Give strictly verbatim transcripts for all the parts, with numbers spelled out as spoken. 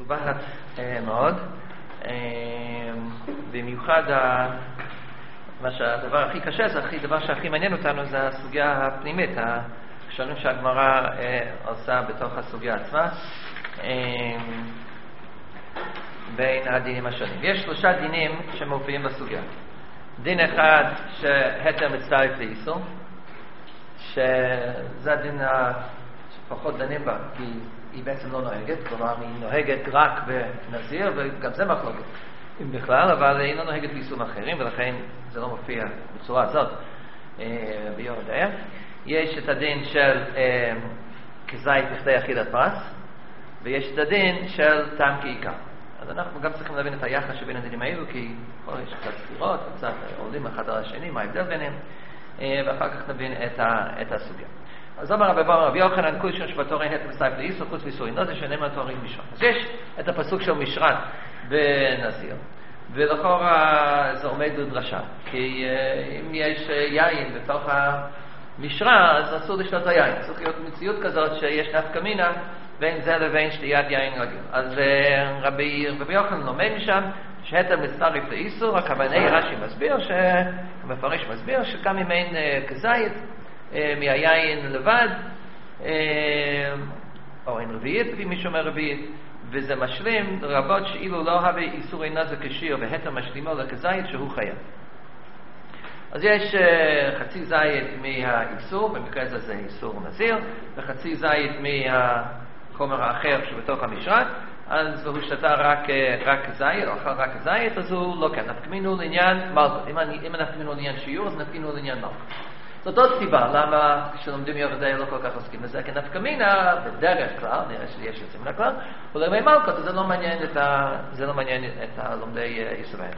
מסובכת מאוד, במיוחד מה שהדבר הכי קשה, זה הדבר שהכי מעניין אותנו, זה הסוגיה הפנימית, הקשרים שהגמרא עושה בתוך הסוגיה עצמה בין הדינים השונים. יש שלושה דינים שמופיעים בסוגיה. דין אחד שהתר מצטרף לאיסור, שזה הדין שפחות דנים בה, כי היא בעצם לא נוהגת, כלומר היא נוהגת רק בנזיר, וגם זה מחלוקת אם בכלל, אבל היא לא נוהגת באיסורים אחרים, ולכן זה לא מופיע בצורה הזאת ביום הדעה. יש את הדין של כזית בכדי אכילת פרס, ויש את הדין של טעם כעיקר. אז אנחנו גם צריכים להבין את היחס שבין הדינים האלו, כי יש קצת סתירות, קצת עולים אחד על השני, מה ההבדל ביניהם, ואחר כך נבין את, ה, את הסוגיה. אז אמר רבי בר רבי יוחנן, כל שום שבתור אין התר מצטרף לאיסור, חוץ מאיסור נזיר שנאמר תורה עם משרת. אז יש את הפסוק של משרת בנזיר, ולכאורה זה עומד בדרשה, כי אם יש יין בתוך המשרה, אז אסור לשתות את היין. צריך להיות מציאות כזאת שיש נפקא מינה בין זה לבין שתיית יין רגיל. אז רבי, רבי יוחנן לומד משם שהתר מצטרף לאיסור, הכוונה רש"י מסביר, המפרש מסביר שגם אם אין כזית מהיין לבד, או אין רביעית, לפי מי שאומר רביעית, וזה משלים רבות שאילו לא הווה איסורי נזר כשיר והתר משלימו לכזית שהוא חייב. אז יש חצי זית מהאיסור, במקרה הזה זה איסור נזיר, וחצי זית מהחומר האחר שבתוך המשרת, אז הוא שתה רק, רק זית, או אכל רק זית, אז הוא לא כן. נפקמינו לעניין מלכות. אם, אם נפקמינו לעניין שיעור, אז נפקמינו לעניין מלכות. זאת עוד סיבה למה כשלומדים יורדיה לא כל כך עוסקים בזה, כי נפקמינה בדרך כלל, נראה שיש יוצאים מן הכלל, ולמי מלכות, זה לא מעניין את, ה, זה לא מעניין את הלומדי ישראל.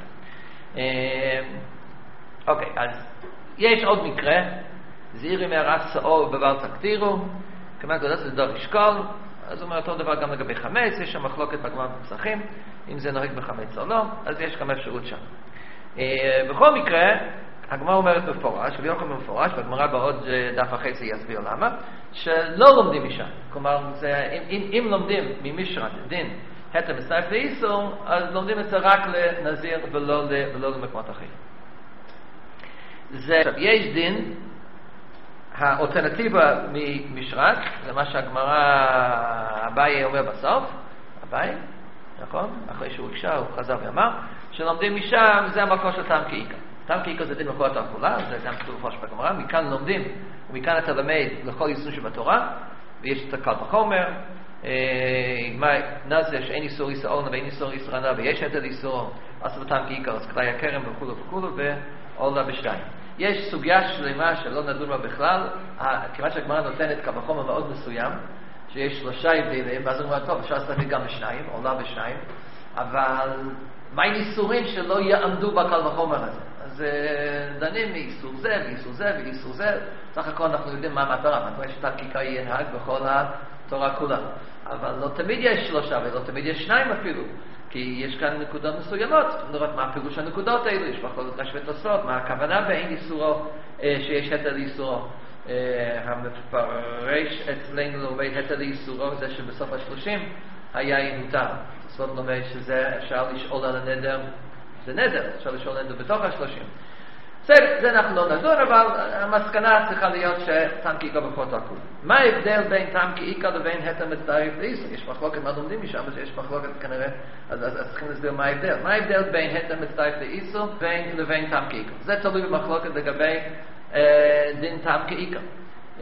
אוקיי, אז יש עוד מקרה, זעירי מהרס צהוב בבל תקטירו, כמה גודלת זה דור אשכול, אז הוא אומר אותו דבר גם לגבי חמץ, יש שם מחלוקת בגמרא בפסחים, אם זה נוהג בחמץ או לא, אז יש גם אפשרות שם. בכל מקרה, הגמרא אומרת מפורש, וביוחד מפורש, והגמרא בעוד דף החצי יסביר למה, שלא לומדים משם. כלומר, זה, אם, אם, אם לומדים ממשרת דין התר מצטרף לאיסור, אז לומדים את זה רק לנזיר ולא, ולא למקומות אחרים. זה, יש דין, האלטרנטיבה ממשרת, זה מה שהגמרא אביי אומר בסוף, אביי, נכון? אחרי שהוא הקשה, הוא חזר ואמר, שלומדים משם, זה המקור של טעם כעיקר. טעם כעיקר זה דין מקור התרחולה, זה גם כתוב בפרש בגמרא, מכאן לומדים, ומכאן אתה למד לכל איסור שבתורה, ויש את הקל וחומר, נזיר שאין איסור איסור עונה ואין איסור איסור ענה, ויש התר איסור, אז בטעם כעיקר, אז כדאי הכרם וכולו וכולו, ועולה בשתיים. יש סוגיה שלמה שלא נדון בה בכלל, כיוון שהגמרא נותנת קו החומר מאוד מסוים, שיש שלושה הבדלים, ואז הוא אומר, טוב, אפשר להסתכל גם בשניים, עולה בשניים, אבל מה עם איסורים שלא יעמדו בקל וחומר הזה? אז דנים מאיסור זה, ואיסור זה, ואיסור זה, סך הכל אנחנו יודעים מה המטרה, המטרה שתת כיכר ינהג בכל התורה כולה. אבל לא תמיד יש שלושה, ולא תמיד יש שניים אפילו. כי יש כאן נקודות מסוימות, לראות מה הפירוש הנקודות האלו, יש מחלוקות רש"י ותוספות, מה הכוונה באין איסורו, שיש התר לאיסורו. המפרש אצלנו לעובד התר לאיסורו, זה שבסוף השלושים היין הותר. תוספות לומד שזה אפשר לשאול על הנדר, זה נדר, אפשר לשאול נדר בתוך השלושים. זה אנחנו לא נדון, אבל המסקנה צריכה להיות שטעם כעיקר בכל תרחול. מה ההבדל בין טעם כעיקר לבין התר מצטרף לאיסור? יש מחלוקת מה לומדים משם, אז יש מחלוקת כנראה, אז, אז, אז צריכים להסביר מה ההבדל. מה ההבדל בין התר מצטרף לאיסור בין, לבין טעם כעיקר? זה תלוי במחלוקת לגבי אה, דין טעם כעיקר. אה,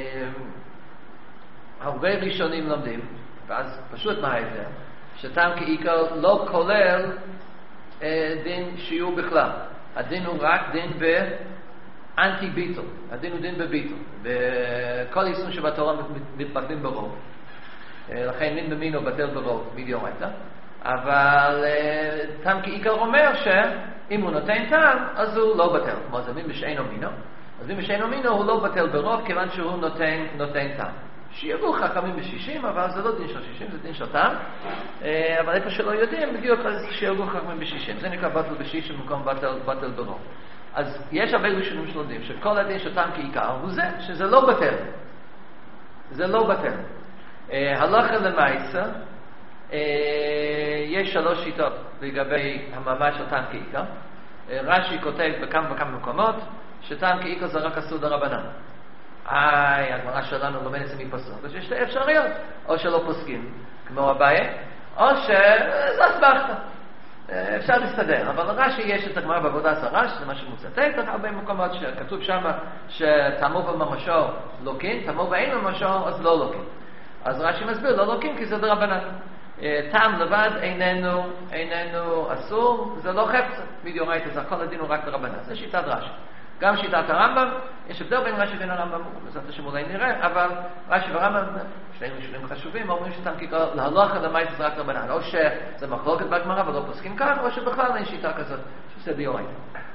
הרבה ראשונים לומדים, ואז פשוט מה ההבדל? שטעם כעיקר לא כולל אה, דין שיעור בכלל. הדין הוא רק דין באנטי ביטול. הדין הוא דין בביטול. בכל איסור שבתורה מתבטלים ברוב. לכן מין במינו בטל ברוב מדאורייתא. אבל טעם כעיקר אומר שאם הוא נותן טעם, אז הוא לא בטל. כמו זה מין בשאינו מינו. אז מין בשאינו מינו הוא לא בטל ברוב כיוון שהוא נותן, נותן טעם. שיראו חכמים בשישים, אבל זה לא דין של שישים, זה דין של טעם. אבל איפה שלא יודעים, בדיוק אז שיראו חכמים בשישים. זה נקרא בטל בשישים במקום בטל, בטל ברוב. אז יש הרבה ראשונים שלומדים שכל הדין של טעם כעיקר הוא זה, שזה לא בטל. זה לא בטל. הלכה למעשה, יש שלוש שיטות לגבי המעמד של טעם כעיקר. רש"י כותב בכמה וכמה מקומות שטעם כעיקר זה רק אסור דרבנן. איי, הגמרא שלנו לומדת זה מפסוק. אז יש שתי אפשרויות, או שלא פוסקים כמו אביי, או שזה אסמכתא. אפשר להסתדר, אבל רש"י יש את הגמרא בעבודה זרה, שזה מה שמוצטט, הרבה מקומות שכתוב שם שטעמו בממשו לוקין, טעמו באין ממשו אז לא לוקין. אז רש"י מסביר, לא לוקין כי זה דרבנן. טעם לבד איננו, איננו אסור, זה לא חפצה. מדאורייתא זה הכל הדין הוא רק דרבנן. זה שיטת רש"י. גם שיטת הרמב"ם, יש הבדל בין רש"י ובין הרמב"ם, בעזרת השם אולי נראה, אבל רש"י והרמב"ם, שניהם ראשונים חשובים, אומרים שטעם כעיקר להלכה למעשה זה רק דרבנן. או שזה מחלוקת בגמרא ולא פוסקים כך, או שבכלל אין שיטה כזאת, שזה דאורייתא.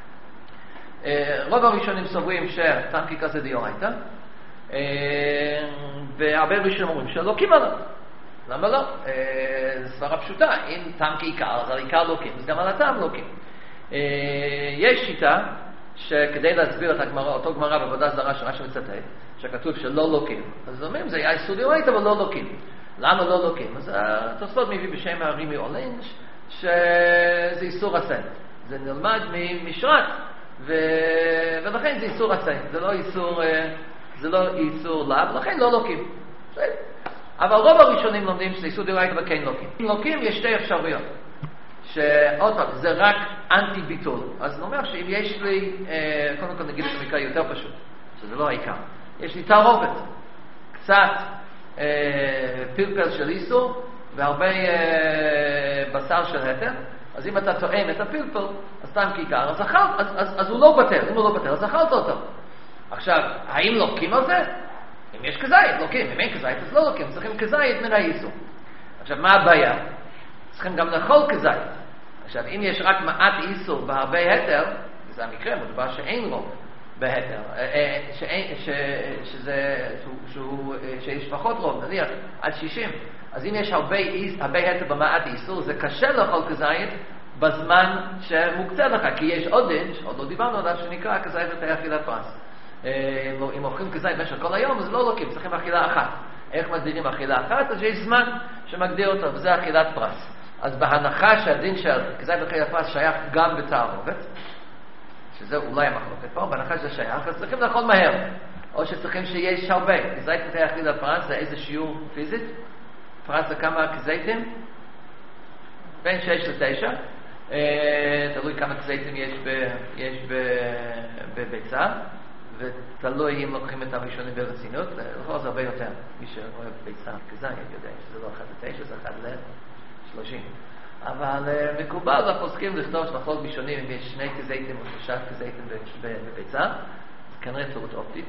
רוב הראשונים סוברים שטעם כעיקר זה דאורייתא, והרבה ראשונים אומרים שלוקים עליו. למה לא? זו סברה פשוטה, אם טעם כעיקר, אז על עיקר לוקים, אז גם על הטעם לוקים. יש שיטה שכדי להסביר את הגמרא, אותו גמרא בעבודה זרה שרש"י מצטט, שכתוב שלא לוקים, אז אומרים זה היה איסור דאורייתא אבל לא לוקים. למה לא לוקים? אז התוספות מביא בשם הרימי עולין שזה איסור עשה. זה נלמד ממשרת, ו... ולכן זה איסור עשה. זה לא איסור, זה לא איסור לאו, לכן לא לוקים. אבל רוב הראשונים לומדים שזה איסור דאורייתא וכן לוקים. לוקים יש שתי אפשרויות. שעוד פעם, זה רק אנטי ביטול. אז אני אומר שאם יש לי, אה, קודם כל נגיד את המקרה יותר פשוט, שזה לא העיקר. יש לי תערובת, קצת אה, פלפל של איסור, והרבה אה, בשר של התר, אז אם אתה טועם את הפלפל, אז טעם כעיקר, אז, אכל, אז, אז, אז הוא לא בטל, אם הוא לא בטל, אז אכלת אותו. עכשיו, האם לוקים על זה? אם יש כזית, לוקים, אם אין כזית, אז לא לוקים, צריכים כזית מן האיסור. עכשיו, מה הבעיה? צריכים גם לאכול כזית. עכשיו, אם יש רק מעט איסור בהרבה התר, זה המקרה, מדובר שאין רוב בהתר, שאין, ש, שזה, שהוא, שהוא, שיש פחות רוב, נניח, עד שישים. אז אם יש הרבה, הרבה התר במעט איסור, זה קשה לאכול כזית בזמן שמוקצה לך, כי יש עוד דין, שעוד לא דיברנו עליו, שנקרא כזית ותהיה אכילת פרס. אם אוכלים כזית במשך כל היום, אז לא לוקים, צריכים אכילה אחת. איך מגדירים אכילה אחת? אז יש זמן שמגדיר אותו, וזה אכילת פרס. אז בהנחה שהדין של כזית ואכילת פרס שייך גם בתערובת, שזה אולי המחלוקת פה, בהנחה שזה שייך, אז צריכים לאכול מהר. או שצריכים שיש הרבה. כזית ואכילת פרס זה איזה שיעור פיזית? פרס זה כמה כזיתים? בין שש לתשע. תלוי כמה כזיתים יש, ב, יש ב, בביצה. ותלוי אם לוקחים את הראשונים ברצינות, לכל זה הרבה יותר. מי שרואה ביצה כזית יודע שזה לא אחד לתשע, זה אחד לשלושים. אבל מקובל בפוסקים לכתוב שלכל ראשונים אם יש שני כזיתים או שלושה כזיתים בביצה, זה כנראה טעות אופטית.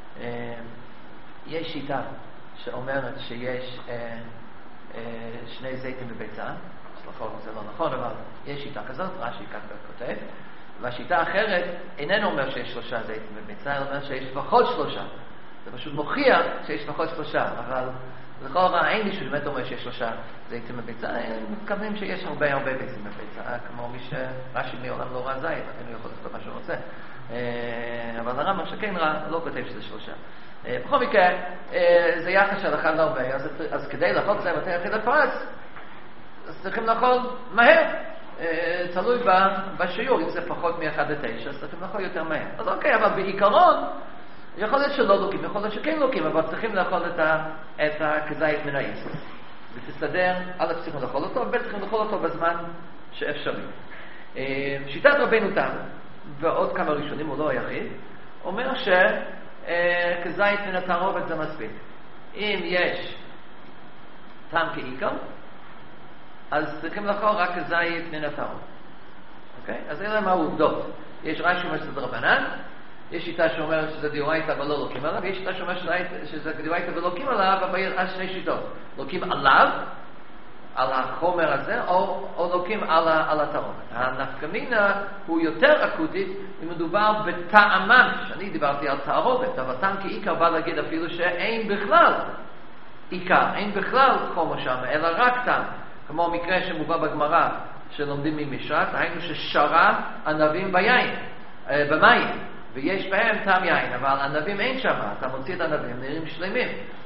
יש שיטה שאומרת שיש שני זיתים בביצה, שלכל זה לא נכון, אבל יש שיטה כזאת, רש"י כך כותב. והשיטה האחרת איננו אומר שיש שלושה זיתים בביצה, אלא אומר שיש לפחות שלושה. זה פשוט מוכיח שיש לפחות שלושה, אבל לכל רע אין מישהו באמת אומר שיש שלושה זיתים בביצה, הם מתכוונים שיש הרבה הרבה ביצים בביצה, כמו מי שרש"י מעולם לא ראה זית, לכן הוא יכול לכתוב מה שהוא רוצה. אבל הרמב"ם שכן רע, לא כותב שזה שלושה. בכל מקרה, זה יחס של אחד להרבה, אז, אז כדי לאכול זה בתי אכילת פרס, אז צריכים לאכול מהר. תלוי בשיעור, אם זה פחות מ-אחד לתשע, אז צריכים לאכול יותר מהר. אז אוקיי, אבל בעיקרון, יכול להיות שלא לוקים, יכול להיות שכן לוקים, אבל צריכים לאכול את הכזית מן האיסור. ותסתדר, א' צריכים לאכול אותו, וב' צריכים לאכול אותו בזמן שאפשרי. שיטת רבנו תם, ועוד כמה ראשונים, הוא לא היחיד, אומר שכזית מן התערובת זה מספיק. אם יש טעם כעיקר, אז צריכים לאכול רק כזית מן התערובת. אוקיי? אז אלה מה העובדות. יש רש"י שאומר שזה דרבנן, יש שיטה שאומרת שזה דאורייתא אבל לא לוקים עליו, יש שיטה שאומרת שזה דאורייתא ולוקים עליו, אבל יש שני שיטות. לוקים עליו, על החומר הזה, או, או לוקים על, על התערובת. הנפקא מינה הוא יותר אקוטי, אם מדובר בטעמם, שאני דיברתי על תערובת, אבל טעם כעיקר בא להגיד אפילו שאין בכלל עיקר, אין בכלל חומר שם, אלא רק טעם. כמו המקרה שמובא בגמרא שלומדים ממשרת, היינו ששרה ענבים ביין, במים, ויש בהם טעם יין, אבל ענבים אין שם, אתה מוציא את ענבים, נראים שלמים.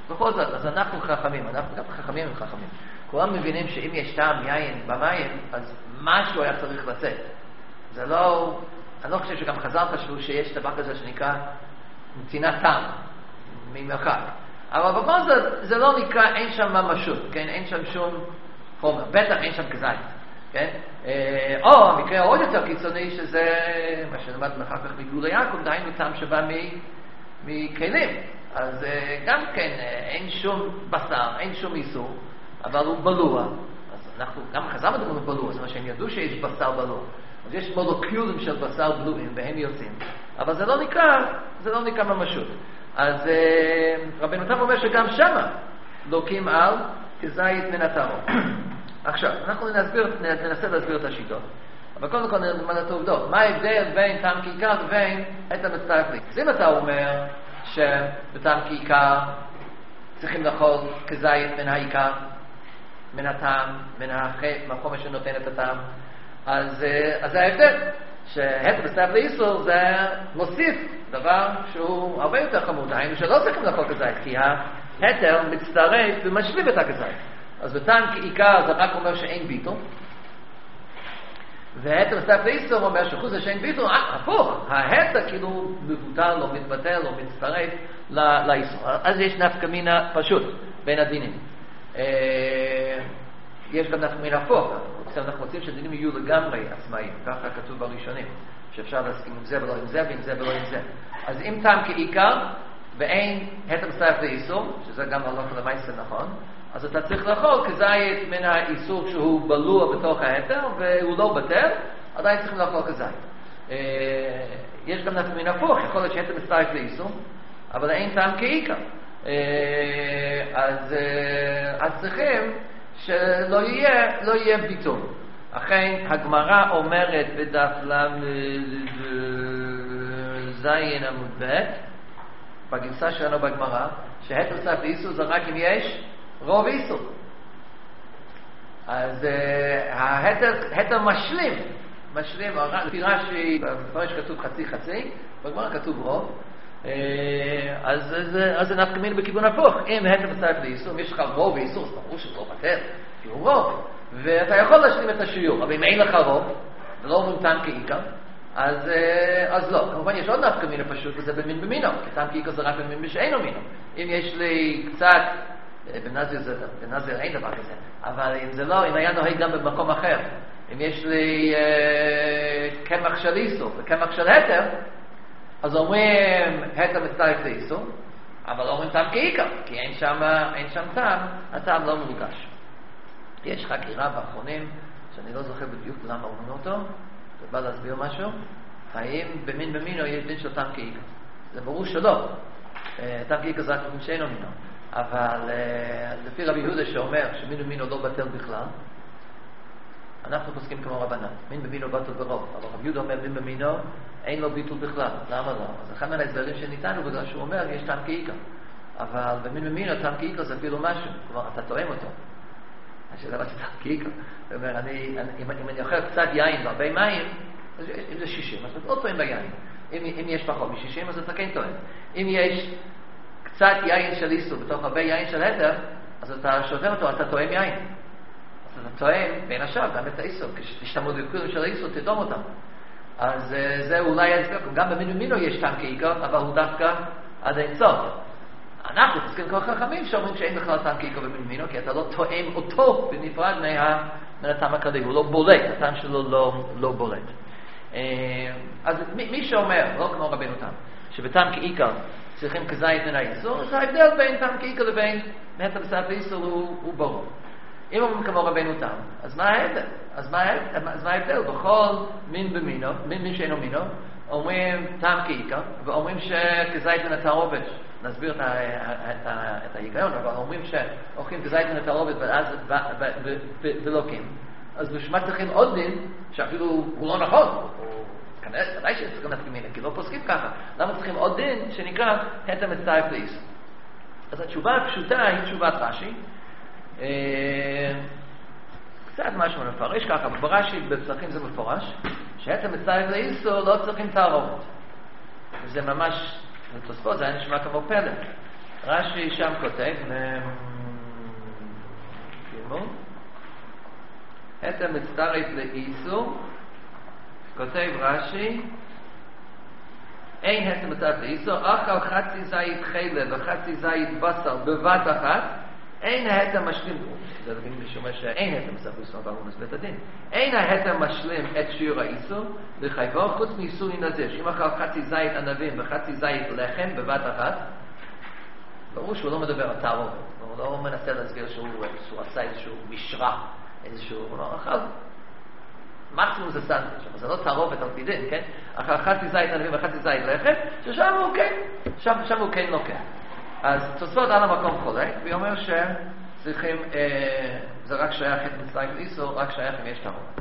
בכל זאת, אז אנחנו חכמים, אנחנו גם חכמים הם חכמים. כולם מבינים שאם יש טעם יין במים, אז משהו היה צריך לצאת. זה לא, אני לא חושב שגם חז"ל חשבו שיש דבר כזה שנקרא נתינת טעם ממרחק. אבל בכל זאת, זה לא נקרא, אין שם ממשות, כן? אין שם שום חומר, בטח אין שם כזית, כן? או המקרה העוד יותר קיצוני, שזה מה שלמד אחר כך מגלולי יעקב, דהיינו טעם שבא מכלים. אז גם כן, אין שום בשר, אין שום איסור, אבל הוא בלוע. אז אנחנו, גם חז"ל מדברים על בלוע, זאת אומרת שהם ידעו שיש בשר בלוע. אז יש מולקולים של בשר בלועים, והם יוצאים. אבל זה לא נקרא, זה לא נקרא ממשות. אז רבנו תם אומר שגם שמה לוקים על כזית מן התערובת. עכשיו, אנחנו נסביר, ננסה להסביר את השיטות. אבל קודם כל נלמד את העובדות. מה ההבדל בין טעם כעיקר ובין את המצטרף לי? אז אם אתה אומר שבטעם כעיקר צריכים לאכול כזית מן העיקר, מן הטעם, מן החומר שנותן את הטעם, אז, אז זה ההבדל. שההתר מצטרף לאיסור זה מוסיף דבר שהוא הרבה יותר חמור, דהיינו שלא צריכים לאכול כזית, כי ההתר מצטרף ומשליב את הכזית. אז בטעם כעיקר זה רק אומר שאין ביטול, וההתר מצטרף לאיסור אומר שחוץ שאין ביטול, הפוך, ההתר כאילו מבוטל או מתבטל או מצטרף לאיסור. אז יש נפקא מינה פשוט בין הדינים. יש גם נפקא מינה הפוך, אנחנו רוצים שהדינים יהיו לגמרי עצמאיים, ככה כתוב בראשונים, שאפשר להסכים עם זה ולא עם זה ועם זה ולא עם זה. אז אם טעם כעיקר ואין התר מצטרף לאיסור, שזה גם הלכה למעשה נכון, אז אתה צריך לאכול כזית מן האיסור שהוא בלוע בתוך ההתר והוא לא בטל, עדיין צריכים לאכול כזית. יש גם נפקא מינה הפוך, יכול להיות שהתר מצטרף לאיסור, אבל אין טעם כעיקר. אז, אז צריכים שלא יהיה, לא יהיה ביטול. אכן, הגמרא אומרת בדף זין עמוד ב' בגרסה שלנו בגמרא, שהתר מצטרף לאיסור זה רק אם יש רוב איסור. אז ההתר משלים, משלים, לפי רש"י, בפרש כתוב חצי חצי, בגמרא כתוב רוב. אז זה נפקא מינה בכיוון הפוך. אם התר מצטרף לאיסור, אם יש לך רוב ואיסור, אז ברור שזה לא בטל, כי הוא רוב, ואתה יכול להשלים את השיעור. אבל אם אין לך רוב, ולא אומרים טעם כעיקר, אז, אז לא. כמובן יש עוד נפקא מינה פשוט, וזה במין במינו, כי טעם כעיקר זה רק במין בשאינו מינו. אם יש לי קצת, בנזיר זה, בנזיר אין דבר כזה, אבל אם זה לא, אם היה נוהג גם במקום אחר, אם יש לי קמח של איסור וקמח של התר, אז אומרים התר מצטרף לאיסור, אבל אומרים טעם כעיקר, כי אין שם, אין שם טעם, הטעם לא מורגש. יש חקירה באחרונים, שאני לא זוכר בדיוק למה אומרים אותו, זה בא להסביר משהו, האם במין במינו יש דין של טעם כעיקר. זה ברור שלא. טעם כעיקר זה רק במין שאינו מינו. אבל לפי רבי יהודה שאומר שמין במינו לא בטל בכלל, אנחנו פוסקים כמו רבנן, מין במינו בטל ברוב, אבל רבי יהודה אומר מין במינו אין לו ביטול בכלל. למה לא? אז אחד מההסברים שניתנו בגלל שהוא אומר יש טעם כעיקר, אבל במין במינו טעם כעיקר זה אפילו משהו, כלומר אתה תואם אותו. השאלה מה זה טעם כעיקר, זאת אומרת, אני, אני, אם, אם אני אוכל קצת יין והרבה מים, אז אם זה שישים, אז אתה לא טועם ביין. אם, אם יש פחות מ-שישים, אז אתה כן טועם. אם יש קצת יין של איסור בתוך הרבה יין של התר, אז אתה שובר אותו, אתה טועם יין. אז אתה טועם בין השאר גם את האיסור, כשתשתמוד בקודם של האיסור, תדום אותם. אז זה אולי ההסבר, גם במין במינו יש טעם כעיקר, אבל הוא דווקא עד אין סוף. אנחנו פוסקים כל חכמים שאומרים שאין בכלל טעם כעיקר במין במינו, כי אתה לא טועם אותו בנפרד מהטעם הכללי, הוא לא בולט, הטעם שלו לא, לא בולט. אז מי שאומר, לא כמו רבנו תם, שבטעם כעיקר צריכים כזית מן האיסור, אז ההבדל בין טעם כעיקר לבין התר מצטרף לאיסור הוא, הוא ברור. אם אומרים כמו רבנו תם, אז מה ההבדל? אז מה, אז מה ההבדל? בכל מין במינו, מין, מין שאינו מינו, אומרים טעם כעיקר, ואומרים שכזית מן התערובת, נסביר את, ה, את, ה, את ההיגיון, אבל אומרים שאוכלים כזית מן התערובת ואז ולוקים. אז בשביל מה צריכים עוד דין, שאפילו הוא לא נכון, כנראה, ודאי שצריכים נפקא מינה, כי לא פוסקים ככה. למה צריכים עוד דין שנקרא התר מצטרף לאיסור? אז התשובה הפשוטה היא תשובת רש"י. קצת משהו מפרש ככה, ברש"י בפסחים זה מפורש, שהתר מצטרף לאיסור לא צריכים תערובת. וזה ממש, לתוספות זה היה נשמע כמו פלא. רש"י שם כותב, אתה מצטרף לאיסור, כותב רש"י, אין אתה מצטרף לאיסור, אכל חצי זית חלב וחצי זית בשר בבת אחת, אין ההתה משלים, זה דברים משומע שאין ההתה מצטרף לאיסור, אבל הוא מסביר את הדין, אין ההתה משלים את שיעור האיסור, לחייבו חוץ מאיסור נזיר, שאם אכל חצי זית ענבים וחצי זית לחם בבת אחת, ברור שהוא לא מדבר על תערובת, הוא לא מנסה להסביר שהוא, שהוא עשה איזשהו משרה, איזשהו, הוא לא אכל, מקסימום זה סנדוויץ', אבל זה לא תערובת על פי דין, כן? אכל חצי זית ענבים וחצי זית לחם, ששם הוא כן, שם, שם הוא כן לוקח. אז תוצאות על המקום חולק, והיא אומר שצריכים, אה, זה רק שייך את מצטרף לאיסור, רק שייך אם יש תערובת.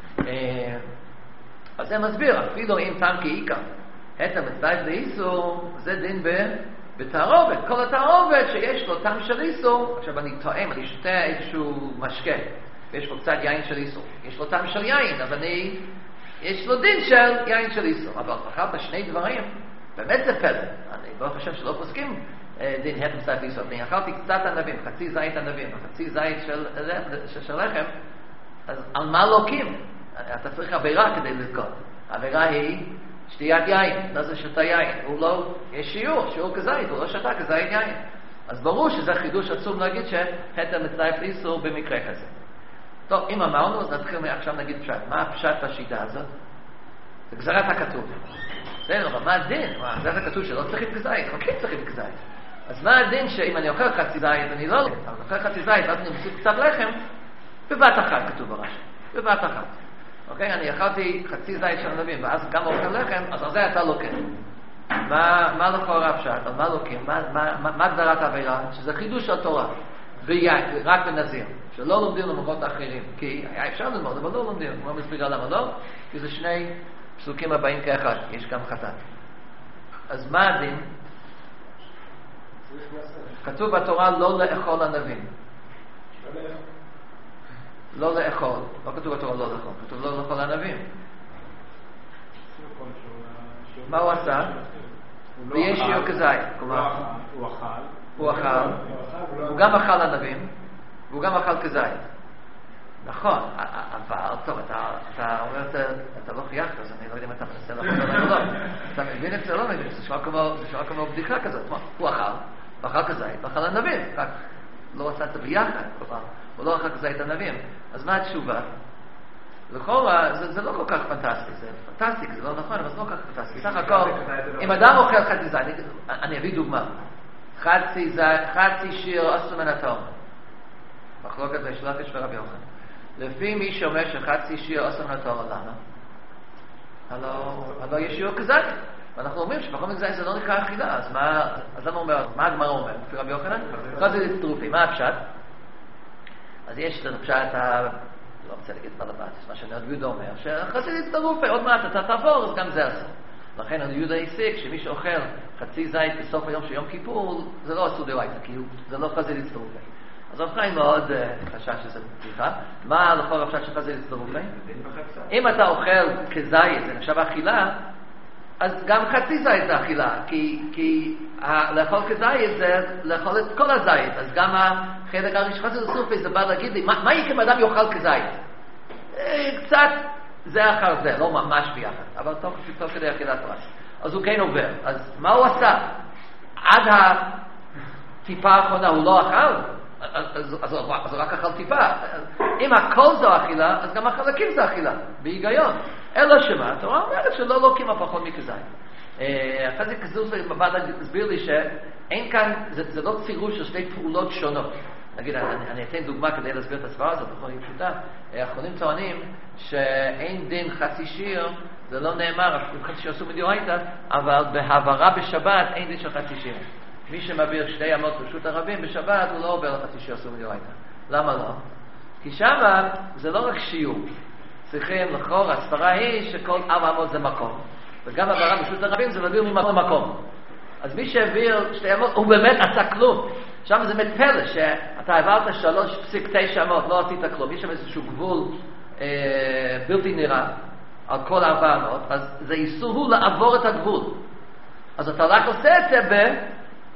אה, אז זה מסביר, אפילו אם טעם כאיקה, את המצטרף לאיסור, זה דין ב... בתערובת, כל התערובת שיש לו טעם של איסור, עכשיו אני טועם, אני שותה איזשהו משקה, ויש פה קצת יין של איסור, יש לו טעם של יין, אבל אני, יש לו דין של יין של איסור, אבל אחת שני דברים, באמת זה פלא, אני לא חושב שלא פוסקים דין התם מצטרף לאיסור, אני אכלתי קצת ענבים, חצי זית ענבים, חצי זית של, של, של לחם, אז על מה לוקים? אתה צריך עבירה כדי לזכות, העבירה היא שתיית יין, מה זה שתה יין? הוא לא, יש שיעור, שיעור כזית, הוא לא שתה כזית יין. אז ברור שזה חידוש עצום להגיד שהתם מצטרף לאיסור במקרה כזה. טוב, אם אמרנו, אז נתחיל מעכשיו נגיד פשט. מה הפשט בשיטה הזאת? זה גזרת הכתוב. בסדר, אבל מה הדין? מה, גזרת הכתוב שלא צריכים כזית, אבל כן צריכים כזית. אז מה הדין שאם אני אוכל חצי זית, אני לא... אבל אוכל חצי זית, ואז אני מוסיף קצת לחם, בבת אחת כתוב ברש"י. בבת אחת. אוקיי, אני אכלתי חצי זית של ענבים, ואז גם אוכל לחם, אז על זה אתה לוקח. מה, מה לכאורה הפשט? על מה לוקחים? מה, מה, מה גדרת העבירה? שזה חידוש התורה. רק בנזיר. שלא לומדים למקומות אחרים. כי היה אפשר ללמוד, אבל לא לומדים. כמו מסבירה למה לא? כי זה שני פסוקים הבאים כאחד. יש גם חטאת. אז מה הדין? כתוב בתורה לא לאכול ענבים. לא לאכול, לא כתוב בתורה לא לאכול, כתוב לא לאכול ענבים. מה הוא עשה? ויש שיעור כזית. הוא אכל. הוא אכל. הוא גם אכל ענבים, והוא גם אכל כזית. נכון, אבל, טוב, אתה אומר, אתה לא חייכת, אז אני לא יודע אם אתה מנסה לאכול עליהם או לא. אתה מבין את זה או לא מבין? זה נשמע כמו בדיחה כזאת. הוא אכל, ואכל כזית, ואכל ענבים. רק לא עשה את זה ביחד, כלומר. הוא לא אכל כזית ענבים. אז מה התשובה? לכאורה, זה, זה לא כל כך פנטסטי, זה פנטסטי, זה לא נכון, אבל זה לא כל כך פנטסטי. סך הכל, אם אדם אוכל חצי זית, אני, אני אביא דוגמה. חצי זית, חצי שיר אסור מן התורה. מחלוקת בין שלוש ורבי יוחנן. לפי מי שאומר שחצי שיר אסור מן התורה, למה? הלא, הלא יש שיעור כזית. ואנחנו אומרים שבכל מגזיים זה לא נקרא אכילה, אז מה, אז למה אומר, מה הגמרא אומר? לפי רבי יוחנן? חצי זה טרופי, מה הפשט? אז יש לנו פשט, לא רוצה להגיד בלבט, מה שאני יהודה אומר, שחסיד הצטרופי, עוד מעט אתה תעבור, אז גם זה אסור. לכן יהודה הסיק שמי שאוכל חצי זית בסוף היום של יום כיפור, זה לא אסור דאורייתא, כי זה לא חסיד הצטרופי. אז רב חיים מאוד חשש שזה פתיחה. מה לכל רב חשש שחסיד הצטרופי? אם אתה אוכל כזית, זה נחשב אכילה, אז גם חצי זית זה אכילה, כי, כי לאכול כזית זה לאכול את כל הזית, אז גם החלק הראשון של הסופי זה בא להגיד לי, מה, מה יהיה אם אדם יאכל כזית? קצת זה אחר זה, לא ממש ביחד, אבל תוך, תוך כדי אכילת פרס. אז הוא כן עובר, אז מה הוא עשה? עד הטיפה האחרונה הוא לא אכל? אז, אז, אז, אז הוא רק אכל טיפה. אם הכל זו אכילה, אז גם החלקים זה אכילה, בהיגיון. אלא שמה, התורה אומרת שלא לוקים הפחות מכזית. אחרי זה כזוז מבד הסביר לי שאין כאן, זה, זה לא צירוף של שתי פעולות שונות. נגיד, אני, אני אתן דוגמה כדי להסביר את הסברה הזאת, נכון, היא פשוטה. האחרונים טוענים שאין דין חצי שיר, זה לא נאמר, חצי שיר עשו מדאורייתא, אבל בהעברה בשבת אין דין של חצי שיר. מי שמעביר שתי אמות ברשות הרבים בשבת, הוא לא עובר לחצי שיר עשו מדאורייתא. למה לא? כי שמה זה לא רק שיעור. צריכים לחור, הסברה היא שכל ארבע אמות זה מקום. וגם העברה ברשות הרבים זה להעביר ממקום למקום. אז מי שהעביר שתי אמות, הוא באמת עשה כלום. שם זה באמת פלא, שאתה העברת שלוש פסיק תשע אמות, לא עשית כלום. יש שם איזשהו גבול אה, בלתי נראה על כל ארבע אמות, אז זה איסור הוא לעבור את הגבול. אז אתה רק עושה את זה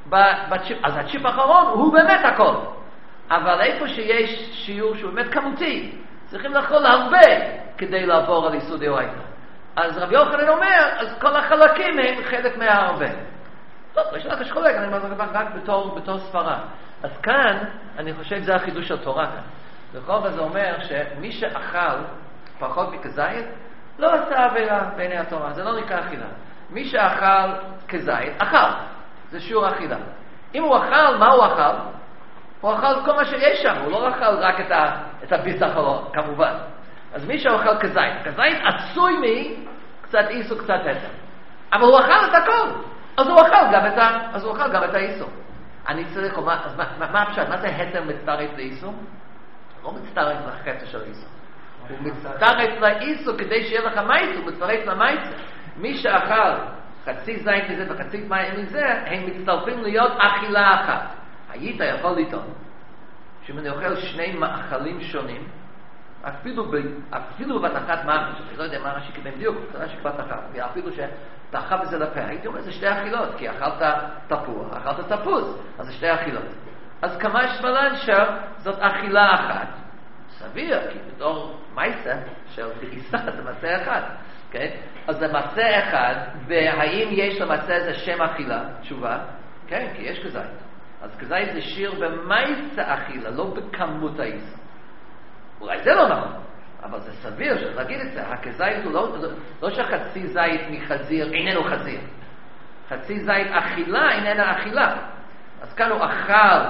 בצ'יפ, אז הצ'יפ האחרון הוא באמת הכל. אבל איפה שיש שיעור שהוא באמת כמותי, צריכים לאכול הרבה כדי לעבור על איסור דאורייתא. אז רבי יוחנן אומר, אז כל החלקים הם חלק מההרבה. טוב, יש לך שחולק, אני אומר רק בתור, בתור ספרה. אז כאן, אני חושב זה החידוש של תורה כאן. ברחוב הזה אומר שמי שאכל פחות מכזית, לא עשה עבירה בעיני התורה, זה לא נקרא אכילה. מי שאכל כזית, אכל. זה שיעור אכילה. אם הוא אכל, מה הוא אכל? הוא אכל כל מה שיש שם, הוא לא אכל רק את, ה, את הביס האחרון, כמובן. אז מי שאוכל כזית, כזית עשוי מי קצת איסו, קצת היתר. אבל הוא אכל את הכל. אז הוא אכל גם את, ה, אז הוא אכל גם את האיסו. אני צריך, מה, אז מה, מה, מה הפשט? מה זה היתר מצטרף לאיסו? לא מצטרף לחפץ של איסו. הוא מצטרף לאיסו כדי שיהיה לך מייס, הוא מצטרף למייס. מי שאכל חצי זית מזה וחצי מים מזה, הם מצטרפים להיות אכילה אחת. היית יכול לטעון שאם אני אוכל שני מאכלים שונים, אפילו, ב, אפילו בבת אחת ממש, אני לא יודע מה רש"י קיבל בדיוק, זה רש"י בת אחת, ואפילו שתאכל בזה לפה, הייתי אומר, זה שתי אכילות, כי אכלת תפוח, אכלת תפוז, אז זה שתי אכילות. אז כמה שמלן שם, זאת אכילה אחת. סביר, כי בתור מייסה של דריסה זה מעשה אחד. Okay? אז זה מעשה אחד, והאם יש למעשה איזה שם אכילה? תשובה, כן, כי יש כזית. אז כזית זה שיר במייסה אכילה, לא בכמות האיסה. אולי זה לא נכון, אבל זה סביר שנגיד את זה. הכזית הוא לא, לא שחצי זית מחזיר איננו חזיר. חצי זית אכילה איננה אכילה. אז כאן הוא אכל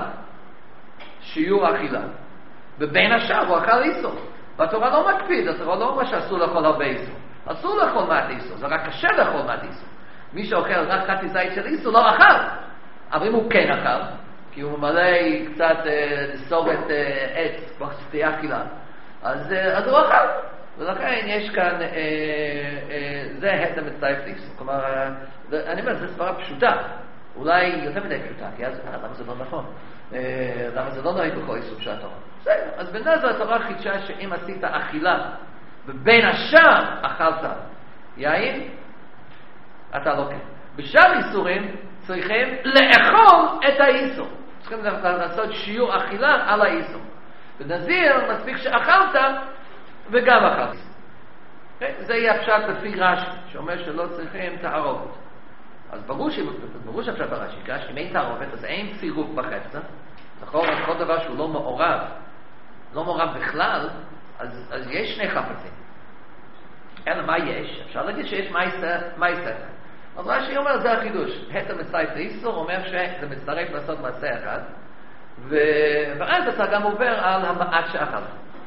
שיעור אכילה, ובין השאר הוא אכל איסור. והתורה לא מקפיד, התורה לא אומר שאסור לאכול הרבה איסור. אסור לאכול מעט איסור, זה רק קשה לאכול מעט איסור. מי שאוכל רק חצי זית של איסור לא אכל. אבל אם הוא כן אכל, כי הוא ממלא קצת סורת עץ, כבר שתהיה אכילה, אז, אז הוא אכל. ולכן יש כאן, אה, אה, זה היתר מצטרף לאיסור. כלומר, אני אומר, זו סברה פשוטה. אולי יותר מדי פשוטה, כי אז למה זה לא נכון? אה, למה זה לא נוהג בכל איסור של התורה? בסדר, אז בנזר התורה חידשה שאם עשית אכילה, ובין השאר אכלת יין, אתה לא כן. בשאר איסורים צריכים לאכול את האיסור. צריכים לעשות שיעור אכילה על האיסור. בנזיר מספיק שאכלת וגם אכלת. זה יהיה הפשט לפי רש"י, שאומר שלא צריכים תערובת. אז ברור שהפשט ברש"י, אם אין תערובת, אז אין צירוף בחפצה. נכון, כל דבר שהוא לא מעורב, לא מעורב בכלל, אז, אז יש שני חפצים. אלא מה יש? אפשר להגיד שיש מייסר. אז רש"י אומר, זה החידוש. היתר מצטרף לאיסור אומר שזה מצטרף לעשות מעשה אחד, ו... ואז אתה גם עובר על המעט שאכל.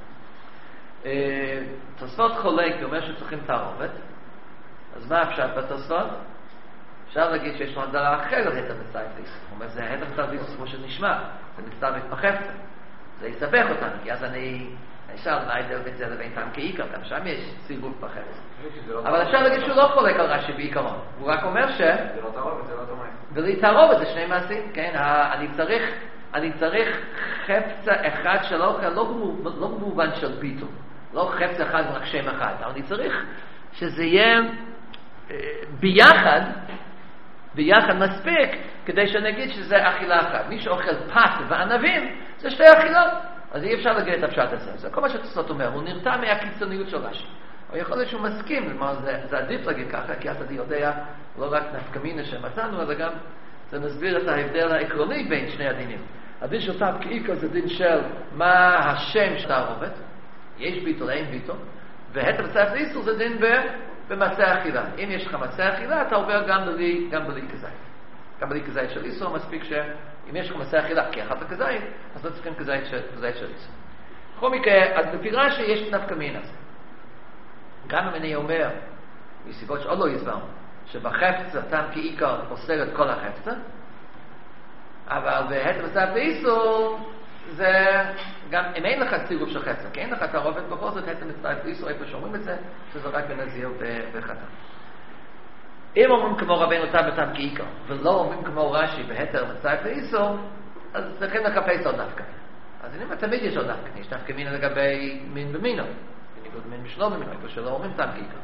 תוספות חולק, הוא אומר שצריכים תערובת. אז מה הפשט בתוספות? אפשר להגיד שיש לו הגדרה אחרת על היתר מצטרף לאיסור. הוא אומר, זה היתר מצטרף לאיסור כמו שנשמע, זה מצטרף בחפצה. זה יסבך אותנו, כי אז אני... אפשר להידל בין זה לבין טעם כעיקר, גם שם יש סיבוב בחפץ. אבל אפשר להגיד שהוא לא חולק על רש"י בעיקרון. הוא רק אומר ש... זה לא תערובת, זה לא דומה. ולי תערובת זה שני מעשים, כן? אני צריך, אני צריך חפצה אחד של אוכל, לא במובן של ביטול. לא חפץ אחד רק שם אחד. אבל אני צריך שזה יהיה ביחד, ביחד מספיק, כדי שנגיד שזה אכילה אחת. מי שאוכל פת וענבים, זה שתי אכילות. אז אי אפשר להגיד את הפשט הזה. זה כל מה שתוספות אומר, הוא נרתע מהקיצוניות של רש"י. אבל יכול להיות שהוא מסכים, זה, זה עדיף להגיד ככה, כי אז אני יודע לא רק נפקא מינה שמצאנו, אלא גם זה מסביר את ההבדל העקרוני בין שני הדינים. הדין של טעם כעיקר זה דין של מה השם של התערובת, יש ביטול, אין ביטול, והיתר מצטרף לאיסור זה דין במעשה אכילה. אם יש לך מעשה אכילה, אתה עובר גם בלי, גם בלי כזית. גם בלי כזית של איסור, מספיק ש... אם יש לך מעשה אכילה, כי אכלת כזית, אז לא צריכים כזית של, כזית של איסור. בכל מקרה, אז לפי רש"י יש נפקא מינה. גם אם אני אומר, מסיבות שעוד לא הסברנו, שבחפצה טעם כעיקר אוסר את כל החפצה, אבל בהיתר מצטרף לאיסור, זה גם אם אין לך צירוף של חפצה, כי אין לך תערובת בכל זאת, היתר מצטרף לאיסור, איפה שאומרים את זה, שזה רק בנזיר וחטא. אם אומרים כמו רבינו תם בטעם כעיקר, ולא אומרים כמו רש"י בהיתר מצטרף לאיסור, אז צריכים לחפש עוד נפקא. אז אני אומר, תמיד יש עוד נפקא. יש נפקא מינה לגבי מין ומינו. בניגוד מין ושלא במין, איפה שלא אומרים טעם כעיקר.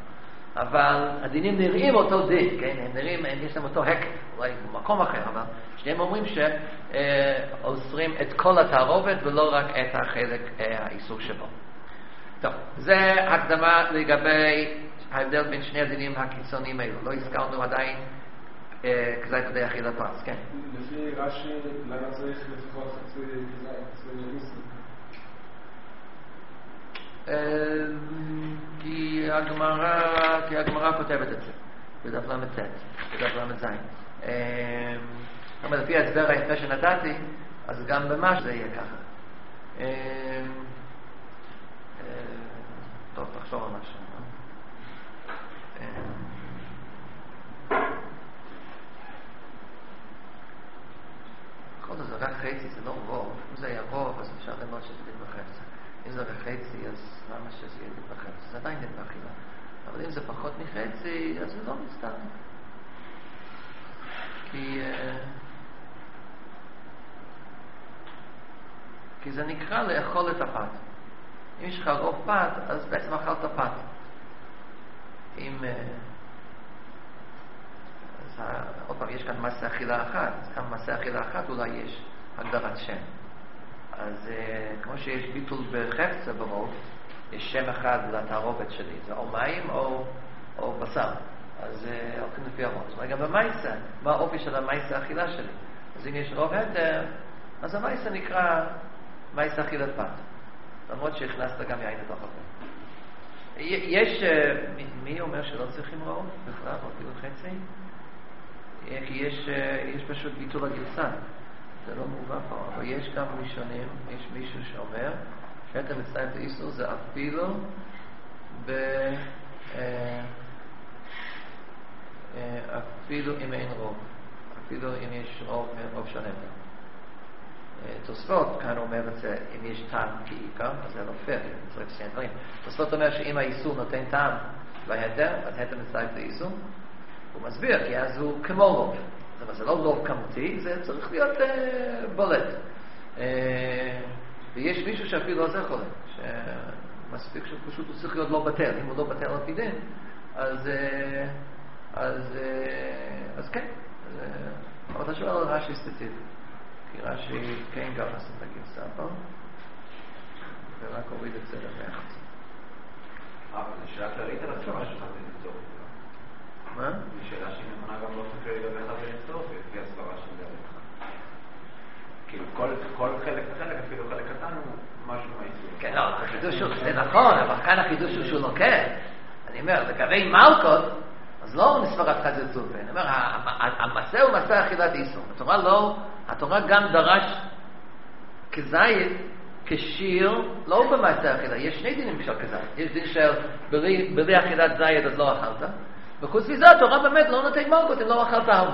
אבל הדינים נראים אותו דין, כן? הם נראים, הם יש להם אותו הקט, אולי במקום אחר, אבל שניהם אומרים שאוסרים את כל התערובת ולא רק את החלק האיסור שבו. טוב, זה הקדמה לגבי ההבדל בין שני הדינים הקיצוניים האלו. לא הזכרנו עדיין כזית עדי אכילת פרס, כן? לפי רש"י, למה צריך לפחות חצי ניסים? כי הגמרא, כי הגמרא כותבת את זה, בדף למ"ט, בדף למ"ז. זאת אומרת, לפי ההסבר היפה שנתתי, אז גם במה זה יהיה ככה. טוב, תחשוב על משהו. בכל זאת, זה רק חצי, זה לא רוב. אם זה היה רוב, אז אפשר ללמוד שזה דין וחצי. אם זה רק חצי, אז למה שזה יהיה דין וחצי? זה עדיין דין באכילה. אבל אם זה פחות מחצי, אז זה לא מסתדר. כי... כי זה נקרא לאכול את הפת. אם יש לך רוב פת, אז בעצם אכלת פת. אם... אז עוד פעם, יש כאן מסע אכילה אחת. גם מסע אכילה אחת אולי יש הגדרת שם. אז כמו שיש ביטול בחפצה ברוב, יש שם אחד לתערובת שלי. זה או מים או, או בשר. אז הולכים לפי הרוב. זאת אומרת, גם במייסה, מה האופי של המייסה האכילה שלי? אז אם יש רוב היתר, אז המייסה נקרא מייסה אכילת פת. למרות שהכנסת גם יין לתוך הפה. יש, מי אומר שלא צריכים רוב בכלל, או כאילו חצי? כי יש, יש פשוט ביטול הגרסה. זה לא מובא פה, אבל יש גם ראשונים, יש מישהו שאומר, שאתה מצטער את האיסור, זה אפילו ב... אפילו אם אין רוב. אפילו אם יש רוב, רוב שלם. תוספות, כאן אומר את זה, אם יש טעם כעיקר, אז זה לא פייר, צריך שני דברים. תוספות אומר שאם האיסור נותן טעם בהיתר, אז היתר מצטער את האיסור. הוא מסביר, כי אז הוא כמו רוב. אבל זה לא רוב כמותי, זה צריך להיות אה, בולט. אה, ויש מישהו שאפילו לא זה חולה, שמספיק שפשוט הוא צריך להיות לא בטל. אם הוא לא בטל על פי דין, אז, אה, אז, אה, אז כן. אז, אה, אבל אתה שואל על רש"י ספציפי. כי רש"י כן גם לעשות את הגרסה פה, ורק הוריד את זה למחצה. אבל זו שאלה כללית על התשובה שלך בנצור. מה? זו שאלה שהיא נכונה גם לא ספר לגבי לך בנצור, לפי הסברה של דרך. כאילו כל חלק וחלק, אפילו חלק קטן הוא משהו מהאיסור. כן, לא, החידוש הוא, זה נכון, אבל כאן החידוש הוא שהוא לוקח. אני אומר, לגבי מלכות, אז לא נספרת חזיר צורפן. אני אומר, המסע הוא מסע אכילת איסור. התורה לא, התורה גם דרש כזית, כשיר, לא במסע אכילה. יש שני דינים של כזית. יש דין של בלי, בלי אכילת זית אז לא אכלת. וחוץ מזה, התורה באמת לא נותן מלכות אם לא אכלת הרבה.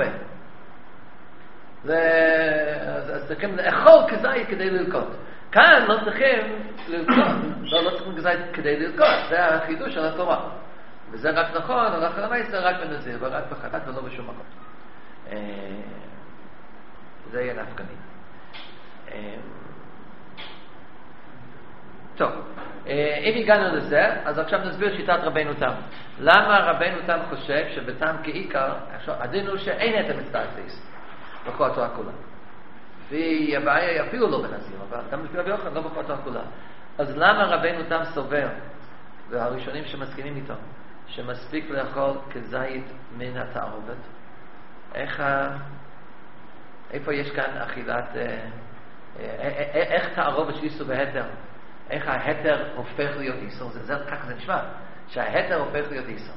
אז צריכים לאכול כזית כדי ללקות. כאן לא צריכים ללקות. לא, לא צריכים כזית כדי ללקות. זה החידוש של התורה. וזה רק נכון, הלכה למעשה רק בנזיר, ורק בחטאת ולא בשום מקום. זה יהיה נפקני. טוב, אם הגענו לזה, אז עכשיו נסביר שיטת רבנו תם. למה רבנו תם חושב שבתם כעיקר, הדין הוא שאין את המצטער תאיס, בכל התורה כולה. והבעיה היא אפילו לא בנזיר, אבל גם לפי רבי יוחנן לא בכל התורה כולה. אז למה רבנו תם סובר, והראשונים שמסכימים איתו, שמספיק לאכול כזית מן התערובת? איך ה... איפה יש כאן אכילת... איך תערובת של איסור בהתר? איך ההתר הופך להיות איסור? זה, זה ככה זה נשמע, שההתר הופך להיות איסור.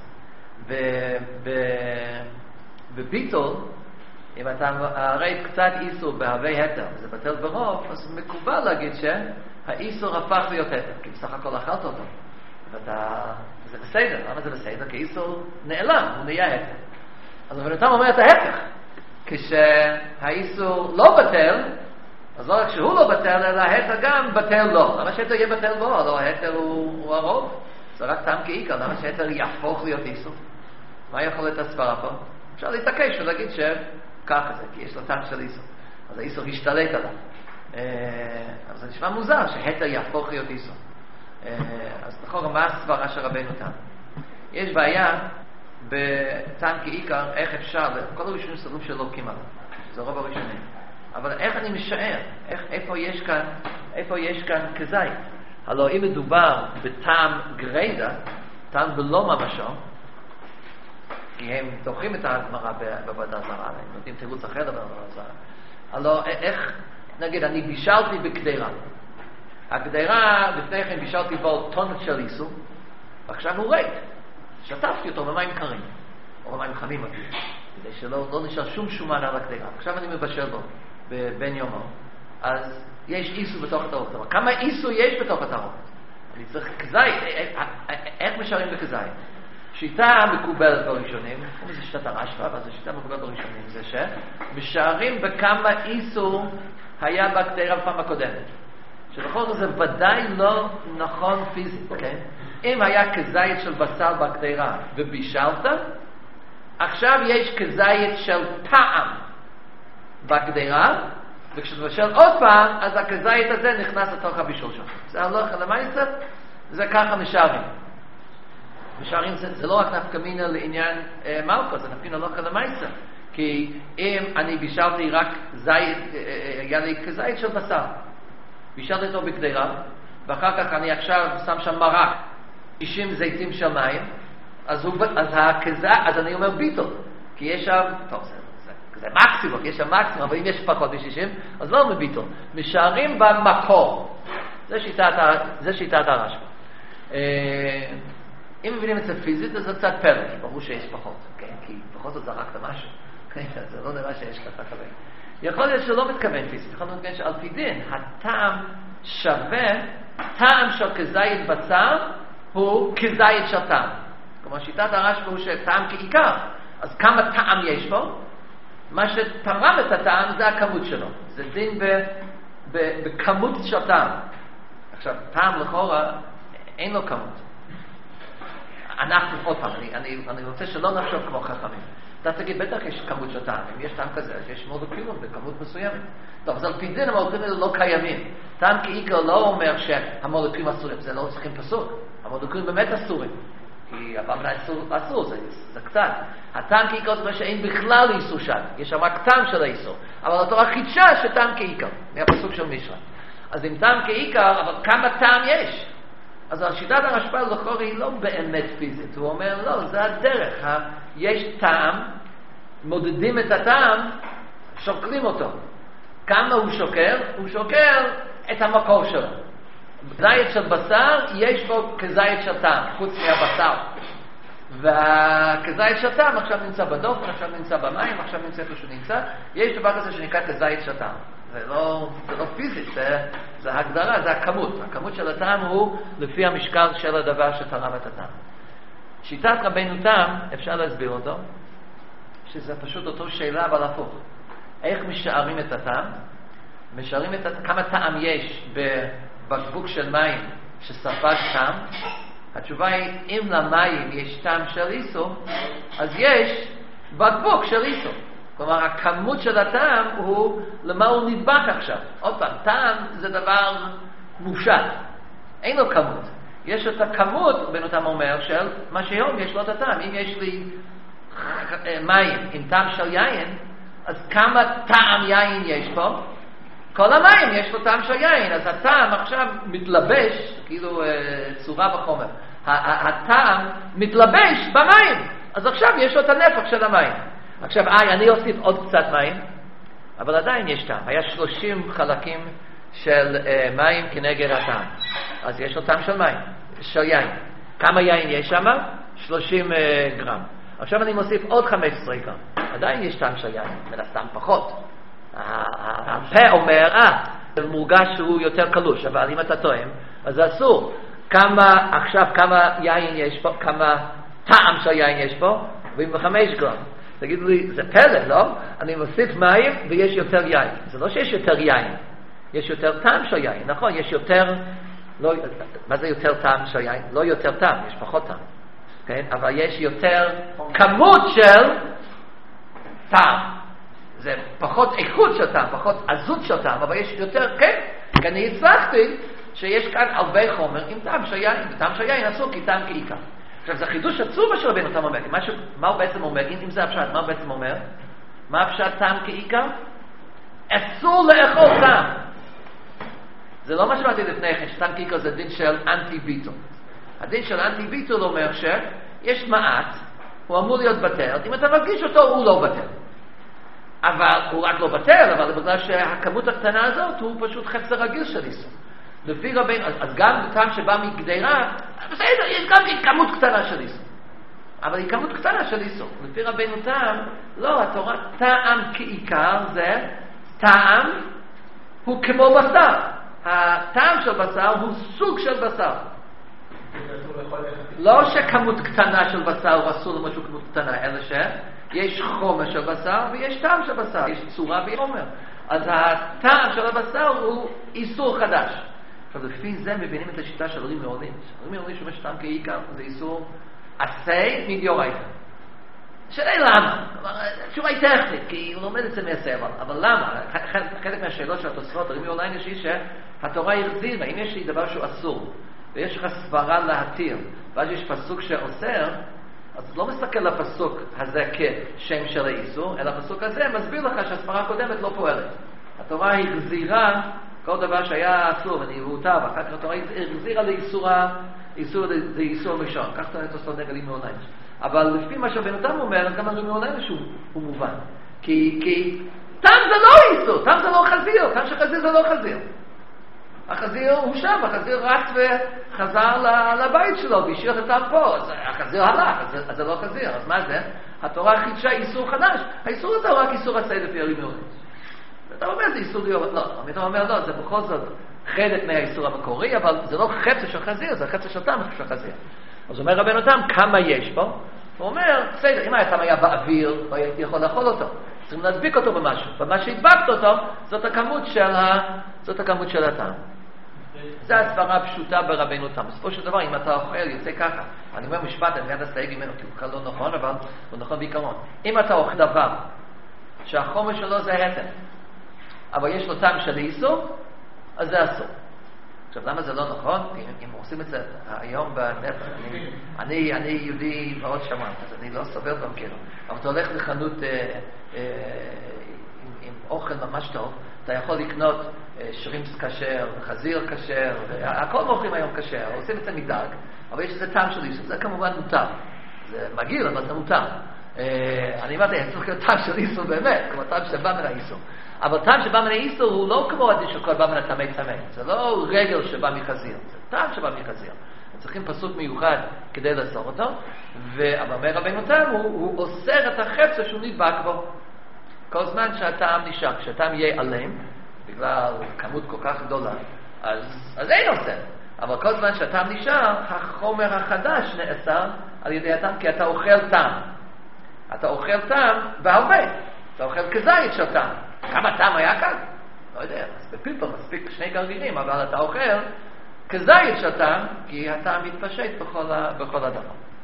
בביטול, אם אתה הרי קצת איסור בהווי התר, וזה בטל ברוב, אז מקובל להגיד שהאיסור הפך להיות התר, כי בסך הכל אכלת אותו. ואתה... זה בסדר, למה זה בסדר? כי איסור נעלם, הוא נהיה התר. אז אבל אתה אומר את ההפך. כשהאיסור לא בטל, אז לא רק שהוא לא בטל, אלא ההתר גם בטל לו. למה שההתר יהיה בטל בו? לא, ההתר הוא, הוא הרוב. זה רק טעם כעיקר. למה שההתר יהפוך להיות איסור? מה יכול להיות הסברה פה? אפשר להתעקש ולהגיד שככה זה, כי יש לו טעם של איסור. אז האיסור השתלט עליו. אבל זה נשמע מוזר שההתר יהפוך להיות איסור. אז נכון, מה הסברה של רבנו תם? יש בעיה בטעם כעיקר, איך אפשר, כל הראשונים סבורים שלא כמעט, זה רוב הראשונים. אבל איך אני משער, איך, איפה יש כאן, איפה יש כאן כזית? הלוא אם מדובר בטעם גריידה, טעם בלא ממשו, כי הם דוחים את ההגמרא בוועדה זרה, הם נותנים תירוץ אחר בוועדה זרה. הלוא איך, נגיד, אני בישלתי בקדרה. הקדרה, לפני כן בישלתי בו טונות של איסור, ועכשיו הוא ריק. שטפתי אותו במים קרים, או במים חמים אפילו, כדי שלא לא נשאר שום שומן על הקדרה. עכשיו אני מבשל בו, בבין יומו, אז יש איסור בתוך התערובת. אבל כמה איסור יש בתוך התערובת? אני צריך כזית, איך משארים בכזית? שיטה מקובלת בראשונים, זה שיטת הרשב"א, אבל זו שיטה מקובלת בראשונים, זה שמשארים בכמה איסור היה בקדרה בפעם הקודמת. שבכל זאת זה ודאי לא נכון פיזית, כן? אם היה כזית של בשר בקדרה ובישלת, עכשיו יש כזית של טעם בקדרה, וכשתבשל עוד פעם, אז הכזית הזה נכנס לתוך הבישול שלך. זה הלוך למעשה, זה ככה משארים. משארים זה, זה לא רק נפקא מינה לעניין אה, מלכות, זה נפקא מינה הלוך למעשה. כי אם אני בישלתי רק זית, היה לי כזית של בשר, בישלתי אותו בקדרה, ואחר כך אני עכשיו שם שם מרק, אישים זיתים של מים, אז, הוא, אז, הכזה, אז אני אומר ביטול, כי יש שם, טוב, זה, זה, זה מקסימום, יש שם מקסימום, אבל אם יש פחות משישים, אז לא מביטול. משארים במקור. זה שיטת, זה שיטת הרשב"א. אה, אם מבינים את זה פיזית, אז זה קצת פלא, כי ברור שיש פחות, כן? כי פחות זאת זרקת משהו. זה לא נראה שיש ככה כזה. יכול להיות שלא מתכוון פיזית, יכול להיות שעל פי דין, הטעם שווה, טעם של כזית בשר הוא כזית של טעם. כלומר, שיטת הרשב"א הוא שטעם כעיקר. אז כמה טעם יש בו? מה שתרם את הטעם זה הכמות שלו. זה דין ב, ב, בכמות של טעם. עכשיו, טעם לכאורה אין לו כמות. אנחנו, עוד פעם, אני, אני, אני רוצה שלא נחשוב כמו חכמים. אתה תגיד, בטח יש כמות של טעם. אם יש טעם כזה, יש מולקולות בכמות מסוימת. טוב, אז על פי דין המולקולות האלה לא קיימים. טעם כעיקר לא אומר שהמולקולות אסורים. זה לא צריכים פסוק. המולקולות באמת אסורים. כי הפעם אסור, אסור זה, זה קטן. הטעם כעיקר זה מה שאין בכלל איסור שם. יש שם רק טעם של האיסור. אבל התורה חידשה שטעם כעיקר. מהפסוק של משנה. אז אם טעם כעיקר, אבל כמה טעם יש? אז השיטת הרשב"א לכאורה היא לא באמת פיזית. הוא אומר, לא, זה הדרך. יש טעם, מודדים את הטעם, שוקלים אותו. כמה הוא שוקל? הוא שוקל את המקור שלו. זית של בשר, יש בו כזית של טעם, חוץ מהבשר. וכזית של טעם עכשיו נמצא בדופן, עכשיו נמצא במים, עכשיו נמצא איפה שהוא נמצא. יש דבר כזה שנקרא כזית של טעם. זה לא, זה לא פיזית, זה, זה הגדרה, זה הכמות. הכמות של הטעם הוא לפי המשקל של הדבר שתרם את הטעם. שיטת רבנו תם, אפשר להסביר אותו, שזה פשוט אותו שאלה אבל הפוך. איך משערים את הטעם? משערים את הטעם, כמה טעם יש בבקבוק של מים שספג טעם? התשובה היא, אם למים יש טעם של איסור, אז יש בקבוק של איסור. כלומר, הכמות של הטעם הוא למה הוא נדבק עכשיו. עוד פעם, טעם זה דבר מופשט. אין לו כמות. יש את הכמות, בן אותם אומר, של מה שהיום יש לו את הטעם. אם יש לי מים עם טעם של יין, אז כמה טעם יין יש פה? כל המים יש לו טעם של יין. אז הטעם עכשיו מתלבש, כאילו צורה בחומר. הטעם מתלבש במים. אז עכשיו יש לו את הנפח של המים. עכשיו, איי, אני אוסיף עוד קצת מים, אבל עדיין יש טעם. היה שלושים חלקים של uh, מים כנגד הטעם. אז יש לו טעם של מים, של יין. כמה יין יש שם? שלושים uh, גרם. עכשיו אני מוסיף עוד חמש עשרה גרם. עדיין יש טעם של יין, מן הסתם פחות. הפה אומר, אה, זה מורגש שהוא יותר קלוש, אבל אם אתה טועם, אז זה אסור. כמה, עכשיו כמה יין יש פה, כמה טעם של יין יש פה? ארבעים וחמש גרם. תגידו לי, זה פלא, לא? אני מוסיף מים ויש יותר יין. זה לא שיש יותר יין. יש יותר טעם של יין. נכון, יש יותר... לא, מה זה יותר טעם של יין? לא יותר טעם, יש פחות טעם. כן? אבל יש יותר כמות של טעם. זה פחות איכות של טעם, פחות עזות של טעם, אבל יש יותר, כן? כי אני הצלחתי שיש כאן הרבה חומר עם טעם של יין. טעם של יין אסור כי טעם כעיקר. עכשיו, זה חידוש עצוב מה שרבנו תם אומר, כי מה, ש... מה הוא בעצם אומר? אם, אם זה הפשט, מה הוא בעצם אומר? מה הפשט טעם כעיקר? אסור לאכול טעם. זה לא מה שאמרתי לפני כן, שטעם כעיקר זה דין של אנטי ביטול. הדין של אנטי ביטול אומר שיש מעט, הוא אמור להיות בטל, אם אתה מרגיש אותו הוא לא בטל. אבל הוא רק לא בטל, אבל בגלל שהכמות הקטנה הזאת הוא פשוט חפץ רגיל של איסור. לפי רבינו, אז גם טעם שבא מגדרה, בסדר, יש גם כמות קטנה של איסור. אבל היא כמות קטנה של איסור. לפי רבינו טעם, לא, התורה, טעם כעיקר זה, טעם הוא כמו בשר. הטעם של בשר הוא סוג של בשר. לא שכמות קטנה של בשר הוא אסור למשהו כמות קטנה, אלא שיש חומר של בשר ויש טעם של בשר, יש צורה וחומר. אז הטעם של הבשר הוא איסור חדש. עכשיו, לפי זה מבינים את השיטה של רימי עולים. רימי עולים שאומר שטעם כעיקר זה איסור עשה מדאורייתא. השאלה היא למה? התשובה היא טכנית, כי הוא לומד את זה מעשה, אבל למה? חלק מהשאלות של התוספות, רימי עולים יש לי שהתורה החזירה, אם יש לי דבר שהוא אסור, ויש לך סברה להתיר, ואז יש פסוק שאוסר, אז לא מסתכל לפסוק הזה כשם של האיסור, אלא הפסוק הזה מסביר לך שהסברה הקודמת לא פועלת. התורה החזירה כל דבר שהיה אסור ונראותה, ואחר כך התורה החזירה לאיסורה, איסור זה איסור ראשון. כך אתה תוספות נגד רימי עולים. אבל לפי מה שרבנו תם אומר, אז גם הרימי עולים הוא מובן. כי, כי טעם זה לא איסור, טעם זה לא חזיר, טעם שחזיר זה לא חזיר. החזיר הוא שם, החזיר רץ וחזר לבית שלו והשאיר את הטעם פה, אז החזיר הלך, אז זה לא חזיר. אז מה זה? התורה חידשה איסור חדש. האיסור הזה הוא רק איסור עשה לפי הרימי עולים. אתה אומר זה איסור דיור, לא, אתה אומר לא, זה בכל זאת חלק מהאיסור המקורי, אבל זה לא חפץ של חזיר, זה חפץ של טעם של חזיר. אז אומר רבנו תם, כמה יש פה? הוא אומר, בסדר, אם הטעם היה באוויר, לא הייתי יכול לאכול אותו. צריכים להדביק אותו במשהו. ומה שהדבקת אותו, זאת הכמות של, ה... זאת הכמות של הטעם. זו הסברה הפשוטה ברבנו תם. בסופו של דבר, אם אתה אוכל, יוצא ככה. אני אומר משפט, אני מיד אסתייג ממנו, כי הוא כאן לא נכון, אבל הוא נכון בעיקרון. אם אתה אוכל דבר, שהחומר שלו זה היתר, אבל יש לו טעם של איסור, אז זה אסור. עכשיו, למה זה לא נכון? אם, אם עושים את זה היום בנפח, אני, אני, אני יהודי מאוד שמן, אז אני לא סובל במקרה. אבל אתה הולך לחנות אה, אה, עם, עם אוכל ממש טוב, אתה יכול לקנות אה, שרימפס כשר, חזיר כשר, הכל מוכרים היום כשר, עושים את זה מדג, אבל יש איזה טעם של איסור, זה כמובן מותר. זה מגעיל, אבל זה מותר. אה, אני אמרתי, צריך להיות טעם של איסור באמת, כמו טעם שבא מן האיסור. אבל טעם שבא מן האיסור הוא לא כמו הדין של כל בא מן הטמא טמא. זה לא רגל שבא מחזיר, זה טעם שבא מחזיר. צריכים פסוק מיוחד כדי לאסור אותו, אבל אומר רבנו תם, הוא, הוא אוסר את החפץ שהוא נדבק בו. כל זמן שהטעם נשאר, כשהטעם יהיה עליהם, בגלל כמות כל כך גדולה, אז, אז אין אוסר. אבל כל זמן שהטעם נשאר, החומר החדש נאסר על ידי הטעם, כי אתה אוכל טעם. אתה אוכל טעם בהרבה. אתה אוכל כזית של טעם. כמה טעם היה כאן? לא יודע, אז בפלפל מספיק שני גרגירים, אבל אתה אוכל כזית של טעם, כי הטעם מתפשט בכל, ה, בכל הדבר.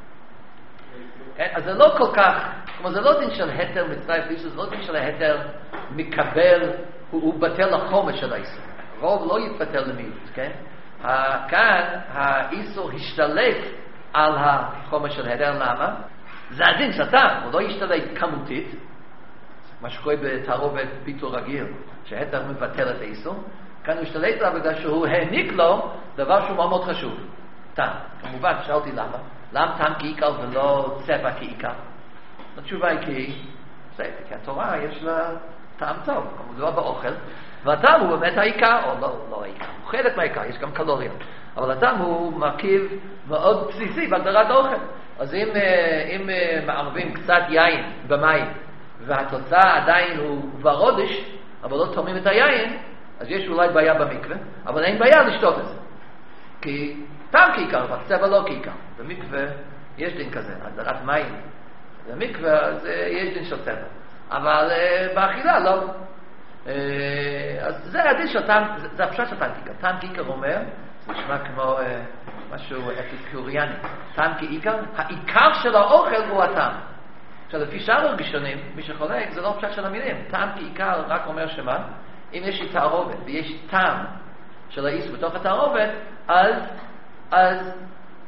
כן? אז זה לא כל כך, כמו זה לא דין של היתר מצטרף לאיסור, זה לא דין של ההיתר מקבל, הוא, הוא בטל לחומר של האיסור. רוב לא יתבטל למיעוט, כן? כאן האיסור השתלט על החומר של ההיתר, למה? זה הדין של טעם, הוא לא השתלט כמותית, מה שקורה בתערובת ביטול רגיל, שההיתר מבטל את האיסור, כאן הוא השתלט עליו בגלל שהוא העניק לו דבר שהוא מאוד מאוד חשוב, טעם. כמובן, שאלתי למה, למה טעם כעיקר ולא צבע כעיקר? התשובה היא כי, בסדר, כי התורה יש לה טעם טוב, כמובן באוכל, והטעם הוא באמת העיקר, או לא, לא העיקר, הוא חלק מהעיקר, יש גם קלוריות, אבל הטעם הוא מרכיב מאוד בסיסי בהגדרת האוכל. אז אם, אם מערבים קצת יין במים, והתוצאה עדיין הוא ורודש, אבל לא תורמים את היין, אז יש אולי בעיה במקווה, אבל אין בעיה לשתות את זה. כי טעם כעיקר, אבל צבע לא כעיקר. במקווה יש דין כזה, הגדרת מים. במקווה אז יש דין של צבע. אבל uh, באכילה לא. Uh, אז זה הדין של טעם, זה, זה הפשט של טעם כעיקר. טעם כעיקר אומר, זה נשמע כמו uh, משהו אפיקוריאני. טעם כעיקר, העיקר של האוכל הוא הטעם. עכשיו, לפי שאר הראשונים, מי שחולק, זה לא פשט של המילים. טעם כעיקר רק אומר שמה? אם יש לי תערובת ויש טעם של האיסור בתוך התערובת, אז, אז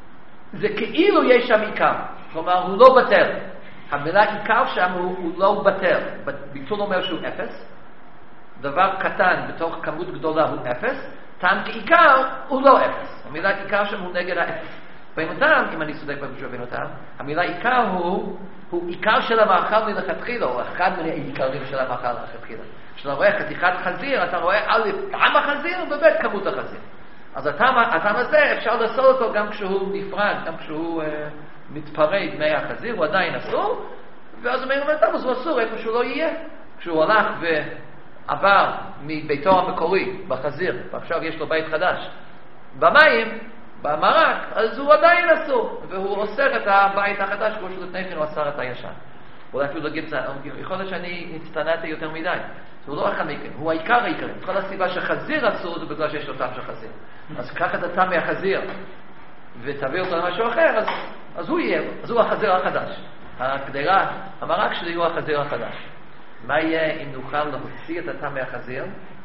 זה כאילו יש שם עיקר, כלומר הוא לא בטל. המילה עיקר שם הוא, הוא לא בטל. ביטול אומר שהוא אפס, דבר קטן בתוך כמות גדולה הוא אפס, טעם כעיקר הוא לא אפס. המילה עיקר שם הוא נגד האפס. בינותם, אם אני צודק במשהו בינותם, המילה עיקר הוא, הוא עיקר של המאכל מלכתחילה, או אחד מן העיקרים של המאכל מלכתחילה. כשאתה רואה חתיכת חזיר, אתה רואה א', טעם החזיר וב' כמות החזיר. אז הטעם, הטעם הזה אפשר לעשות אותו גם כשהוא נפרד, גם כשהוא אה, מתפרד מהחזיר, הוא עדיין אסור, ואז הוא אומר, אז הוא אסור איפה שהוא לא יהיה. כשהוא הלך ועבר מביתו המקורי בחזיר, ועכשיו יש לו בית חדש, במים, במרק, אז הוא עדיין אסור, והוא אוסר את הבית החדש כמו שלפני כן הוא אסר את הישן. אולי אפילו להגיד, יכול להיות שאני הצטנעתי יותר מדי. הוא לא אחד מכן, הוא העיקר העיקרי. כל הסיבה שחזיר אסור זה בגלל שיש לו טעם של חזיר. אז קח את הטעם מהחזיר ותביא אותו למשהו אחר, אז, אז הוא יהיה, אז הוא החזיר החדש. הקדרה, המרק שלי הוא החזיר החדש. מה יהיה אם נוכל להוציא את הטעם מהחזיר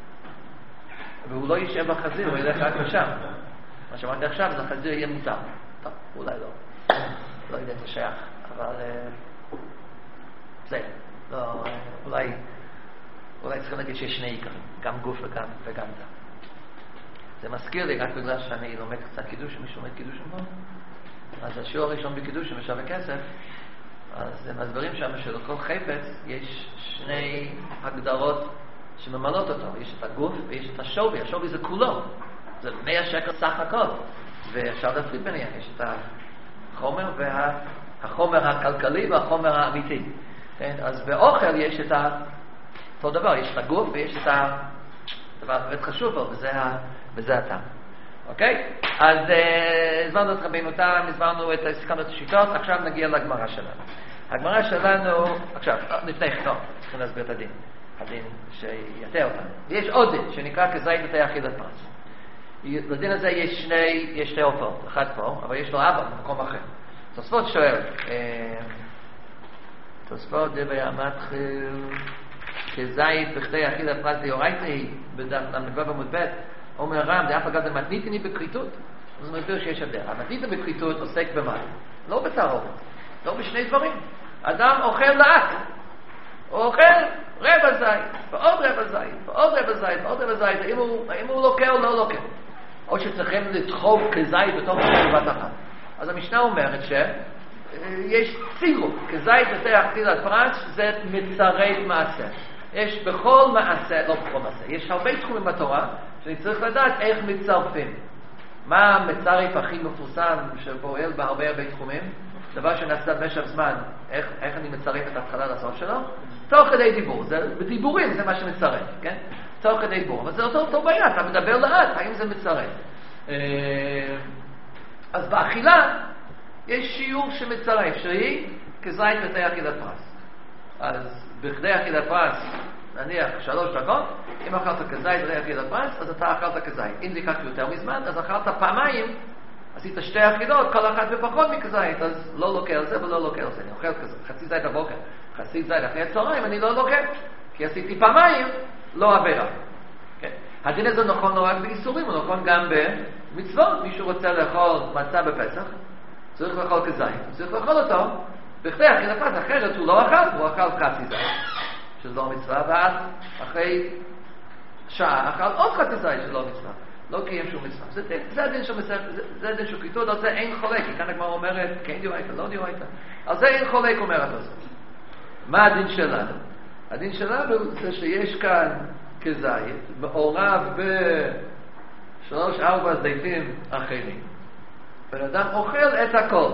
והוא לא יישב בחזיר, הוא ילך רק לשם. מה שאמרתי עכשיו, אז החזיר יהיה מותר. טוב, אולי לא. לא יודע, זה שייך, אבל זה, לא, אולי אולי צריכים להגיד שיש שני עיקרים, גם גוף וגם, וגם דם. זה מזכיר לי, רק בגלל שאני לומד קצת קידוש, מישהו לומד קידוש פה, אז השיעור הראשון בקידוש שמשווה כסף, אז הם מסבירים שם שלכל חפץ יש שני הגדרות שממלאות אותו. יש את הגוף ויש את השווי. השווי זה כולו. זה מאה שקל סך הכל. ואפשר להפריד ביניהם. יש את החומר והחומר הכלכלי והחומר האמיתי. אז באוכל יש את אותו דבר. יש את הגוף ויש את הדבר באמת חשוב פה, וזה, וזה הטעם. אוקיי? אז הזמרנו את רבינו תם, הזמרנו את סיכמנו את השיטות, עכשיו נגיע לגמרא שלנו. הגמרא שלנו, עכשיו, לפני כן, לא, צריכים להסביר את הדין. הדין שיתה אותנו. ויש עוד דין, שנקרא כזית מתי אכילת פרס. לדין הזה יש שני, יש שתי הופעות, אחד פה, אבל יש לו אבא במקום אחר. תוספות שואל, תוספות דברי המתחיל, כזית בכדי אכילת פרס דיורייתא היא, בדף למדבר עמוד ב', אומר רם, דאף אגב זה מתניתני בכריתות. אז הוא מסביר שיש הבדל. המתניתני בכריתות עוסק במה? לא בתערובת, לא בשני דברים. אדם אוכל לאט. הוא אוכל רבע זית, ועוד רבע זית, ועוד רבע זית, ועוד רבע זית. האם הוא, האם הוא לוקה או לא לוקה? או שצריכים לדחוף כזית בתוך שבת אחת. אז המשנה אומרת שיש צירוף. כזית בתי אכילת פרס זה מצרי מעשה. יש בכל מעשה, לא בכל מעשה, יש הרבה תחומים בתורה שאני צריך לדעת איך מצרפים. מה המצרף הכי מפורסם שפועל בהרבה הרבה תחומים? דבר שנעשה במשך זמן, איך, איך אני מצרף את ההתחלה לסוף שלו? תוך כדי דיבור, זה, בדיבורים זה מה שמצרף, כן? תוך כדי דיבור, אבל זה אותו, אותו בעיה, אתה מדבר לאט, האם זה מצרף? אז באכילה יש שיעור שמצרף, שהיא כזית בתי אכילת פרס. אז בכדי אכילת פרס, נניח שלוש דקות, אם אכלת כזית בתי אכילת פרס, אז אתה אכלת כזית. אם זה ייקח יותר מזמן, אז אכלת פעמיים, עשית שתי אכילות, כל אחת ופחות מכזית, אז לא לוקה על זה ולא לוקה על זה. אני אוכל כזה, חצי זית בבוקר, חצי זית אחרי הצהריים, אני לא לוקה, כי עשיתי פעמיים, לא עבירה. כן. הדין הזה נכון לא רק באיסורים, הוא נכון גם במצוות. מישהו רוצה לאכול מצה בפסח, צריך לאכול כזית, צריך לאכול אותו, בכדי אכילת פרס, אחרת הוא לא אכל, הוא אכל חצי זית, שזה לא מצווה, ואז אחרי שעה אכל עוד חצי זית שזה לא מצווה. לא קיים שום מצווה. זה, זה הדין של מסך, זה, זה הדין של כריתות, על זה אין חולק, כי כאן הגמרא אומרת, כן דיורייתא, לא דיורייתא. על זה אין חולק, אומרת הזאת. מה הדין שלנו? הדין שלנו זה שיש כאן כזית, מעורב בשלוש ארבע זיתים אחרים. בן אדם אוכל את הכל.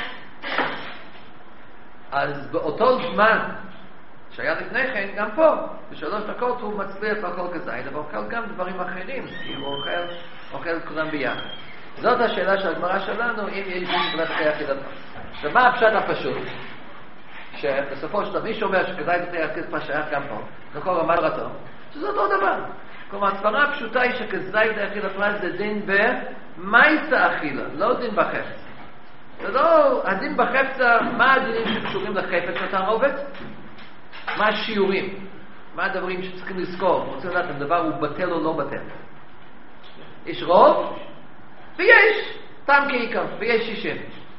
אז באותו זמן שהיה לפני כן, גם פה, בשלוש דקות הוא מצליח לאכול כזית, אבל אוכל גם דברים אחרים, כי הוא אוכל, אוכל כולם ביחד. זאת השאלה של הגמרא שלנו, אם יש דין בתי אכילת פרס. ומה הפשט הפשוט? שבסופו של דבר, מי שאומר שכזית בתי אכילת פרס שייך גם פה, נכון רמת רתו, שזה אותו דבר. כלומר, הסברה הפשוטה היא שכזית בתי אכילת פרס זה דין במייסה אכילה, לא דין בחפץ. זה לא, הדין בחפצה, מה הדינים שקשורים לחפץ התערובת? מה השיעורים? מה הדברים שצריכים לזכור? רוצה לדעת אם דבר הוא בטל או לא בטל. יש רוב, ויש טעם כעיקר, ויש שישים.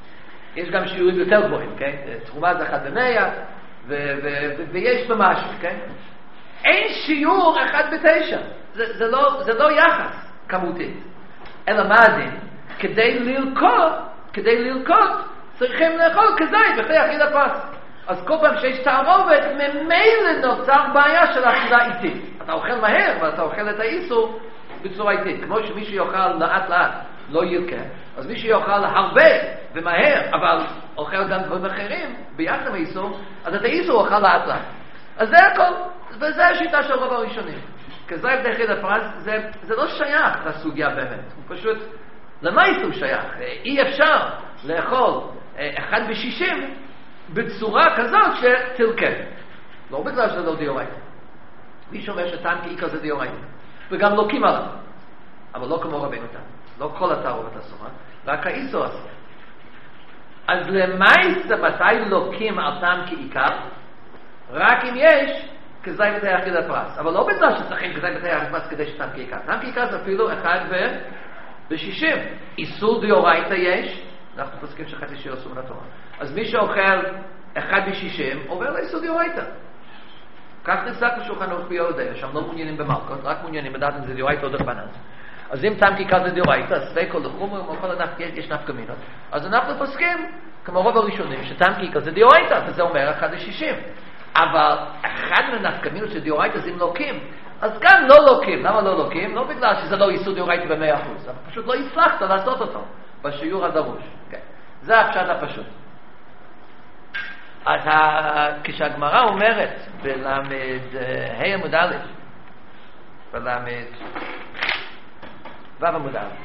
יש גם שיעורים יותר גבוהים, כן? תרומה זה אחד במאה, ויש במשהו, כן? אין שיעור אחד בתשע. זה, זה, לא, זה לא יחס כמותית. אלא מה הדין? כדי ללקוט, כדי ללקוט, צריכים לאכול כזית בכדי אכיל הפס. אז כל פעם שיש תערובת, ממילא נוצר בעיה של אכילה איטית. אתה אוכל מהר, ואתה אוכל את האיסור בצורה איטית. כמו שמישהו יאכל לאט לאט, לא ירקה, אז מישהו יאכל הרבה ומהר, אבל אוכל גם דברים אחרים, ביחד עם האיסור, אז את האיסור אוכל לאט לאט. אז זה הכל, וזה השיטה של רוב הראשונים. כזית בכדי אכיל הפס, זה, זה לא שייך לסוגיה באמת. הוא פשוט, למה איסור שייך? אי אפשר לאכול אחד בשישים, בצורה כזאת שתלקה. לא בגלל שזה לא דיורייתא. מישהו אומר שטעם כעיקר זה דיורייתא. וגם לוקים עליו. אבל לא כמו רבינו תם. לא כל התערובת אסורה, רק האיסור אסור. אז למעשה מתי לוקים על טעם כעיקר? רק אם יש כזית בתי אכיל הפרס. אבל לא בגלל שצריכים כזית בתי אכיל הפרס כדי שטעם כעיקר. טעם כעיקר זה אפילו אחד בשישים. איסור דיורייתא יש, אנחנו פוסקים שחצי שיר אסור מן התורה. אז מי שאוכל אחד בשישים עובר לאיסור דיורייתא. כך נפסק בשולחן ערוך ביהודה, שם לא מעוניינים במלכות, רק מעוניינים לדעת אם זה דיורייתא או דרבנן. אז אם טעם כעיקר זה דיורייתא, אז ספק או לחומר, או כל הדף יש נפקא מינות. אז אנחנו פוסקים, כמו רוב הראשונים, שטעם כעיקר זה דיורייתא, וזה אומר אחד לשישים. אבל אחד מהנפקא מינות של דיורייתא זה אם לוקים. אז כאן לא לוקים. למה לא לוקים? לא בגלל שזה לא איסור דיורייתא במאה אחוז, אבל פשוט לא הצלחת לעשות אותו בשיעור הדרוש. Okay. זה הפשט הפשוט. אז כשהגמרא אומרת בלמד ה' עמוד א', בלמד ו' עמוד א',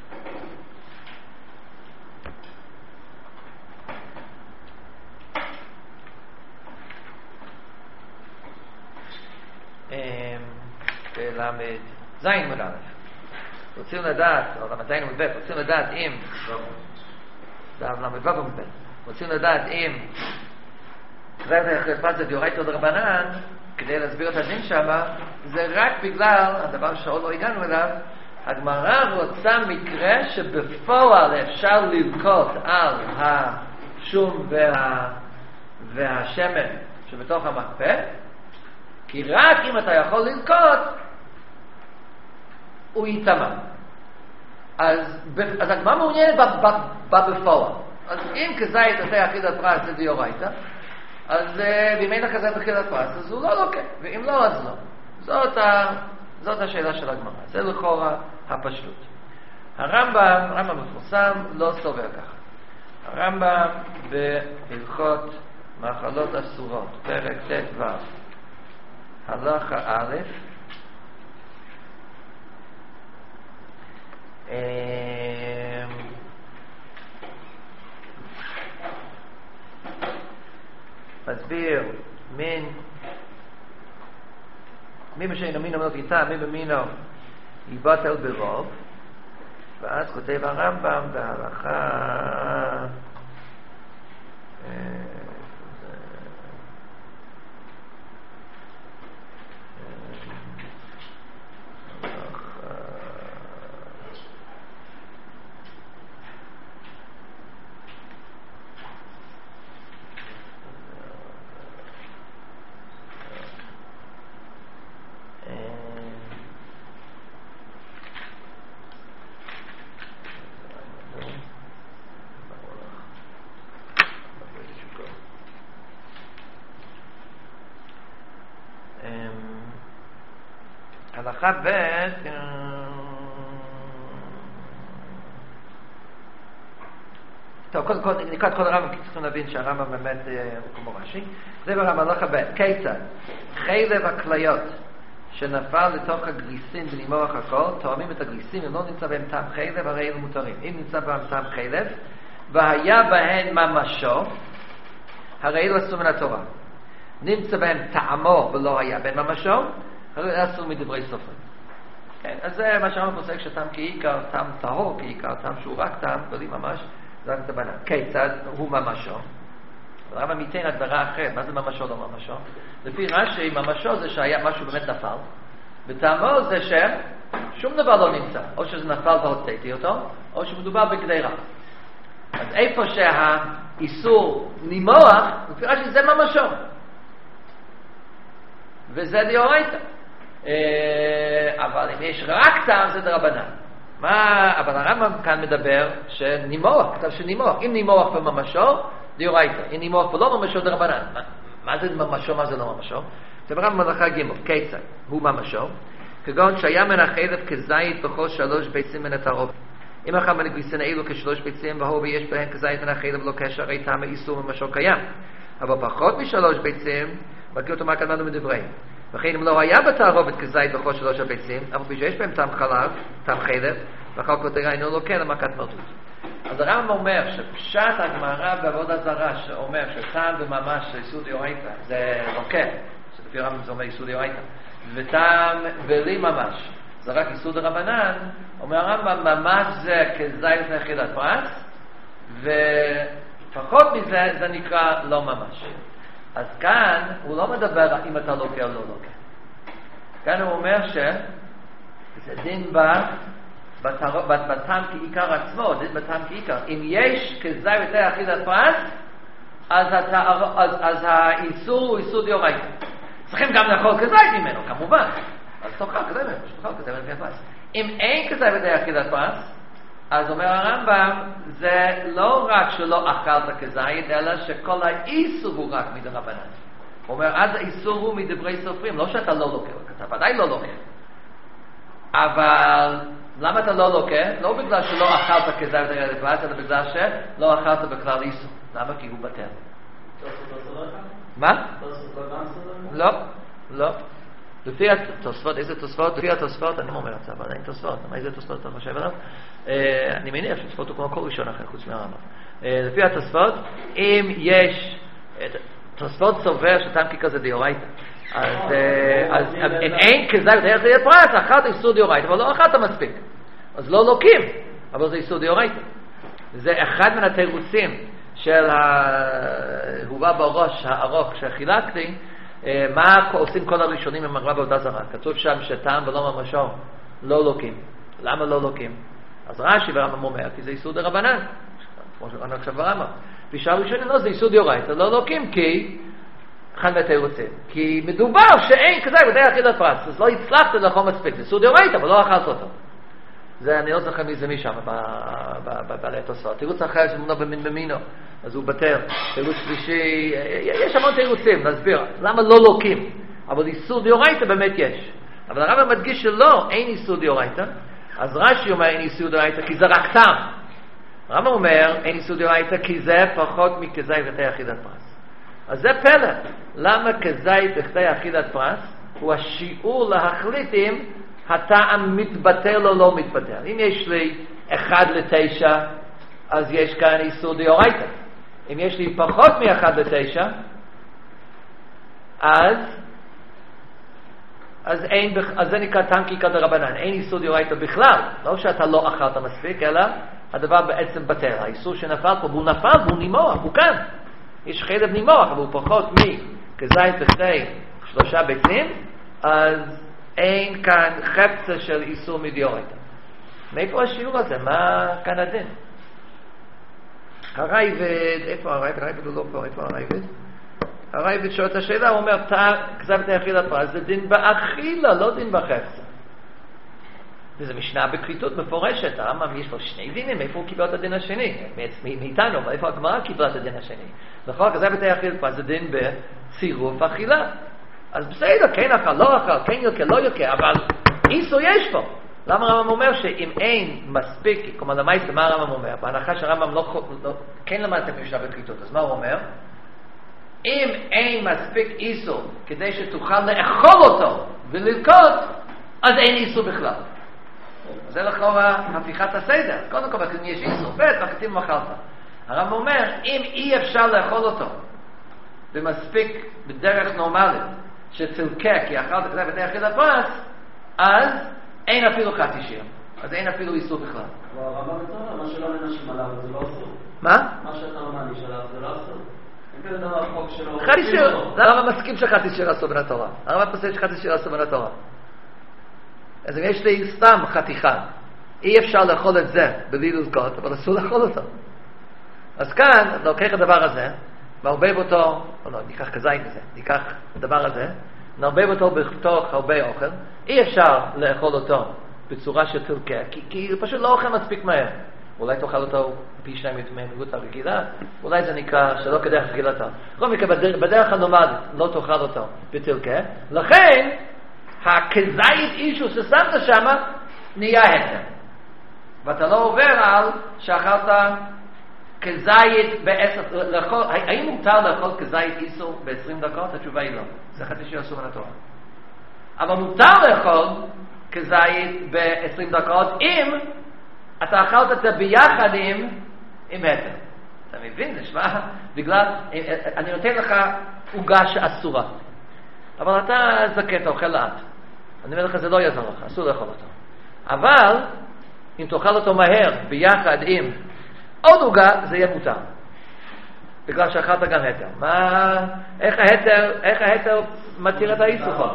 בלמד ז' עמוד א', רוצים לדעת, או למד ז' עמוד ב', רוצים לדעת אם זה למד ו' עמוד ב', רוצים לדעת אם כזית בכדי אכיל הפרס זה דיורייתא או דרבנן, כדי להסביר את הדין שמה, זה רק בגלל, הדבר שעוד לא הגענו אליו, הגמרא רוצה מקרה שבפועל אפשר ללקוט על השום וה... והשמן שבתוך המקפא, כי רק אם אתה יכול ללקוט, הוא יטמא. אז, אז הגמרא מעוניינת בפועל. אז אם כזית בכדי אכיל הפרס זה דיורייתא, אז בימי כזית בכדי הפרס, אז הוא לא לוקח, ואם לא, אז לא. זאת, ה, זאת השאלה של הגמרא. זה לכאורה הפשטות. הרמב"ם, הרמב"ם מפורסם, לא סובר ככה. הרמב"ם בהלכות מאכלות אסורות, פרק ט"ו, הלכה א', מסביר מין מי משאינו מינו מנות איתה, מי במינו יבטל ברוב, ואז כותב הרמב"ם בהלכה הלכה ב' טוב, קודם כל נקרא את כל הרמב"ם, כי צריכים להבין שהרמב"ם באמת הוא כמו רש"י. זה ברמב"ם הלכה ב' כיצד חלב הכליות שנפל לתוך הגליסין בנימוח הכל, תואמים את הגליסין ולא נמצא בהם טעם חלב, הרי אלו מותרים. אם נמצא בהם טעם חלב והיה בהן ממשו, הרי אלו אסור מן התורה. נמצא בהם טעמו ולא היה בהם ממשו, הרי אסור מדברי סופרים. כן, אז זה מה שהרמב"ם פוסק שטעם כעיקר, טעם טהור כעיקר, טעם שהוא רק טעם, גדולים ממש, זה רק טבנה. כיצד הוא ממשו? הרמב"ם ייתן הגדרה אחרת, מה זה ממשו לא ממשו? לפי רש"י, ממשו זה שהיה משהו באמת נפל, וטעמו זה ששום דבר לא נמצא, או שזה נפל והוצאתי אותו, או שמדובר בגדי רע. אז איפה שה... איסור נימוח, מפירה שזה ממשו. וזה דאורייתא. אבל אם יש רק טעם זה דרבנן. מה, אבל הרמב"ם כאן מדבר שנימוח, כתב שנימוח. אם נימוח בממשו, דאורייתא. אם נימוח פה לא ממשו דרבנן. מה, מה זה ממשו, מה זה לא ממשו? זה ברמב"ם מלאכה ג' כיצד הוא ממשו. כגון שהיה מן החלב כזית בכל שלוש ביצים מן התערובת. אם אחר מנגביסין אילו כשלוש ביצים והוא ויש בהן כזית מן החלב ולא קשר, הרי טעם האיסור ממשו קיים. אבל פחות משלוש ביצים, מכיר אותו מה כתבנו מדברים. וכן אם לא היה בתערובת כזית בכל שלוש הביצים, אבל שיש בהם טעם חלב, טעם חלב, ואחר כך תראה אינו לוקה למכת מלכות. אז הרמב"ם אומר שפשט הגמרא בעבודה זרה שאומר שטעם בממש איסור דאורייתא זה לוקה, שלפי הרמב"ם זה אומר איסור דאורייתא, וטעם בלי ממש זה רק איסור דרבנן, אומר הרמב"ם ממש זה כזית מאכילת פרס, ופחות מזה זה נקרא לא ממש. אז כאן הוא לא מדבר אם אתה לוקה או לא לוקה. כאן הוא אומר שזה דין בה בטעם כעיקר עצמו, דין בטעם כעיקר. אם יש כזית יותר אכילת פרס, אז, אז, אז האיסור הוא איסור דאורייתא. צריכים גם לאכול כזית ממנו, כמובן. אז תאכל כזית ממנו, תאכל כזית ממנו. אם אין כזית יותר אכילת פרס, אז אומר הרמב"ם, זה לא רק שלא אכלת כזית, אלא שכל האיסור הוא רק מדרבנן. הוא אומר, אז האיסור הוא מדברי סופרים, לא שאתה לא לוקה, אתה ודאי לא לוקה. אבל למה אתה לא לוקה? לא בגלל שלא אכלת כזית יותר פרס, אלא בגלל שלא אכלת בכלל איסור. למה? כי הוא בטל. מה? לא, לא. לפי התוספות, איזה תוספות? לפי התוספות, אני לא אומר את זה, אבל אין תוספות. איזה תוספות אתה חושב עליו? אני מניח שתוספות הוא כמו כל ראשון אחר, חוץ מהרמב"ם. לפי התוספות, אם יש, תוספות סובר שטעם כעיקר זה דאורייתא. אז אם אין כזית דרך זה יהיה פרס, אכלת איסור דאורייתא, אבל לא אכלת מספיק. אז לא לוקים, אבל זה איסור דאורייתא. זה אחד מן התירוצים של ההובא בראש הארוך שחילקתי, מה עושים כל הראשונים עם הגמרא בעבודה זרה? כתוב שם שטעם ולא ממשו לא לוקים. למה לא לוקים? אז רש"י ורמב"ם אומר כי זה איסור דרבנן, כמו שאמרנו עכשיו ברמב"ם. בשעה ראשונים לא, זה איסור דאורייתא, לא לוקים כי אחד מהתירוצים, כי מדובר שאין כזית ודאי אכילת פרס, אז לא הצלחת לאכול מספיק, זה איסור דאורייתא אבל לא אכלת אותו. זה אני לא זוכר מי זה מי שם בעלי התוספות. תירוץ אחר שמונו במין במינו, אז הוא בטל. תירוץ שלישי, יש המון תירוצים, נסביר למה לא לוקים, אבל איסור דאורייתא באמת יש. אבל הרמב"ם מדגיש שלא, אין איסור דאורייתא. אז רש"י אומר אין איסור דאורייתא כי זה רק טעם. הרמב"ם אומר אין איסור דאורייתא כי זה פחות מכזית בכדי אכילת פרס. אז זה פלא, למה כזית בכדי אכילת פרס הוא השיעור להחליט אם הטעם מתבטל או לא מתבטל. אם יש לי אחד לתשע, אז יש כאן איסור דאורייתא. אם יש לי פחות מאחד לתשע, אז אז, אין, אז זה נקרא טעם כעיקר דרבנן. אין איסור דאורייתא בכלל. לא שאתה לא אכלת מספיק, אלא הדבר בעצם בטל. האיסור שנפל פה, והוא נפל, והוא נימוח, הוא כאן. יש חלב נימוח, אבל הוא פחות מכזית בכדי שלושה ביצים, אז אין כאן חפצה של איסור מדאורייתא. מאיפה השיעור הזה? מה כאן הדין? הרייבד, איפה הרייבד? הרייבד הוא לא פה, איפה הרייבד? הרייבד שואל את השאלה, הוא אומר, כזית בכדי אכילת פרס, זה דין באכילה, לא דין בחפצה. וזה משנה בכריתות מפורשת, הרמב"ם יש לו שני דינים, איפה הוא קיבל את הדין השני? מאיתנו, איפה הגמרא קיבלה את הדין השני? נכון, כזית בכדי אכילת פרס, זה דין בצירוף אכילה. אז בסדר, כן אכל, לא אכל, כן יוקה, לא יוקה, אבל איסור יש פה. למה הרמב"ם אומר שאם אין מספיק, כלומר למעשה, מה הרמב"ם אומר? בהנחה שהרמב"ם לא, לא, כן למדתם משנה בכריתות, אז מה הוא אומר? אם אין מספיק איסור כדי שתוכל לאכול אותו וללקוט, אז אין איסור בכלל. זה לכאורה הפיכת הסדר. קודם כל, אם יש איסור, בית, מחתים ואכלת. הרמב"ם אומר, אם אי אפשר לאכול אותו במספיק בדרך נורמלית, שתלקה כי אכלת כזית בכדי אכילת פרס, אז אין אפילו חצי שיר. אז אין אפילו איסור בכלל. אבל הרמב"ם מתאר, מה שלא לנשים עליו זה לא אסור. מה? מה שאתה מעניש עליו זה לא אסור. אין כזה דבר חוק שלו. חצי שיר. הרמב"ם מסכים שחצי שיר אסור בין התורה. הרמב"ם פוסק שחצי שיר אסור בין התורה. אז אם יש לי סתם חתיכה, אי אפשר לאכול את זה בלי ללקוט, אבל אסור לאכול אותו. אז כאן לוקח הדבר הזה, מערבב אותו, או לא, ניקח כזית מזה, ניקח הדבר הזה, נערבב אותו בתוך הרבה אוכל, אי אפשר לאכול אותו בצורה של תלקה, כי, כי הוא פשוט לא אוכל מספיק מהר. אולי תאכל אותו פי שניים מהמהירות הרגילה, אולי זה נקרא שלא כדרך רגילתו. בכל מקרה, בדרך, בדרך הנורמלית לא תאכל אותו בתלקה, לכן הכזית אישו ששמת שם נהיה היתר. ואתה לא עובר על שאכלת כזית בעשר, לאכול, האם מותר לאכול כזית איסור ב-עשרים דקות? התשובה היא לא. זה חצי שאסור מן התורה. אבל מותר לאכול כזית ב-עשרים דקות אם אתה אכלת את זה ביחד עם, עם היתר. אתה מבין? נשמע? בגלל, אני נותן לך עוגה שאסורה. אבל אתה זקן, אתה אוכל לאט. אני אומר לך, זה לא יעזור לך, אסור לאכול אותו. אבל, אם תאכל אותו מהר, ביחד עם עוד עוגה, זה יהיה מותר. בגלל שאכלת גם היתר. מה, איך ההיתר, איך ההיתר מתיר את האיסור?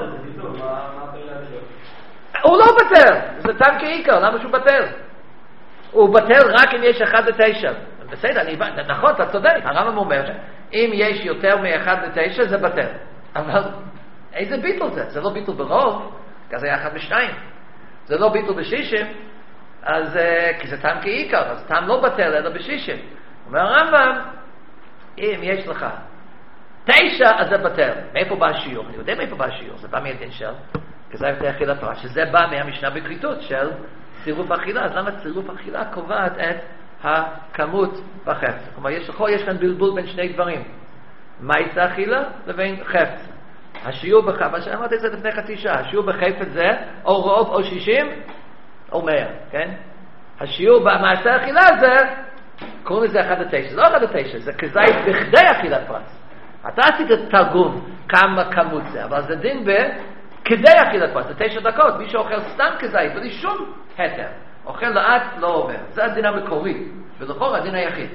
הוא לא בטל, זה טעם כעיקר, למה שהוא בטל? הוא בטל רק אם יש אחד לתשע. בסדר, אני, נכון, אתה צודק. הרמב"ם אומר, אם יש יותר מאחד לתשע, זה בטל. אבל איזה ביטל זה? זה לא ביטל ברוב, כי זה היה אחד ושניים. זה לא ביטל בשישים, אז, כי זה טעם כעיקר, אז טעם לא בטל, אלא בשישים. אומר הרמב"ם, אם יש לך תשע, אז זה בטל. מאיפה בא השיעור? אני יודע מאיפה בא השיעור. זה בא מהדין של, כי זה יותר אכילה פרט, שזה בא מהמשנה בכריתות של צירוף אכילה. אז למה צירוף אכילה קובעת את הכמות בחפץ? כלומר, יש, יש כאן בלבול בין שני דברים. מייסה אכילה לבין חפץ. השיעור בחפץ, אמרתי את זה לפני חצי שעה, השיעור בחפץ זה או רוב או שישים או מאה, כן? השיעור במעשה אכילה זה, קוראים לזה אחד לתשע, זה לא אחד לתשע, זה כזית בכדי אכילת פרס. אתה עשית תרגום כמה כמות זה, אבל זה דין בכדי אכילת פרס, זה תשע דקות, מי שאוכל סתם כזית, בלי שום היתר, אוכל לאט לא עובר, זה הדין המקורי, ולכאורה הדין היחיד.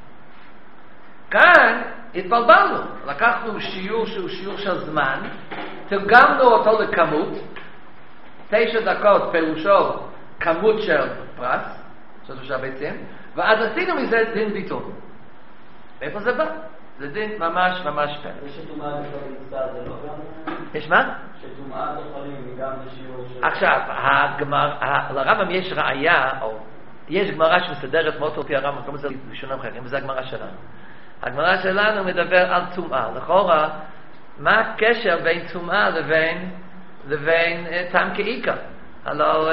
כאן התבלבלנו, לקחנו שיעור שהוא שיעור של זמן, תרגמנו אותו לכמות, תשע דקות פירושו כמות של פרס, של שלושה ביצים, ואז עשינו מזה דין ביטול. מאיפה זה בא? זה דין ממש ממש פרק. זה שטומאה יכולים לצטער, זה לא גם... יש מה? שטומאה יכולים גם בשיעור של... עכשיו, לרמב"ם יש ראייה, או יש גמרא שמסדרת מאוד על פי הרמב"ם, כמו זה בשונים אחרים, וזה הגמרא שלנו. הגמרא שלנו מדבר על טומאה. לכאורה, מה הקשר בין טומאה לבין, לבין טעם כעיקר? הלוא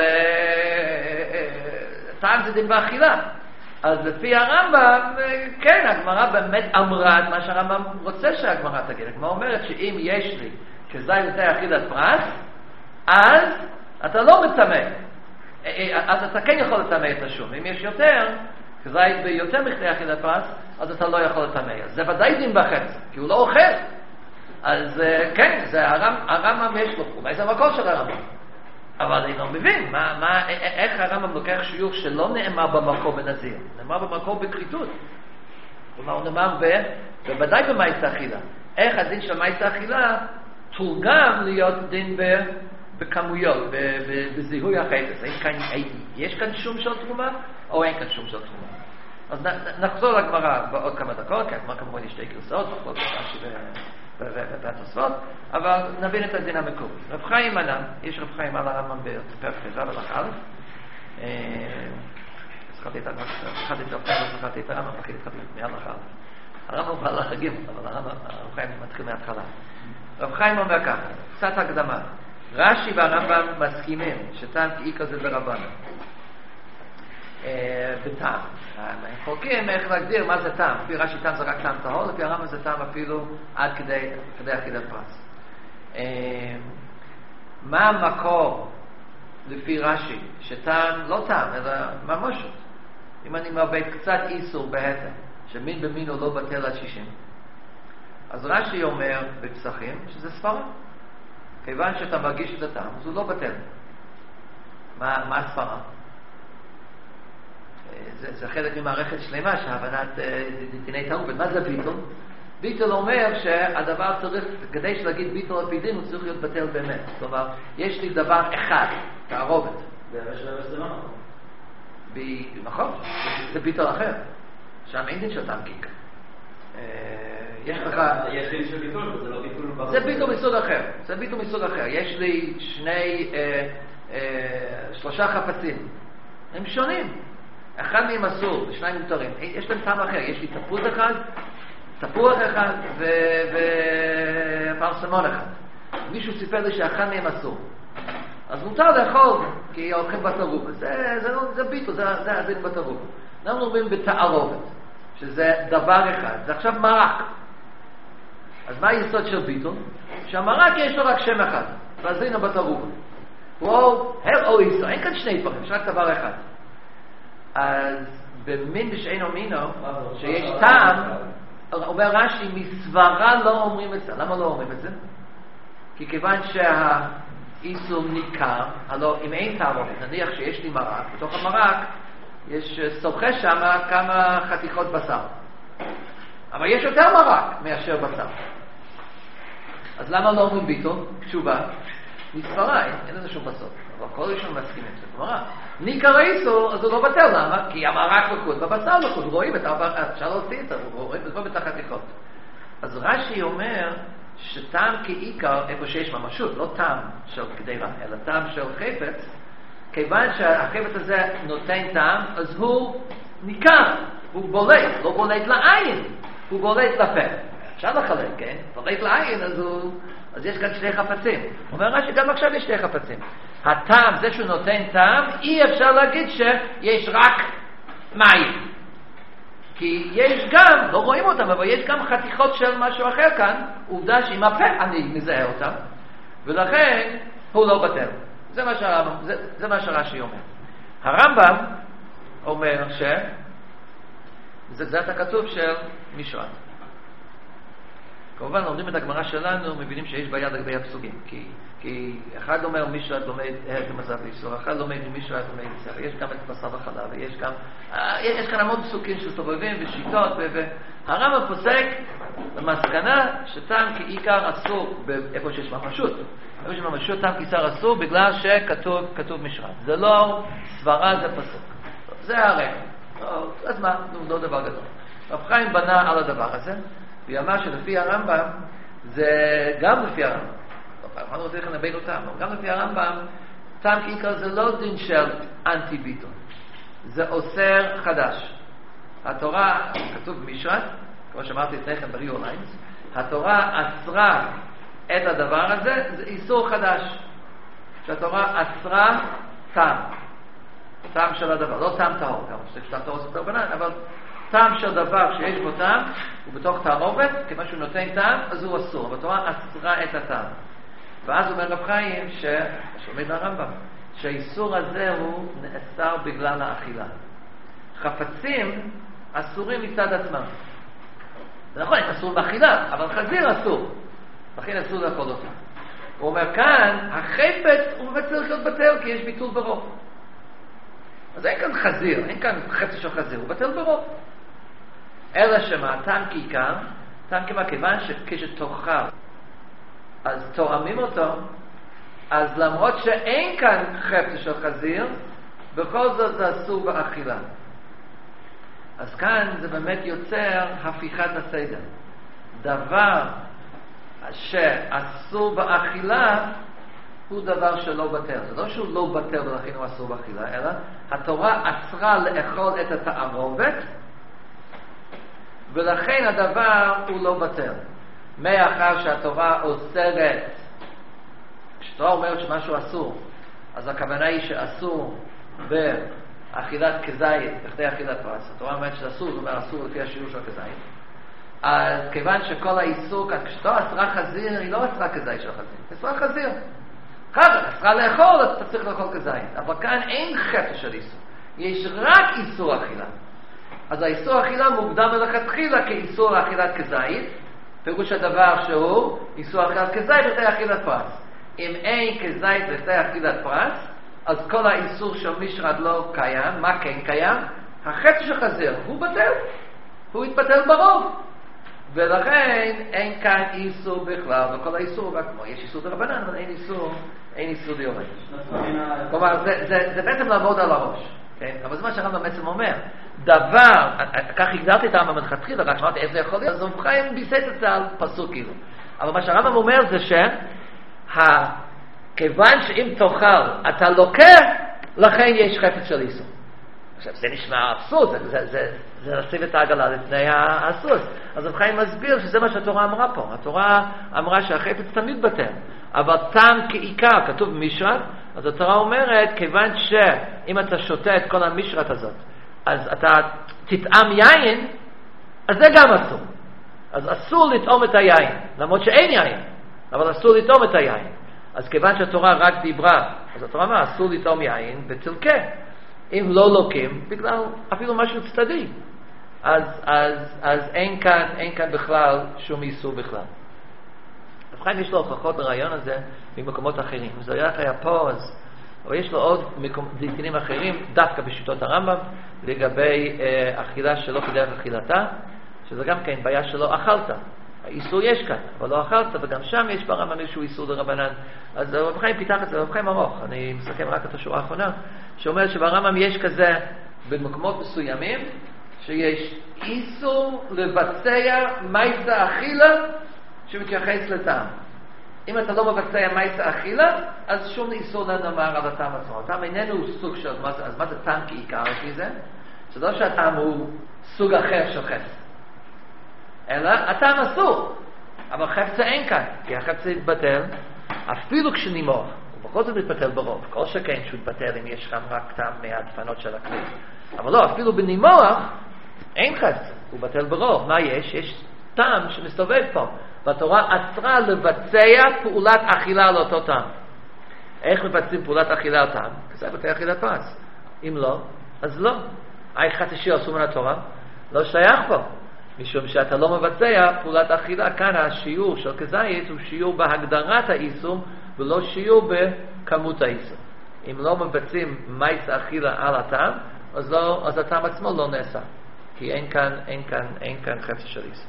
טעם זה דין באכילה. אז לפי הרמב"ם, כן, הגמרא באמת אמרה את מה שהרמב"ם רוצה שהגמרא תגיד. הגמרא אומרת שאם יש לי כזית יותר אכילת פרס, אז אתה לא מטמא. אז אתה כן יכול לטמא את השום. אם יש יותר, כזית ביותר מכדי אכילת פרס, אז אתה לא יכול לטמא. אז זה ודאי דין בחץ, כי הוא לא אוכל. אז כן, זה הרמב"ם יש לו, אולי זה המקור של הרמב"ם. אבל אני לא מבין, מה, מה, איך הרמב"ם לוקח שיעור שלא נאמר במקור בנזיר, נאמר במקור בכריתות. כלומר, הוא נאמר ב, בוודאי במעשה אכילה. איך הדין של מעשה אכילה תורגם להיות דין ב, בכמויות, ב, ב, בזיהוי החפץ. יש כאן שום של תרומה, או אין כאן שום של תרומה? אז נחזור לגמרא בעוד כמה דקות, כי הגמרא כמובן יש שתי גרסאות, בכל רש"י והתוספות, אבל נבין את הדין המקורי. רב חיים ענה, יש רב חיים על הרמב"ם בפרק ח' הלכה א', זכרתי את הרמב"ם, התחיל להתחתן מהלכה א'. הרמב"ם בא להלכה ג', אבל הרב חיים מתחיל מההתחלה. רב חיים אומר ככה, קצת הקדמה, רש"י והרמב"ם מסכימים שטעם כעיקר זה דרבנן. בטעם. הם חולקים איך להגדיר מה זה טעם. לפי רש"י טעם זה רק טעם טהור, לפי הרמב"ם זה טעם אפילו עד כדי אכילת פרס. מה המקור לפי רש"י שטעם לא טעם אלא ממשות? אם אני מרבה קצת איסור בהתר שמין במין הוא לא בטל עד שישים, אז רש"י אומר בפסחים שזה ספרה. כיוון שאתה מרגיש את הטעם אז הוא לא בטל. מה, מה הספרה? זה, זה חלק ממערכת שלמה שהבנת דיני תערובת. מה זה ביטול? ביטול אומר שהדבר צריך, כדי שלהגיד ביטול על פי דין הוא צריך להיות בטל באמת. כלומר, יש לי דבר אחד, תערובת. זה הרש לרש זה לא נכון. נכון, זה ביטול אחר. שם אין דין של טעם קיקה. יש לך... יש דין של ביטול, זה לא ביטול ברור. זה ביטול מסוג אחר, זה ביטול מסוג אחר. יש לי שני, אה, אה, שלושה חפצים. הם שונים. אחד מהם אסור, ושניים מותרים. יש להם טעם אחר. יש לי תפוז אחד, תפוח אחד ופרסמון אחד. מישהו סיפר לי שאחד מהם אסור. אז מותר לאכול, כי הולכים בתערובת. זה, זה, לא, זה ביטול, זה, זה הדין בתערובת. אנחנו אומרים בתערובת, שזה דבר אחד. זה עכשיו מרק. אז מה היסוד של ביטול? שהמרק יש לו רק שם אחד. ואז הנה בתערובת. הוא הר או איסו. אין כאן שני דברים, יש רק דבר אחד. אז במין בשאינו מינו, שיש טעם, אומר רש"י, מסברה לא אומרים את זה. למה לא אומרים את זה? כי כיוון שהאיסור ניכר, הלוא אם אין תערובת, נניח שיש לי מרק, בתוך המרק יש שוחה שם כמה חתיכות בשר. אבל יש יותר מרק מאשר בשר. אז למה לא אומרים ביטול? תשובה, מסברה, אין, אין לזה שום בסוף. אבל כל ראשון מסכים עם זה. כלומר, ניכר האיסור, אז הוא לא בטל. למה? כי המרק לחוד בבשר לחוד. רואים את המרק, אפשר להוציא את זה, רואים את החתיכות. אז רש"י אומר שטעם כעיקר, איפה שיש ממשות, לא טעם של קדירה, אלא טעם של חפץ, כיוון שהחפץ הזה נותן טעם, אז הוא ניכר, הוא בולט, לא בולט לעין, הוא בולט לפה. אפשר לחלק, כן? בולט לעין, אז, הוא, אז יש כאן שני חפצים. אומר רש"י, גם עכשיו יש שני חפצים. הטעם, זה שהוא נותן טעם, אי אפשר להגיד שיש רק מים. כי יש גם, לא רואים אותם, אבל יש גם חתיכות של משהו אחר כאן, עובדה שעם הפה אני מזהה אותם, ולכן הוא לא בטל. זה מה שהרמב"ם, זה, זה מה שרש"י אומר. הרמב"ם אומר ש... זה קצת הכתוב של משרת. כמובן, לומדים את הגמרא שלנו, מבינים שיש בעיה לגבי הפסוקים. כי, כי אחד אומר משרת לומד הרג מזל ואיסור, אחד לומד משרת לומד איסור, ויש גם את בשר וחלב, ויש גם... יש כאן המון פסוקים שסובבים ושיטות, והרמב"ם פוסק במסקנה שטעם כעיקר אסור באיפה שיש ממשות. איפה שיש ממשות טעם כעיקר אסור בגלל שכתוב כתוב משרת. זה לא סברה, זה פסוק. זה הרי. אז מה? לא דבר גדול. רב חיים בנה על הדבר הזה, והיא אמר שלפי הרמב"ם, זה גם לפי הרמב"ם. אנחנו רוצים לנבא אותם, גם לפי הרמב"ם, טעם כעיקר זה לא דין של אנטי ביטול. זה אוסר חדש. התורה, כתוב במשרת, כמו שאמרתי אצלכם בריאו ליינס, התורה אסרה את הדבר הזה, זה איסור חדש. שהתורה אסרה טעם. טעם של הדבר, לא טעם טהור, גם שטעם טהור זה טרבנן, אבל טעם של דבר שיש בו טעם, הוא בתוך תערובת, כמה שהוא נותן טעם, אז הוא אסור. אבל התורה אסרה את הטעם. ואז אומר רב חיים, שומעים לרמב"ם, שהאיסור הזה הוא נאסר בגלל האכילה. חפצים אסורים מצד עצמם. זה נכון, הם אסורים באכילה, אבל חזיר אסור. לכן אסור לאכול אותם. הוא אומר כאן, החפץ הוא באמת צריך להיות בטל, כי יש ביטול ברוב. אז אין כאן חזיר, אין כאן חפץ של חזיר, הוא בטל ברוב. אלא שמה, טעם כעיקר, טעם כמה כיוון שכשתאכל, אז תואמים אותו, אז למרות שאין כאן חפץ של חזיר, בכל זאת זה אסור באכילה. אז כאן זה באמת יוצר הפיכת הסדר. דבר שאסור באכילה הוא דבר שלא בטל. זה לא שהוא לא בטל ולכן הוא אסור באכילה, אלא התורה אסרה לאכול את התערובת, ולכן הדבר הוא לא בטל. מאחר שהתורה אוסרת, כשתורה אומרת שמשהו אסור, אז הכוונה היא שאסור באכילת כזית, בכדי אכילת פרס. התורה אומרת שאסור, זאת אומרת אסור לפי השיעור של כזית. אז כיוון שכל האיסור, כשתורה אסרה חזיר, היא לא אסרה כזית של חזיר, אסרה חזיר. חזר, אסרה לאכול, אתה צריך לאכול כזית. אבל כאן אין חפץ של איסור. יש רק איסור אכילה. אז האיסור אכילה מוקדם מלכתחילה כאיסור אכילת כזית, פירוש הדבר שהוא איסור אכילת כזית בכדי אכילת פרס. אם אין כזית בכדי אכילת פרס, אז כל האיסור של משרת לא קיים. מה כן קיים? החפץ של חזיר, הוא בטל. הוא התבטל ברוב. ולכן אין כאן איסור בכלל, וכל האיסור רק כמו, יש איסור דרבנן, אבל אין איסור, אין איסור דיומטי. כלומר, זה, זה, זה בעצם לעבוד על הראש, כן? אבל זה מה שהרמב"ם בעצם אומר. דבר, כך הגדרתי את הרמב"ם מלכתחילה, רק אמרתי איך זה יכול להיות, אז רב חיים ביסס את זה על פסוק כאילו. אבל מה שהרמב"ם אומר זה שכיוון שאם תאכל אתה לוקח, לכן יש חפץ של איסור. עכשיו זה נשמע אבסורד, זה, זה, זה, זה לשים את העגלה לפני הסוס. אז רב חיים מסביר שזה מה שהתורה אמרה פה. התורה אמרה שהחפץ תמיד בטל, אבל טעם כעיקר, כתוב במשרת, אז התורה אומרת, כיוון שאם אתה שותה את כל המשרת הזאת, אז אתה תטעם יין, אז זה גם אסור. אז אסור לטעום את היין, למרות שאין יין, אבל אסור לטעום את היין. אז כיוון שהתורה רק דיברה, אז התורה אמרה, אסור לטעום יין ותלקה. אם לא לוקים, בגלל אפילו משהו צדדי, אז, אז, אז אין כאן, אין כאן בכלל שום איסור בכלל. רב חיים יש לו הוכחות לרעיון הזה ממקומות אחרים. זה היה היה פה, אז, אבל יש לו עוד דינים אחרים, דווקא בשיטות הרמב"ם, לגבי אה, אכילה שלא כדרך אכילתה, שזה גם כן בעיה שלא אכלת. האיסור יש כאן, אבל לא אכלת, וגם שם יש ברמב"ם איזשהו איסור לרבנן. אז רב חיים פיתח את זה, רב חיים ארוך, אני מסכם רק את השורה האחרונה, שאומר שברמב"ם יש כזה, במקומות מסוימים, שיש איסור לבצע מייסה אכילה שמתייחס לטעם. אם אתה לא מבצע מייסה אכילה, אז שום איסור לא נאמר על הטעם עצמו. הטעם איננו סוג של, אז מה זה טעם כעיקר לפי זה? זה לא שהטעם הוא סוג אחר של חפץ, אלא הטעם אסור. אבל חפץ אין כאן, כי החפץ יתבטל אפילו כשנימוח. בכל זאת מתבטל ברוב, כל שכן שהוא יתבטל אם יש שם רק טעם מהדפנות של הכלי. אבל לא, אפילו בנימוח אין חפץ, הוא בטל ברוב. מה יש? יש טעם שמסתובב פה, והתורה אסרה לבצע פעולת אכילה על אותו טעם. איך מבצעים פעולת אכילה על טעם? זה בתי אכילת פרס. אם לא, אז לא. אי חצי שיר אסור מן התורה, לא שייך פה, משום שאתה לא מבצע פעולת אכילה. כאן השיעור של כזית הוא שיעור בהגדרת האיסור, ולא שיעור בכמות האיסור. אם לא מבצעים מייס אכילה על הטעם, אז, לא, אז הטעם עצמו לא נעשה, כי אין כאן, אין כאן, אין כאן חפץ של איסור.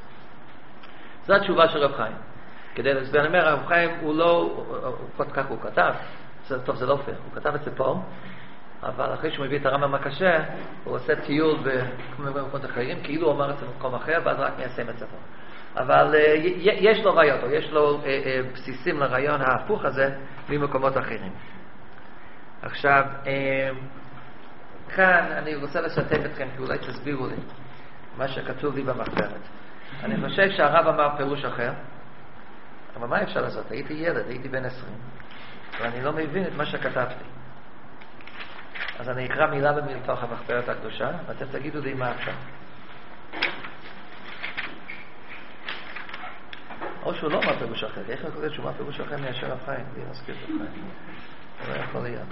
זו התשובה של רב חיים. כדי להסביר, אני אומר, רב חיים הוא לא, הוא, כך הוא כתב, זה, טוב, זה לא פייר, הוא כתב את זה פה, אבל אחרי שהוא מביא את הרמב"ם הקשה, הוא עושה טיול במקומות אחרים, כאילו הוא אמר את זה במקום אחר, ואז רק מיישם את זה פה. אבל uh, יש לו רעיון, או יש לו uh, uh, בסיסים לרעיון ההפוך הזה ממקומות אחרים. עכשיו, uh, כאן אני רוצה לשתף אתכם, כי אולי תסבירו לי מה שכתוב לי במחברת. אני חושב שהרב אמר פירוש אחר, אבל מה אפשר לעשות? הייתי ילד, הייתי בן עשרים, ואני לא מבין את מה שכתבתי. אז אני אקרא מילה במילה תוך המחברת הקדושה, ואתם תגידו לי מה עכשיו. או שהוא לא אומר פירוש אחר, איך יכול להיות שהוא אומר פירוש אחר מאשר רב חיים? בלי להזכיר את רב חיים. זה לא יכול להיות.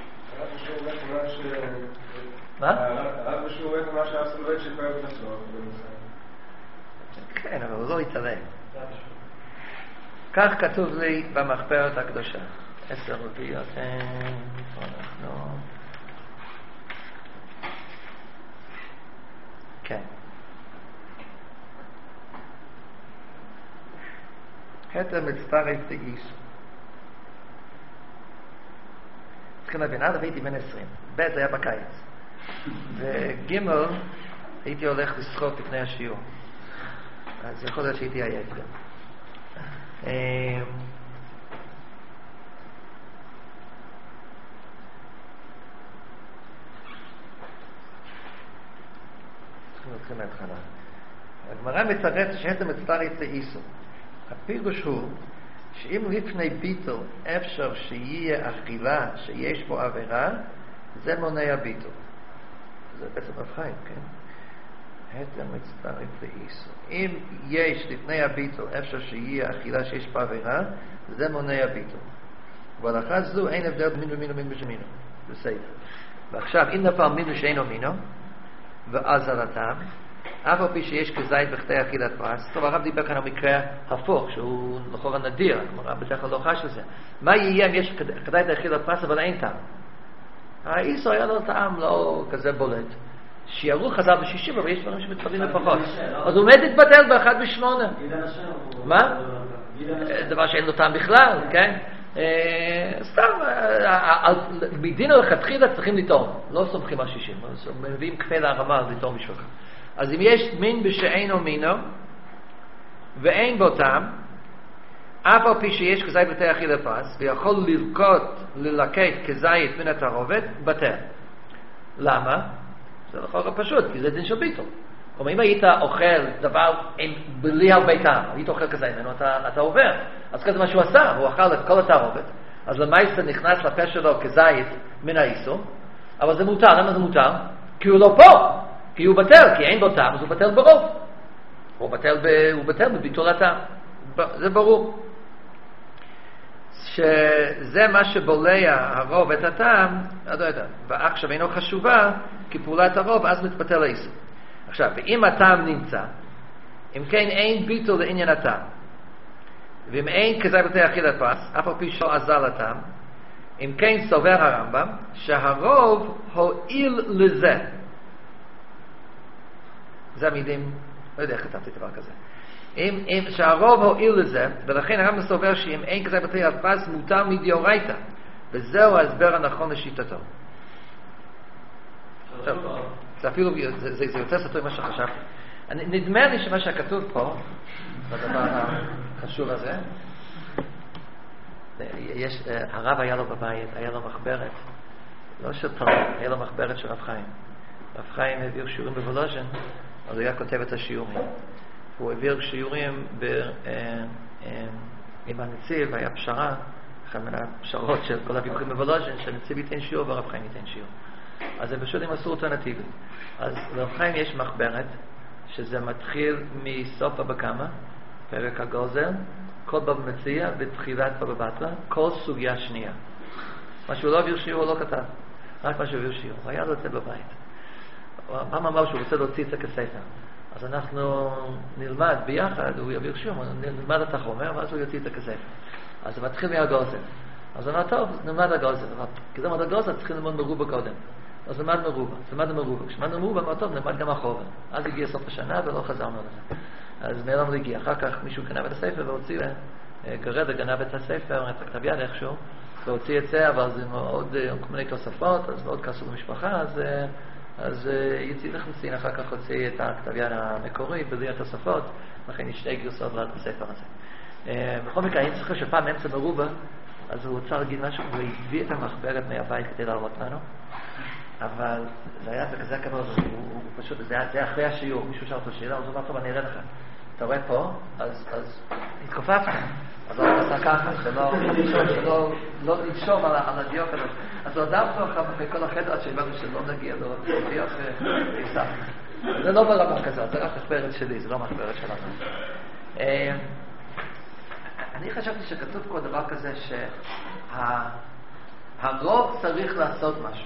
מה? הרב בשביל רואה את מה שהסולבט שפעל את עצמו. כן, אבל הוא לא יתעלם. כך כתוב לי במחברת הקדושה. עשר רביעיות, איפה אנחנו? כן. התר מצטרף לאיסור. צריכים להבין, א' הייתי בן עשרים, ב' זה היה בקיץ, וג' הייתי הולך לשחות לפני השיעור, אז יכול להיות שהייתי עייף גם. צריכים להתחיל מההתחלה. הגמרא מצרפת שהתר מצטרף לאיסור. הפירוש הוא שאם לפני ביטול אפשר שיהיה אכילה שיש בו עבירה, זה מונע ביטול. זה בעצם רב חיים, כן? התר מצטרף לאיסור. אם יש לפני הביטול אפשר שיהיה אכילה שיש בו עבירה, זה מונע ביטול. ולאחר זו אין הבדל מינו מינו מינו מינו. בסדר. ועכשיו, אם נפל מינו שאינו מינו, ואז על הטעם, אף על פי שיש כזית בכדי אכילת פרס. טוב, הרב דיבר כאן על מקרה הפוך, שהוא לכאורה נדיר, הרב בדרך כלל לא חש לזה. מה יהיה אם יש כזית אכילת פרס אבל אין טעם? האיסור היה לו טעם לא כזה בולט. שיערו חזר בשישים, אבל יש דברים שמתפרדים לפחות. אז הוא מת להתבטל באחד בשמונה. מה? דבר שאין לו טעם בכלל, כן? סתם, מדינו לכתחילה צריכים לטעום, לא סומכים על שישים, מביאים כפה להרמה לטעום בשבילך. אז אם יש מין בשאינו מינו, ואין בו טעם, אף על פי שיש כזית בתי אכילה פס, ויכול ללקוט, ללקט כזית מן התערובת, בטל. למה? זה לכאורה פשוט, כי זה דין של ביטול. כלומר, אם היית אוכל דבר בלי הרבה טעם, היית אוכל כזית ממנו, אתה, אתה עובר. אז כזה מה שהוא עשה, הוא אכל את כל התערובת, אז למעשה נכנס לפה שלו כזית מן האיסור, אבל זה מותר. למה זה מותר? כי הוא לא פה, כי הוא בטל, כי אין בו טעם, אז הוא בטל ברוב. הוא בטל, ב, הוא בטל בביטול הטעם. זה ברור. שזה מה שבולע הרוב את הטעם, אני לא יודע, ועכשיו אינו חשובה, כי פעולת הרוב, אז מתבטל האיסור. עכשיו, ואם הטעם נמצא, אם כן אין ביטול לעניין הטעם, ואם אין כזית בתי אכילת פס, אף על פי שלא עזר לטעם, אם כן סובר הרמב"ם, שהרוב הועיל לזה. זה המילים, לא יודע איך כתבתי דבר כזה. אם, אם, שהרוב הועיל לזה, ולכן הרמב"ם סובר שאם אין כזית בתי אכילת פס, מותר מדאורייתא, וזהו ההסבר הנכון לשיטתו. טוב, זה אפילו, זה, זה, זה יותר סתוי ממה שחשבתי. נדמה לי שמה שכתוב פה, בדבר החשוב הזה, יש, הרב היה לו בבית, היה לו מחברת, לא של תלמוד, היה לו מחברת של רב חיים. רב חיים העביר שיעורים בוולוז'ין, אז הוא היה כותב את השיעורים. הוא העביר שיעורים ב, אה, אה, עם הנציב, היה פשרה, אחת מהפשרות של כל הוויכוחים בוולוז'ין, שהנציב ייתן שיעור והרב חיים ייתן שיעור. אז זה פשוט עם עשו אלטרנטיבי. אז לרב חיים יש מחברת, שזה מתחיל מסוף הבקמה, פרק הגוזל, כל בבא מציע בתחילת בבא בתרא, כל סוגיה שנייה. מה שהוא לא העביר שיעור הוא לא כתב, רק מה שהוא העביר שיעור. הוא היה לו את זה בבית. פעם אמר שהוא רוצה להוציא את זה כספר. אז אנחנו נלמד ביחד, הוא יעביר שיעור, נלמד את החומר, ואז הוא יוציא את זה כספר. אז זה מתחיל מהגוזל. אז הוא אמר, טוב, נלמד הגוזל. כי זה אמר הגוזל, צריכים ללמוד מרובה קודם. אז למד מרובה, למד מרובה. כשמד מרובה, אמר טוב, נלמד גם החובה. אז הגיע סוף השנה ולא חזרנו לזה. אז מעולם לא הגיע. אחר כך מישהו גנב את הספר והוציא, גרד גנב את הספר, את הכתב יד איכשהו, והוציא את זה, אבל זה מאוד, כל מיני תוספות, אז מאוד כעסו במשפחה, אז, אז יציא לחנצין, אחר כך הוציא את הכתב יד המקורי, בלי התוספות, לכן יש שתי גרסות לספר הזה. בכל מקרה, אני צריך שפעם אמצע מרובה, אז הוא רוצה להגיד משהו, הוא הביא את המחברת מהבית כדי להראות לנו, אבל זה היה בכזה הכבוד, הוא, הוא פשוט, זה היה, זה היה אחרי השיעור, מישהו שאל אותו שאלה, אז הוא אמר טוב, אני אראה לך. אתה רואה פה, אז, אז התכופפת, אז הוא עשה ככה, שלא, שלא, לא לנשום על, על הדיוק הזה. אז הוא עדם פה אחר בכל החדר, עד שהבנו שלא נגיע לו דיוק ויסף. זה לא ברמה כזאת, זה רק מחברת שלי, זה לא מחברת שלנו. אני חשבתי שכתוב פה דבר כזה, שהרוב צריך לעשות משהו.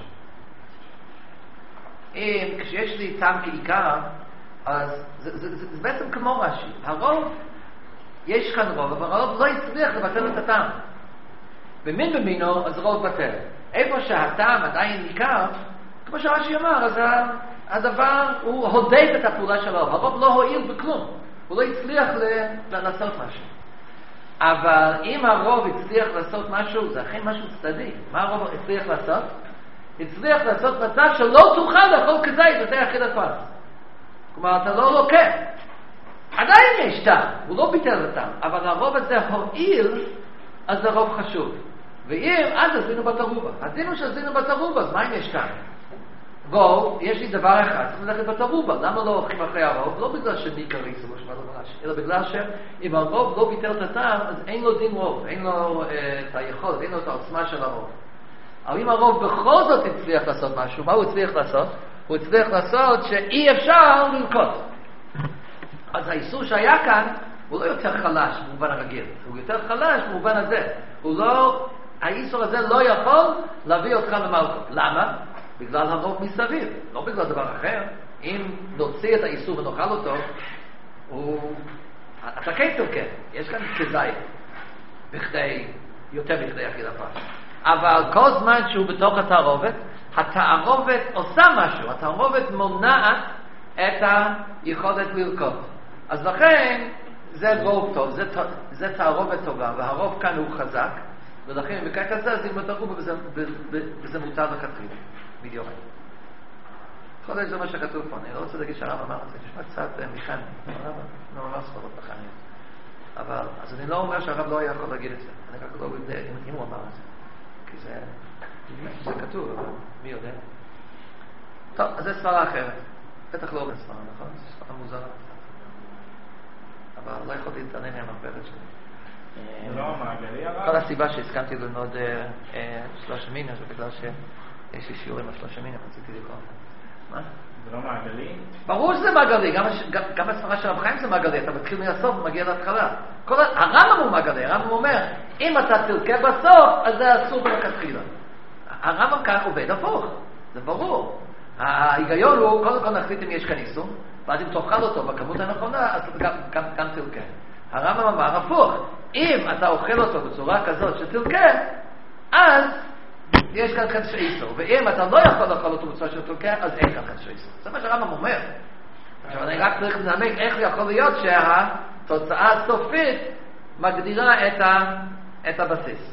אם כשיש לי טעם כעיקר, אז זה, זה, זה, זה בעצם כמו רש"י. הרוב, יש כאן רוב, אבל הרוב לא הצליח לבטל את הטעם. במין במינו, אז רוב בטל. איפה שהטעם עדיין ניכר, כמו שרש"י אמר, אז הדבר, הוא הודף את הפעולה של הרוב. הרוב לא הועיל בכלום. הוא לא הצליח ל- לעשות משהו. אבל אם הרוב הצליח לעשות משהו, זה אכן משהו צדדי. מה הרוב הצליח לעשות? הצליח לעשות מצב שלא תוכל לאכול כזית בתי אכילת פס. כלומר, אתה לא לוקח. עדיין יש טעם, הוא לא ביטל את טעם, אבל הרוב הזה הועיל, אז זה רוב חשוב. ואם, אז עשינו בתרובה. עשינו שעשינו בתרובה, אז מה אם יש טעם? בואו, יש לי דבר אחד, צריך ללכת בתרובה. למה לא הולכים אחרי הרוב? לא בגלל שמיקה ריסו, לא שמע דבר ראשי, אלא בגלל שאם הרוב לא ביטל את הטעם, אז אין לו דין רוב, אין לו אה, את היכולת, אין לו את העוצמה של הרוב. אבל אם הרוב בכל זאת הצליח לעשות משהו, מה הוא הצליח לעשות? הוא הצליח לעשות שאי אפשר ללקוט. אז האיסור שהיה כאן, הוא לא יותר חלש במובן הרגיל, הוא יותר חלש במובן הזה. הוא לא, האיסור הזה לא יכול להביא אותך למלכות. למה? בגלל הרוב מסביב, לא בגלל דבר אחר. אם נוציא את האיסור ונאכל אותו, הוא... אתה כן תוקף, יש כאן כזית, בכדי, יותר בכדי אכילה פס. אבל כל זמן שהוא בתוך התערובת, התערובת עושה משהו, התערובת מונעת את היכולת ללקוט. אז לכן, זה רוב טוב, זה, זה תערובת טובה, והרוב כאן הוא חזק, ולכן במקרה כזה, אז אם תראו וזה מותר לכתחילה, בדיוק. יכול להיות זה מה שכתוב פה, אני לא רוצה להגיד שהרב אמר את זה, נשמע קצת מכני, הרב לא ממש ספרות מכניות. אבל, אז אני לא אומר שהרב לא היה יכול להגיד את זה, אני רק לא יודע אם הוא אמר את זה, כי זה, זה כתוב, אבל מי יודע? טוב, אז זה ספרה אחרת, בטח לא בספרה, נכון? זה ספרה מוזרה. אבל לא יכול להתעניין מהמחברת שלי. זה לא מעגלי הרב? כל הסיבה שהסכמתי ללמוד שלוש מינים, זה בגלל שיש לי שיעורים על שלוש מינים, רציתי לקרוא. מה? זה לא מעגלי? ברור שזה מעגלי, גם הספרה של רב חיים זה מעגלי, אתה מתחיל מהסוף ומגיע להתחלה. הרמב"ם הוא מעגלי, הרמב"ם אומר, אם אתה תלקה בסוף, אז זה אסור מלכתחילה. הרמב"ם כך עובד הפוך, זה ברור. ההיגיון הוא, קודם כל נחליט אם יש כאן איסור, ואז אם תאכל אותו בכמות הנכונה, אז גם תלקה. הרמב"ם אמר הפוך, אם אתה אוכל אותו בצורה כזאת שתלקה, אז יש כאן חדש איסור, ואם אתה לא יכול לאכול אותו בצורה שתלקה, אז אין כאן חדש איסור. זה מה שהרמב"ם אומר. עכשיו אני רק צריך לנמק איך יכול להיות שהתוצאה הסופית מגדירה את, ה, את הבסיס.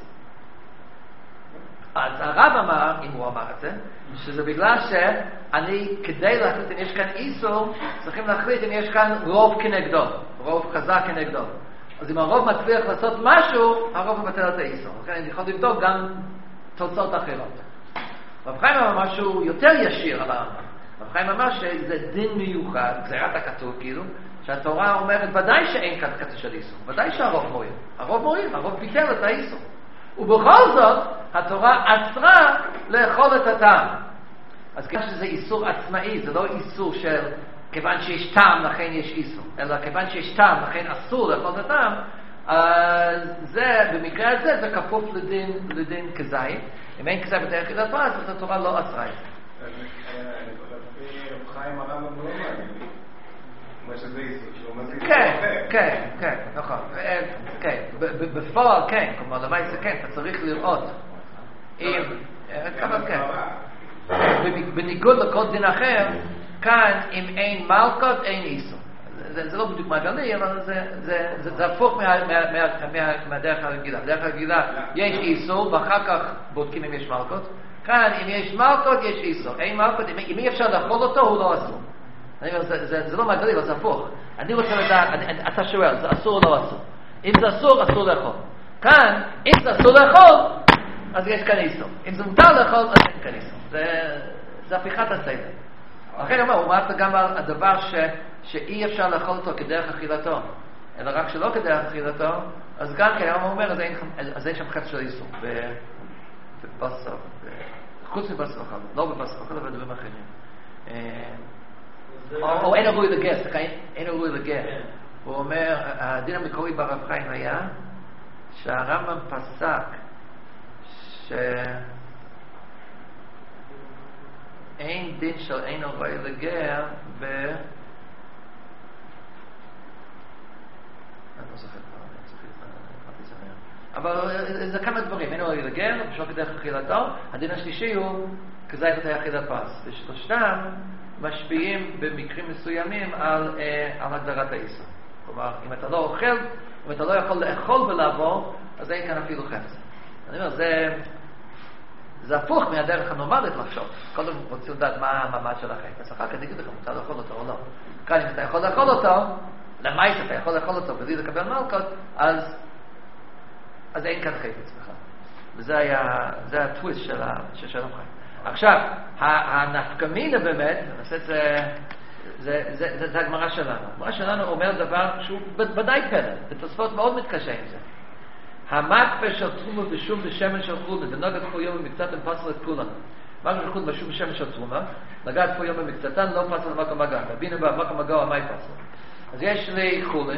אז הרב אמר, אם הוא אמר את זה, שזה בגלל שאני, כדי להחליט אם יש כאן איסור, צריכים להחליט אם יש כאן רוב כנגדו, רוב חזק כנגדו. אז אם הרוב מצליח לעשות משהו, הרוב מבטל את האיסור. לכן אני יכול לבדוק גם תוצאות אחרות. רב חיים אמר משהו יותר ישיר על הרמב"ם. רב חיים אמר שזה דין מיוחד, גזירת הכתוב כאילו, שהתורה אומרת ודאי שאין כאן קטע של איסור, ודאי שהרוב מועיל. הרוב מועיל, הרוב ביטל את האיסור. ובכל זאת, התורה אסרה לאכול את הטעם. אז כיוון שזה איסור עצמאי, זה לא איסור של כיוון שיש טעם לכן יש איסור, אלא כיוון שיש טעם לכן אסור לאכול את הטעם, אז זה, במקרה הזה, זה כפוף לדין, לדין כזית. אם אין כזית בדרך כלל פרס, אז התורה לא אסרה את זה. לפי רב חיים הרמב"ם לא מעגלי. כמו שזה איסור, שהוא מזיק כן, כן, כן, נכון. כן, בפועל כן, כלומר, למעשה כן, אתה צריך לראות. אם, כמה כן. בניגוד לכל דין אחר, כאן אם אין מלכות, אין איסור. זה לא בדיוק מעגלי, אבל זה הפוך מהדרך הרגילה. בדרך הרגילה יש איסור, ואחר כך בודקים אם יש מלכות. כאן אם יש מלכות, יש איסור. אין מלכות, אם אי אפשר לאכול אותו, הוא לא אסור. זה לא מעגלי, אבל זה הפוך. אני רוצה לדעת, אתה שואל, זה אסור או לא אסור? אם זה אסור, אסור לאכול. כאן, אם זה אסור לאכול, אז יש כאן איסור. אם זה מותר לאכול, אז אין כאן איסור. זה הפיכת הסדר. לכן הוא אומר, הוא אומר גם על הדבר ש, שאי אפשר לאכול אותו כדרך אכילתו, אלא רק שלא כדרך אכילתו, אז גם כן, הוא אומר, אז אין, אז אין שם חץ של איסור, בבשר, חוץ מבשר אוכל, לא בבשר אוכל, אבל דברים אחרים. או, או אין אירוי לגר, סליחה, אין אירוי לגר. הוא אומר, הדין המקורי ברב חיים היה, שהרמב"ם פסק, ש... אין דין של אין אירוי לגר, ו... אני לא זוכר כבר, אני צריך להתחיל, אבל זה כמה דברים, אין אירוי לגר, בשביל כדרך אכילתו, הדין השלישי הוא, כזית את האכילת פס, ושלושתם, משפיעים במקרים מסוימים על, אה, על הגדרת האיסור. כלומר, אם אתה לא אוכל, אם אתה לא יכול לאכול ולעבור, אז אין כאן אפילו חפץ. אני אומר, זה, זה הפוך מהדרך הנורמלית לחשוב. קודם רוצים לדעת מה המעמד של החפץ. אחר כך נגיד לך, אתה לאכול אותו או לא. כאן, אם אתה יכול לאכול אותו, למעט אתה יכול לאכול אותו בלי לקבל מלכות, אז, אז אין כאן חפץ בכלל. וזה היה, זה הטוויסט של, של שלום חיים. עכשיו, הנפקמינה באמת, נעשה את זה, זה, זה, זה, זה הגמרא שלנו. הגמרא שלנו אומר דבר שהוא ודאי פלא, בתוספות מאוד מתקשה עם זה. המקפה של תרומה בשום בשמן של חולנה, ונוגע כל יום במקצת פסל את כולנו. מקפה של חולנה בשום בשמן של תרומה, נגע כל יום במקצתן, לא פסל למקום מגע. רבינו במקום מגע, מה פסל? אז יש לי חולן,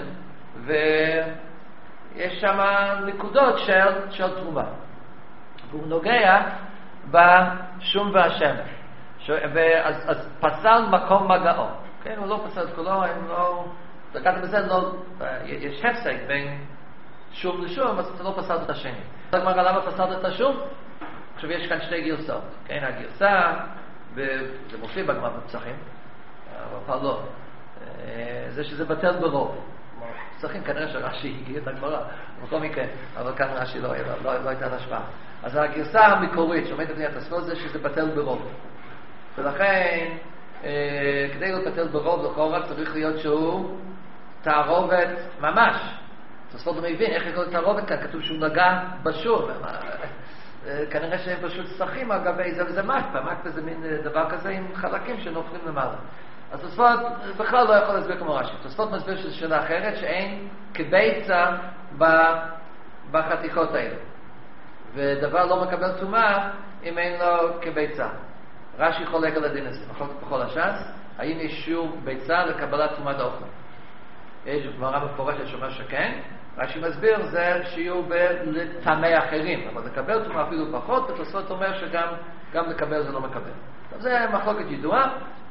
ויש שם נקודות של, של תרומה. והוא נוגע בשום והשמן. אז, אז פסל מקום מגעו. כן, הוא לא פסל את כולו, הם לא... דקת בזה לא... יש הפסק בין שום לשום, אז אתה לא פסלת את השני. זאת אומרת, למה פסלת את השום? עכשיו יש כאן שתי גרסאות. כן, הגרסה, וזה מופיע בגמרא בפסחים, אבל לא. זה שזה בטל ברוב. צריכים כנראה שרש"י הגיע את הגמרא, בכל מקרה, אבל כאן רש"י לא, לא, לא הייתה השפעה. אז הגרסה המקורית שעומדת בפני התוספות זה שזה בטל ברוב. ולכן, אה, כדי לבטל ברוב לכאורה צריך להיות שהוא תערובת ממש. התוספות לא מבין איך לקרוא תערובת כאן, כתוב שהוא נגע בשור. כנראה שהם פשוט שחים על גבי זה, וזה מקפה. מקפה זה מין דבר כזה עם חלקים שנופלים למעלה. אז תוספות בכלל לא יכול להסביר כמו רש"י. תוספות מסביר שזו שאלה אחרת, שאין כביצה בחתיכות האלה. ודבר לא מקבל טומאה אם אין לו כביצה. רש"י חולק על הדין הזה, מחלוקת בכל הש"ס, האם יש שיעור ביצה לקבלת טומאת האוכל. יש גמרא מפורשת שאומר שכן, רש"י מסביר זה שיעור בטעמי אחרים, אבל לקבל טומאה אפילו פחות, ותוספות אומר שגם גם לקבל זה לא מקבל. אז זה מחלוקת ידועה,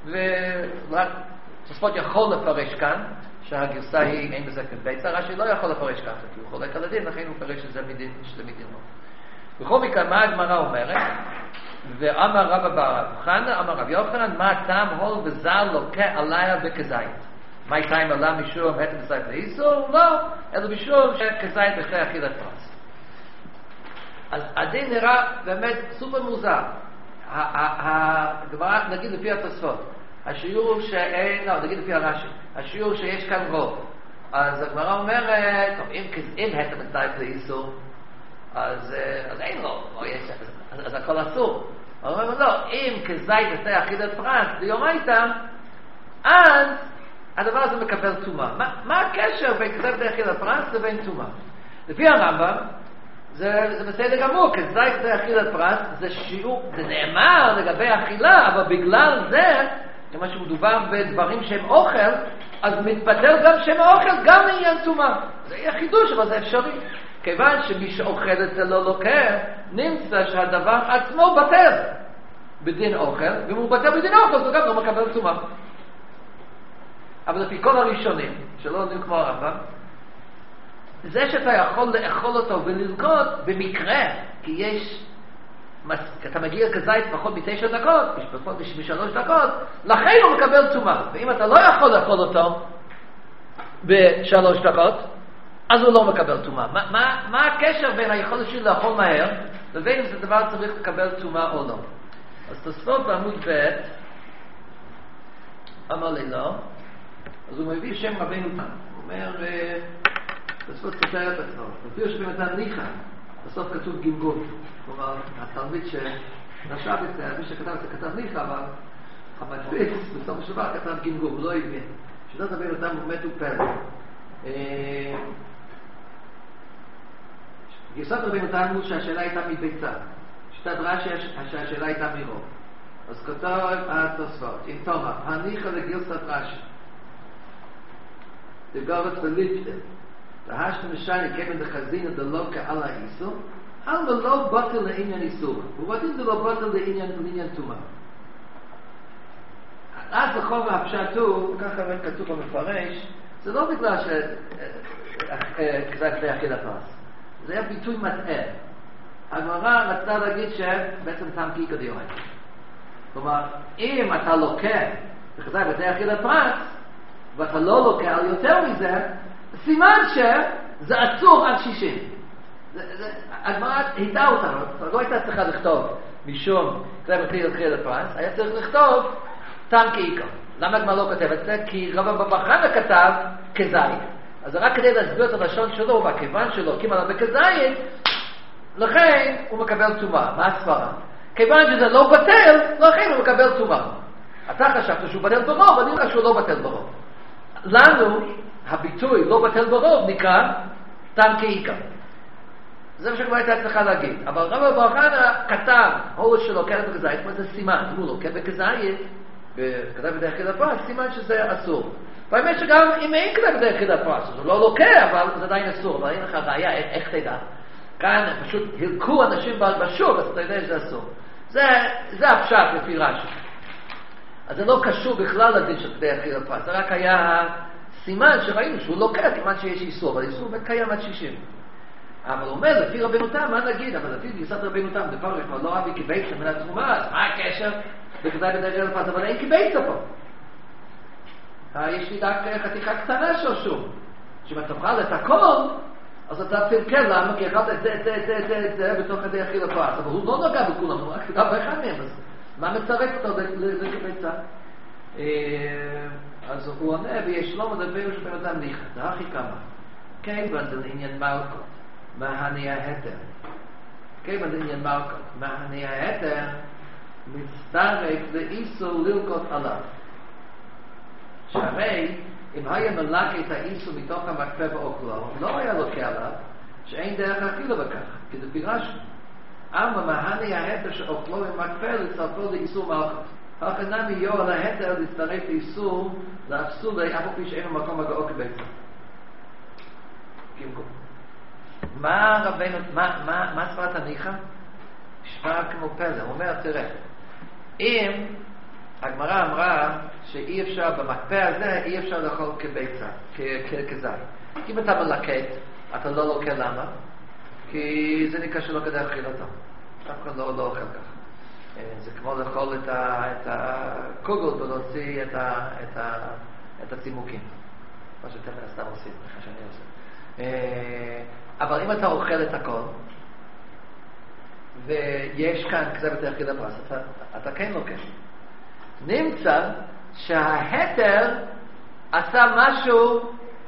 ותוספות יכול לפרש כאן, שהגרסה היא אין בזה כביצה, רש"י לא יכול לפרש ככה, כי הוא חולק על הדין, לכן הוא פרש שזה מדין, שזה מדין לא. בכל מקרה, מה הגמרא אומרת? ואמר רבא בר חנא, אמר רב יוחנן, מה הטעם הול וזר לוקה עליה בכזית? מה הטעם עלה משום הטם בזית לאיסור? לא, אלא משום שכזית אחרי אכילת פרס. אז הדין נראה באמת סופר מוזר. הגמרא, נגיד לפי התוספות, השיעור שאין, לא, נגיד לפי הרש"י, השיעור שיש כאן רוב. אז הגמרא אומרת, טוב, אם, אם הטם בזית לאיסור, אז, אז אין לו, או יש, אז, אז הכל אסור. אבל אומרים, לא, אם כזית עושה אכילת פרס ליומייתם, אז הדבר הזה מקבל טומאה. מה, מה הקשר בין כזית עושה אכילת פרס לבין טומאה? לפי הרמב"ם, זה, זה בסדר גמור, כזית עושה אכילת פרס, זה שיעור, זה נאמר לגבי אכילה, אבל בגלל זה, למה שמדובר בדברים שהם אוכל, אז מתפטר גם שהם אוכל, גם לעניין טומאה. זה יהיה חידוש, אבל זה אפשרי. כיוון שמי שאוכל את זה לא לוקח, נמצא שהדבר עצמו בטל בדין אוכל, ואם הוא בטל בדין אוכל, זה גם לא מקבל טומאה. אבל לפי כל הראשונים, שלא יודעים כמו הרמב"ם, זה שאתה יכול לאכול אותו וללקוט במקרה, כי יש, אתה מגיע כזית פחות מתשע דקות, פחות משלוש דקות, לכן הוא מקבל טומאה. ואם אתה לא יכול לאכול אותו בשלוש דקות, אז הוא לא מקבל טומאה. מה, מה, מה הקשר בין היכולת שלי לאכול מהר לבין אם זה דבר צריך לקבל טומאה או לא? אז תוספות בעמוד ב' אמר לי לא, אז הוא מביא שם רבינו תם. הוא אומר, תוספות סופר את עצמו. לפי שבמתן ניחא, בסוף כתוב גמגום. כלומר, התלמיד שנשב את זה, מי שכתב את זה כתב ניחא, אבל המדפיס בסוף השבוע כתב גמגום, הוא לא הבין. שיטת רבינו תם הוא מת ופלא. גרסת רבינו תם הוא שהשאלה הייתה מביצה. שיטת רש"י שהשאלה הייתה מרוב. אז כתוב התוספות, אם תומא, הניחא לגרסת רש"י. דגורת בליפטה. והשתם משני כיוון דחזינה דלוקה על האיסור, אבל לא בטל לעניין איסור. ובטל זה לא בטל לעניין טומאה. אז לכל הפשט הוא, ככה כתוב במפרש, זה לא בגלל שכזית זה אכילת פרס. זה היה ביטוי מטעה. הגמרא רצתה להגיד שבעצם טעם קיקא דיומייתא. כלומר, אם אתה לוקח וכזית זה אכילת פרס, ואתה לא לוקח על יותר מזה, סימן שזה אסור עד שישים. הגמרא היתה אותנו, לא הייתה צריכה לכתוב משום כזית זה אכילת פרס, היה צריך לכתוב טעם קיקא. למה הגמרא לא כותב את זה? כי רבא בר חנא כתב כזית. אז זה רק כדי להסביר את הלשון שלו, והכיוון שלו קים עליו בכזית, לכן הוא מקבל טומאה. מה הסברה? כיוון שזה לא בטל, לכן הוא מקבל טומאה. אתה חשבת שהוא בטל ברוב, אני אומר שהוא לא בטל ברוב. לנו, הביטוי לא בטל ברוב נקרא טעם קיקא. זה מה שכבר הייתה צריכה להגיד. אבל רבא בר חנא כתב, הולד שלו קראת בכזית, מה זה סימן? אם הוא לא קראת בכזית, וכתב בדרך אכילת פרס, סימן שזה אסור. והאמת שגם אם אין כתב בדרך אכילת פרס, זה לא לוקח, אבל זה עדיין אסור, אבל אין לך ראיה, איך תדע. כאן פשוט הלקו אנשים בשוק, אז אתה יודע שזה אסור. זה, זה הפשט לפי רש"י. אז זה לא קשור בכלל לדין של בדרך אכילת פרס, זה רק היה סימן שראינו שהוא לוקח כמעט שיש איסור, אבל איסור באמת קיים עד שישים. אבל הוא אומר, לפי רבינו תם, מה נגיד? אבל לפי גרסת רבינו תם, דבר כבר לא אבי כביצה מן התרומה, אז מה הקשר? וכזית בדרך אכילת פרס, אבל אין כביצה פה. יש לי רק חתיכה קטנה של שום. שאם אתה אוכל את הכל, אז אתה תלכן, למה? כי אכלת את זה, את זה, את זה, את זה, את זה, בתוך כדי אכיל הפרס. אבל הוא לא נוגע בכולם, הוא רק נוגע באחד מהם, אז מה מצרף אותו לביצה? אז הוא עונה, ויש לא מדבר שבן אדם ניחא, זה הכי כמה. כיוון זה לעניין מלכות, מהני ההתר. כיוון זה לעניין מלכות, מהני ההתר, מצטרף לאיסור ללקות עליו. שהרי, אם היה מלקה את האיסור מתוך המקפה באוכלו, לא היה לוקה עליו, שאין דרך אכילו בכך, כי זה פירש. אמה מהני ההתר שאוכלו במקפה לצרפו לאיסור מלכות. הכנמי יור על ההתר להצטרף לאיסור, לאפסול אף על פי שאין במקום הגאו כביצה. מה רבנו, מה, מה, מה ספרת הניחא? נשמע כמו פלא, הוא אומר, תראה, אם הגמרא אמרה שאי אפשר, במקפא הזה אי אפשר לאכול כביצה, כזית. אם אתה מלקט, אתה לא לוקה, למה? כי זה נקרא שלא כדאי אכיל אותו. אף אחד לא, לא אוכל ככה. זה כמו לאכול את, ה, את הקוגל ולהוציא את, ה, את, ה, את הצימוקים. מה שאתם סתם עושים, מה שאני עושה. אבל אם אתה אוכל את הכל, ויש כאן כזה בדרך כלל הפרס, אתה, אתה כן לוקח. נמצא שההתר עשה משהו,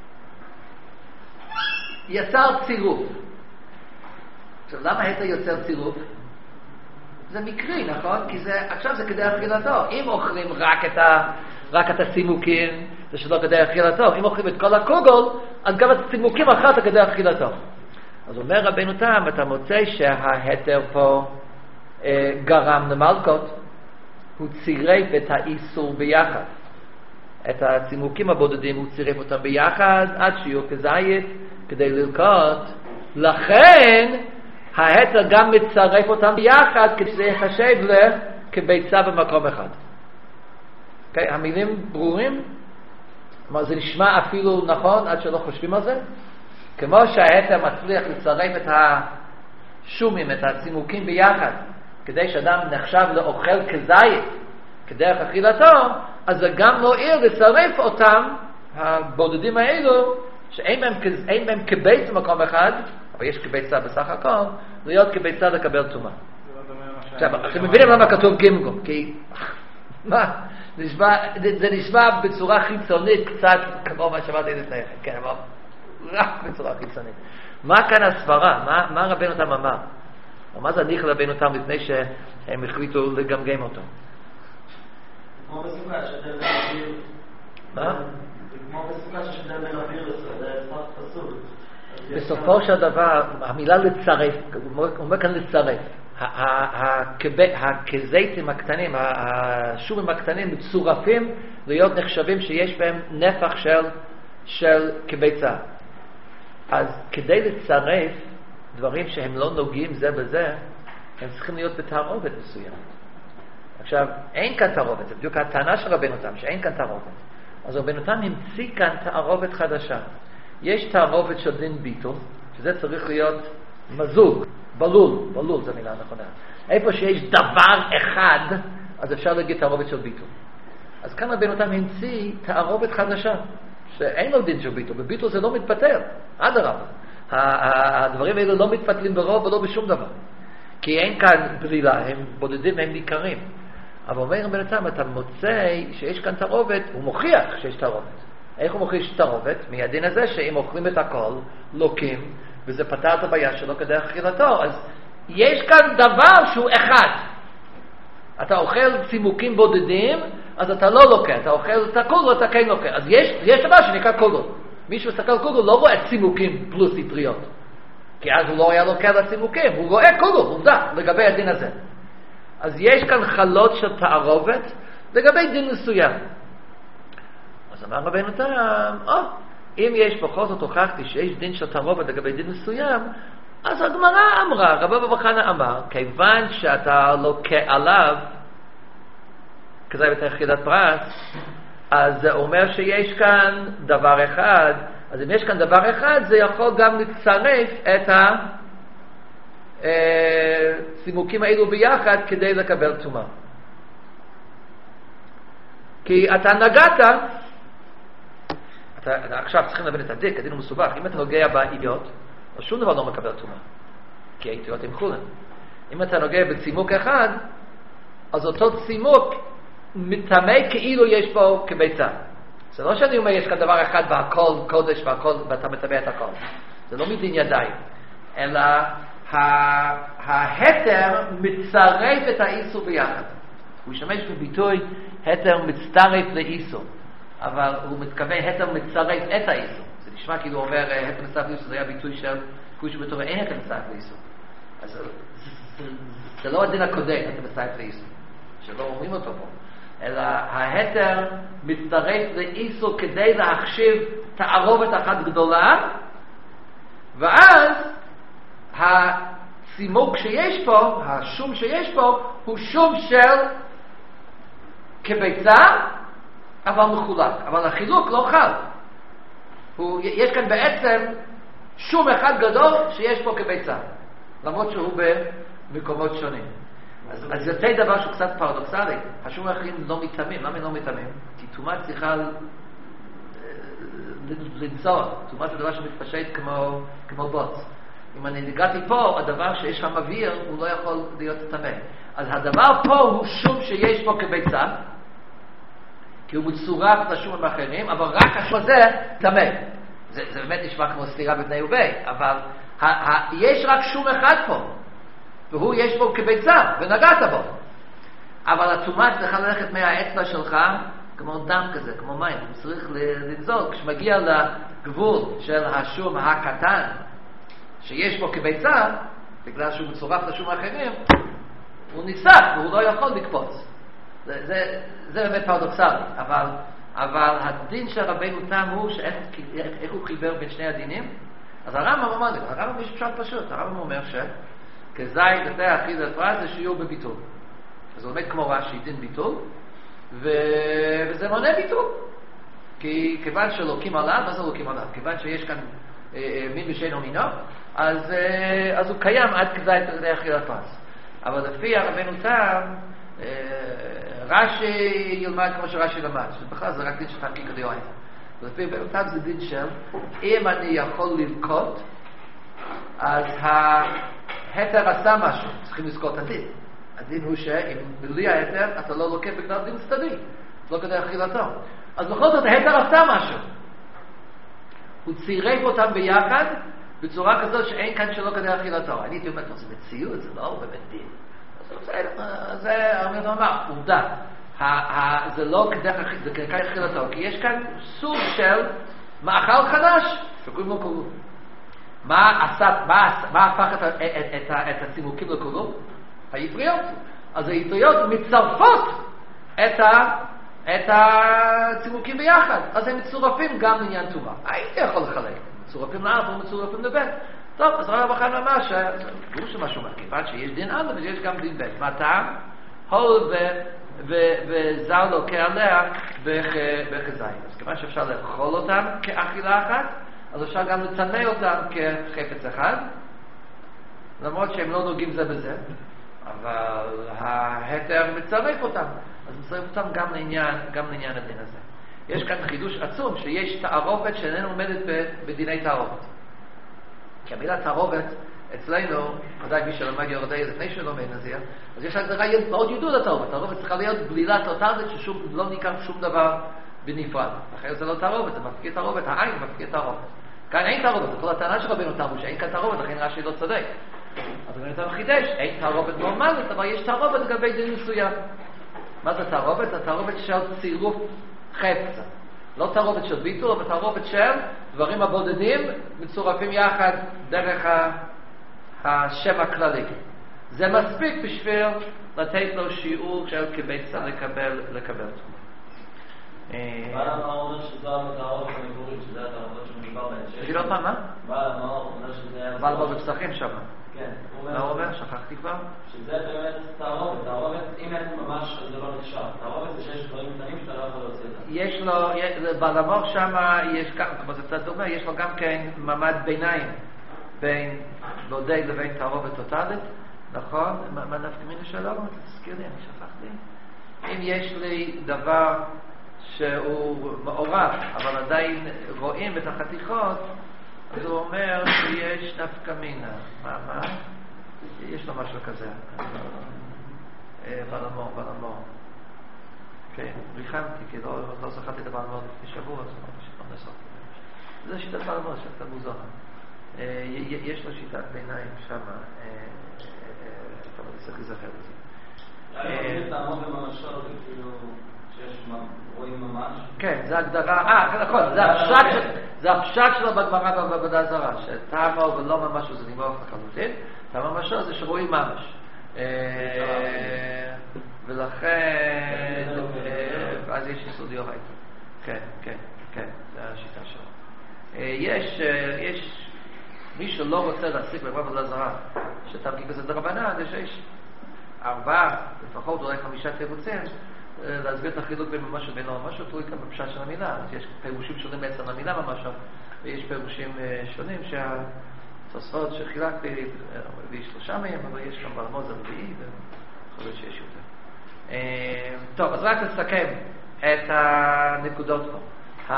יצר צירוף. עכשיו, למה ההתר יוצר צירוף? זה מקרי, נכון? כי זה, עכשיו זה כדי אכילתו. אם אוכלים רק את, ה, רק את הצימוקים, זה שלא כדי אכילתו. אם אוכלים את כל הקוגל, אז גם את הצימוקים אחת כדי אכילתו. אז אומר רבנו תם, אתה מוצא שההתר פה אה, גרם למלכות, הוא צירף את האיסור ביחד. את הצימוקים הבודדים הוא צירף אותם ביחד עד שיהיו כזית כדי ללקות. לכן ההתר גם מצרף אותם ביחד כדי שזה יחשב לה כביצה במקום אחד. Okay, המילים ברורים? כלומר, זה נשמע אפילו נכון עד שלא חושבים על זה. כמו שההתר מצליח לצרף את השומים, את הצימוקים ביחד, כדי שאדם נחשב לאוכל כזית, כדרך אכילתו, אז זה גם מועיל לצרף אותם, הבודדים האלו, שאין בהם, אין בהם כביצה במקום אחד, אבל יש כביצה בסך הכל, להיות כביצה לקבל תומה. עכשיו, אתם מבינים למה כתוב גימגו? כי, מה? זה נשמע בצורה חיצונית קצת כמו מה שאמרתי לפני כן, כן, אבל רק בצורה חיצונית. מה כאן הסברה? מה, מה רבנו תם אמר? או מה זה ניחא רבנו תם לפני שהם החליטו לגמגם אותו? כמו בסוכה שדר בן אוויר. מה? זה כמו בסוכה שדר בן אוויר, זה פסוק. בסופו של דבר, המילה לצרף, הוא אומר כאן לצרף. הכזיתים הקטנים, השומים הקטנים מצורפים להיות נחשבים שיש בהם נפח של, של כביצה. אז כדי לצרף דברים שהם לא נוגעים זה בזה, הם צריכים להיות בתערובת מסוימת. עכשיו, אין כאן תערובת, זה בדיוק הטענה של רבנו תם, שאין כאן תערובת. אז רבנו תם המציא כאן תערובת חדשה. יש תערובת של דין ביטול, שזה צריך להיות מזוג, בלול, בלול זה מילה נכונה. איפה שיש דבר אחד, אז אפשר להגיד תערובת של ביטול. אז כאן רבנו תם המציא תערובת חדשה, שאין לו דין של ביטול, בביטול זה לא מתפטר, עד הרב. הדברים האלה לא מתפתלים ברוב ולא בשום דבר. כי אין כאן בלילה, הם בודדים, הם ניכרים. אבל אומר רבנו תם, אתה מוצא שיש כאן תערובת, הוא מוכיח שיש תערובת. איך הוא מוכיח שיש תערובת? מהדין הזה שאם אוכלים את הכל, לוקים, וזה פתר את הבעיה שלו כדי אכילתו. אז יש כאן דבר שהוא אחד. אתה אוכל צימוקים בודדים, אז אתה לא לוקה. אתה אוכל את הקוגל, אתה כן לוקה. אז יש, יש דבר שנקרא קוגל. מישהו מסתכל על קוגל לא רואה צימוקים פלוס יטריות. כי אז הוא לא היה לוקה על הצימוקים. הוא רואה קוגל, עובדה, לגבי הדין הזה. אז יש כאן חלות של תערובת לגבי דין מסוים. אז אמר רבנו תם, או, אם יש בכל זאת הוכחתי שיש דין של תערובת לגבי דין מסוים, אז הגמרא אמרה, רבי אבא חנא אמר, כיוון שאתה לוקה עליו, כזה בתוך יחידת פרס, אז זה אומר שיש כאן דבר אחד, אז אם יש כאן דבר אחד, זה יכול גם לצרף את הצימוקים האלו ביחד כדי לקבל תומה. כי אתה נגעת, אתה, עכשיו צריכים להבין את הדין, הדין הוא מסובך. אם אתה נוגע באיות, אז שום דבר לא מקבל תרומה, כי האיטיות הם חולן. אם אתה נוגע בצימוק אחד, אז אותו צימוק מתאמה כאילו יש בו כביצה. זה לא שאני אומר יש כאן דבר אחד והכל קודש והכל, ואתה מטמא את הכל. זה לא מדין ידיים, אלא ההתר מצרף את האיסור ביחד. הוא ישמש בביטוי התר מצטרף לאיסור, אבל הוא מתכוון התר מצרף את האיסור. זה נשמע כאילו הוא אומר התר מצטרף לאיסור, זה היה ביטוי של כפי שבתור אין התר מצטרף לאיסור. אז זה, זה, זה לא הדין הקודם, התר מצטרף לאיסור, שלא אומרים אותו פה, אלא ההתר מצטרף לאיסור כדי להחשיב תערובת אחת גדולה, ואז הצימוק שיש פה, השום שיש פה, הוא שום של כביצה, אבל מחולק. אבל החילוק לא חל. הוא, יש כאן בעצם שום אחד גדול שיש פה כביצה, למרות שהוא במקומות שונים. אז, אז זה דבר שהוא קצת פרדוקסלי. השום האחרים לא מתאמים. למה הם לא מתאמים? כי תומה צריכה לנצור. תומה זה דבר שמתפשט כמו, כמו בוץ. אם אני נגעתי פה, הדבר שיש שם אוויר, הוא לא יכול להיות תמה. אז הדבר פה הוא שום שיש פה כביצה, כי הוא מצורף לשום האחרים, אבל רק השום הזה תמה. זה, זה באמת נשמע כמו סתירה בבני ובי, אבל ה, ה, יש רק שום אחד פה, והוא יש בו כביצה, ונגעת בו. אבל התומה צריכה ללכת מהאצבע שלך, כמו דם כזה, כמו מים. הוא צריך לנזול. כשמגיע לגבול של השום הקטן, שיש בו כביצה, בגלל שהוא מצורף לשום האחרים, הוא ניסק, והוא לא יכול לקפוץ. זה, זה, זה באמת פרדוקסלי, אבל, אבל הדין של רבינו תם הוא שאיך איך הוא חיבר בין שני הדינים. אז הרמב"ם אומר, הרמב"ם יש פשט פשוט, הרמב"ם אומר שכזית לפני אכילת פרס זה שיעור בביטול. אז הוא עומד כמו רש"י, דין ביטול, ו... וזה מונה ביטול. כי כיוון שלוקים עליו, מה זה לוקים עליו? כיוון שיש כאן אה, אה, מין בשאינו מינו, אז, אה, אז הוא קיים עד כזית לפני אכילת פרס. אבל לפי הרבנו תם, אה, רש"י ילמד כמו שרש"י למד, שבכלל זה רק דין של חלקי כדיועי. ולפי הרבנו תם זה דין של, אם אני יכול לבכות, אז ההתר עשה משהו, צריכים לזכות את הדין. הדין הוא שאם בלי ההתר אתה לא לוקח בגלל דין צדדי, לא כדי אכילתו. אז בכל זאת ההתר עשה משהו. הוא צירף אותם ביחד בצורה כזאת שאין כאן שלא כדי אכילתו. אני הייתי אומר, זה מציאות, זה לא באמת דין. זה אומר, אמר, עובדה. זה לא כדי אכילתו, כי יש כאן סוג של מאכל חדש, שקוראים לו קולום. מה הפך את הצימוקים לקולום? היטריות. אז היטריות מצרפות את, ה, את הצימוקים ביחד. אז הם מצורפים גם לעניין טומאה. הייתי יכול לחלק. מצורפים לאף ומצורפים לבית. טוב, אז רב החיים אמר שגור שמשהו כיוון שיש דין א' ויש גם דין ב'. מה טעם? הול וזר לו כעליה בחזיים. אז כיוון שאפשר לאכול אותם כאכילה אחת, אז אפשר גם לצנע אותם כחפץ אחד. למרות שהם לא נוגעים זה בזה. אבל ההתר מצרף אותם, אז מצרף אותם גם לעניין, גם לעניין הדין הזה. יש כאן חידוש עצום שיש תערובת שאיננו עומדת בדיני תערובת. כי המילה תערובת אצלנו, ודאי מי שלמד יורדי לפני שלומד נזיר, אז יש הגדרה מאוד ידוע לתערובת. תערובת צריכה להיות בלילה טוטלית שלא ניקח שום דבר בנפרד. אחרת זה לא תערובת, זה מפקיד תערובת, העין מפקיד תערובת. כאן אין תערובת, כל הטענה של רבינו תם הוא שאין כאן תערובת, לכן רש"י לא צודק. אז אני יותר חידש, אין תערובת נורמלית, אבל יש תערובת לגבי דין מסוים. מה זה תערובת? זה תערובת של צירוף חפץ. לא תערובת של ביטול, אבל תערובת של דברים הבודדים מצורפים יחד דרך השם הכללי. זה מספיק בשביל לתת לו שיעור של כביצה לקבל, לקבל תרומה. בעל המאור אומר שזה התערובת המקורית, שזה התערובת שמדובר בהמשך. תגיד עוד פעם, מה? בעל המאור אומר שזה... בעל המאור בפסחים שם. כן. מה הוא אומר? שכחתי כבר? שזה באמת תערובת. תערובת, אם אין ממש, זה לא נשאר. תערובת זה שיש דברים קטנים שאתה לא יכול להוציא אותם. יש לו, בעל המאור שם, יש גם, כמו זה קצת דומה, יש לו גם כן מעמד ביניים בין לודי לבין תערובת טוטלית. נכון? מה נפקא מינה שלו? תזכיר לי, אני שכחתי. אם יש לי דבר שהוא מעורב, אבל עדיין רואים את החתיכות, אז הוא אומר שיש נפקא מינה. מה, מה? יש לו משהו כזה. בלמור, בלמור. כן, ריחמתי, כי לא זכרתי את הבלמור לפני שבוע, אז לא נסעתי. זה שיטת בלמור, שיטת מוזונה. יש לו שיטת ביניים שם, טוב, אני צריך להיזכר את זה. אני תעמוד בממשל, כאילו שיש רואים ממש. כן, זה הגדרה, אה, נכון, זה הפשט שלו בגמרא בעבודה זרה, שתעמוד ולא ממש זה נמרח לחלוטין, תעמוד משל זה שרואים ממש. ולכן, אז יש יסוד יורייתא. כן, כן, כן, זה השיטה שלו. יש, יש, מי שלא רוצה להסיק בגמרא בעבודה זרה, שתמקיק בזה דרבנן, יש ארבעה, לפחות אולי חמישה תירוצים, להסביר את החילוק בין משהו ובינו משהו, תלוי כאן בפשט של המילה. אז יש פירושים שונים בעצם המילה משהו, ויש פירושים שונים שהתוספות שחילקתי, ויש שלושה מהם, אבל יש גם ברמוז הרביעי, ויכול להיות שיש יותר. טוב, אז רק לסכם את הנקודות פה.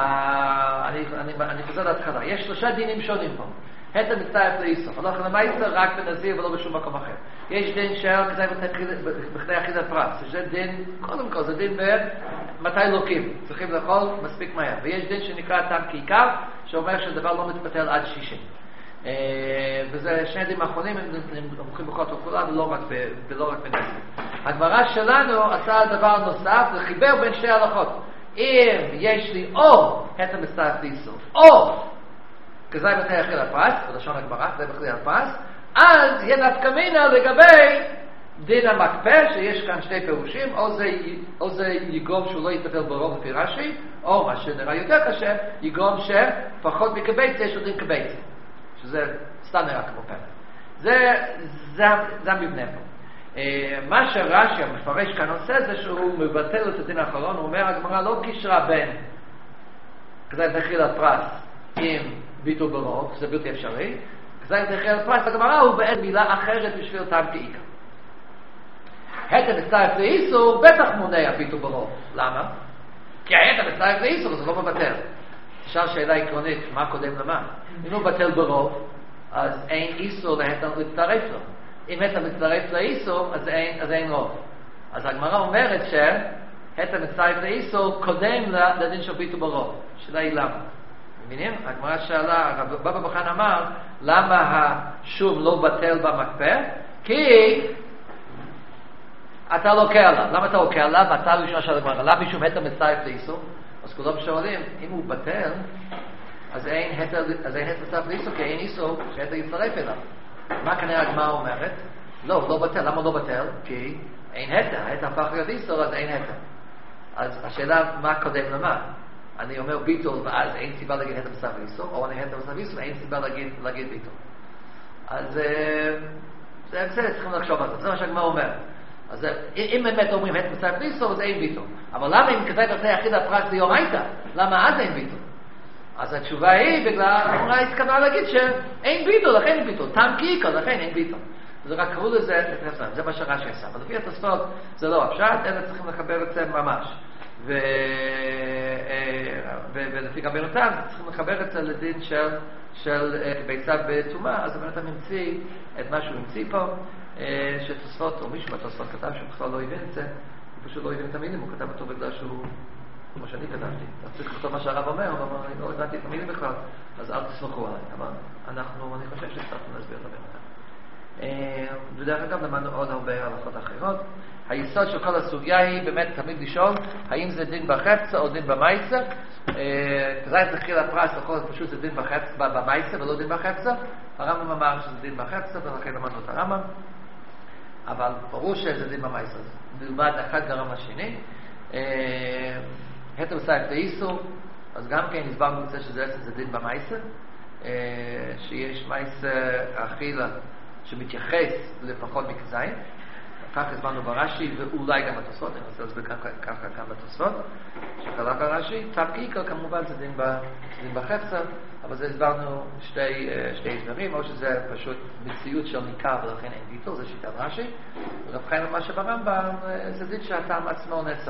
אני חוזר להתחלה. יש שלושה דינים שונים פה. היתר מצטרף לאיסור. הלוך למעשה רק בנזיר ולא בשום מקום אחר. יש דין של כדי בכדי אחיד הפרס. זה דין, קודם כל, זה דין במתי לוקים. צריכים לאכול מספיק מהר. ויש דין שנקרא טעם כעיקר, שאומר שהדבר לא מתפתל עד שישים. וזה שני דין האחרונים, הם מוכרים בכל כולם, ולא רק בנזיר. הגמרא שלנו עשה דבר נוסף, וחיבר בין שתי הלכות. אם יש לי או היתר מצטרף לאיסור, או כזי בתי אחיד הפרס, בלשון הגמרא, כזי בתי הפרס, אז יהיה נפקא מינה לגבי דין המקפא, שיש כאן שני פירושים, או זה, או זה יגרום שהוא לא יתפתל ברוב לפי רש"י, או מה שנראה יותר קשה, יגרום שפחות מקבייצה יש עוד דין קבייצה, שזה סתם נראה כמו פרק. זה, זה, זה המבנה פה. מה שרש"י המפרש כאן עושה זה שהוא מבטל את הדין האחרון, הוא אומר, הגמרא לא קישרה בין כזי בתי אחיד הפרס עם ביטול ברוב, זה בלתי אפשרי. כזי בתי אחיד הפרס, הגמרא הוא בעצם מילה אחרת בשביל טעם כעיקר. היתר מצטרף לאיסור בטח מונע ביטול ברוב. למה? כי היתר מצטרף לאיסור, זה לא מבטל. תשאל שאלה עקרונית, מה קודם למה? אם הוא בטל ברוב, אז אין איסור להיתר מצטרף לו. אם היתר מצטרף לאיסור, אז אין, אז אין רוב. אז הגמרא אומרת שהיתר מצטרף לאיסור קודם לדין של ביטול ברוב. שאלה היא למה? מבינים? הגמרא שאלה, הרב בבא בחן אמר, למה השום לא בטל במקפא? כי אתה לוקח לה. למה אתה לוקח לה? ואתה ראשונה של הגמרא. למה משום היתר מצטרף לאיסור? אז כולם שואלים, אם הוא בטל, אז אין היתר, אז אין היתר מצטרף לאיסור, כי אין איסור שהיתר יצטרף אליו. מה כנראה הגמרא אומרת? לא, לא בטל. למה לא בטל? כי אין היתר. היתר הפך להיות איסור, אז אין היתר. אז השאלה, מה קודם למה? אני אומר ביטול, ואז אין סיבה להגיד היתר מצטרף לאיסור, או אני היתר מצטרף לאיסור, ואין סיבה להגיד, להגיד ביטול. אז זה, זה צריכים לחשוב על זה. זה מה שהגמרא אומר. אז אם באמת אומרים היתר מצטרף לאיסור, אז אין ביטול. אבל למה אם כזי בתי אחיד הפרס דאורייתא? למה אז אין ביטול? אז התשובה היא בגלל, אולי התכוונה להגיד שאין ביטול, לכן אין ביטול. טעם כעיקר, לכן אין ביטול. זה רק קראו לזה, זה מה שרש"י עשה. אבל לפי התוספות זה לא הפשט, אלא צריכים לחבר את זה ממש. ו... ולפי גם בנותיו צריכים לחבר את זה לדין של, של ביצה בטומאה. אז באמת הם המציא את מה שהוא המציא פה, שתוספות, או מישהו מהתוספות כתב שהוא בכלל לא הבין את זה, הוא פשוט לא הבין את המילים, הוא כתב אותו בגלל שהוא, כמו שאני כתבתי, צריך לכתוב מה שהרב אומר, אבל אני לא הבנתי את המילים בכלל, אז אל תסמכו עליי. אבל אנחנו, אני חושב שצריכים להסביר את הבנותיו. ודרך אגב למדנו עוד הרבה הלכות אחרות. היסוד של כל הסוגיה היא באמת תמיד לשאול האם זה דין בחפצה או דין במייסה. כזי זכיר הפרס יכול להיות פשוט זה דין במייסה ולא דין בחפצה. הרמב"ם אמר שזה דין בחפצה ולכן למדנו את הרמב"ם, אבל ברור שזה דין במייסה, נלמד אחד גרם השני. היתר מצטרף לאיסור, אז גם כן הסברנו את זה שזה זה דין במייסה, שיש מייסה אכילה שמתייחס לפחות מכזין. כך הסברנו ברש"י ואולי גם בתוספות, אני רוצה להסביר ככה כאן בתוספות שחלק הרש"י. טעם כעיקר כמובן זה דין בחפצה, אבל זה הסברנו שתי, שתי הסברים, או שזה פשוט מציאות של ניכר ולכן אין ביטול, זה שיטת רש"י. ורב חיים מה שברמב"ם זה דין שהטעם עצמו נעצר,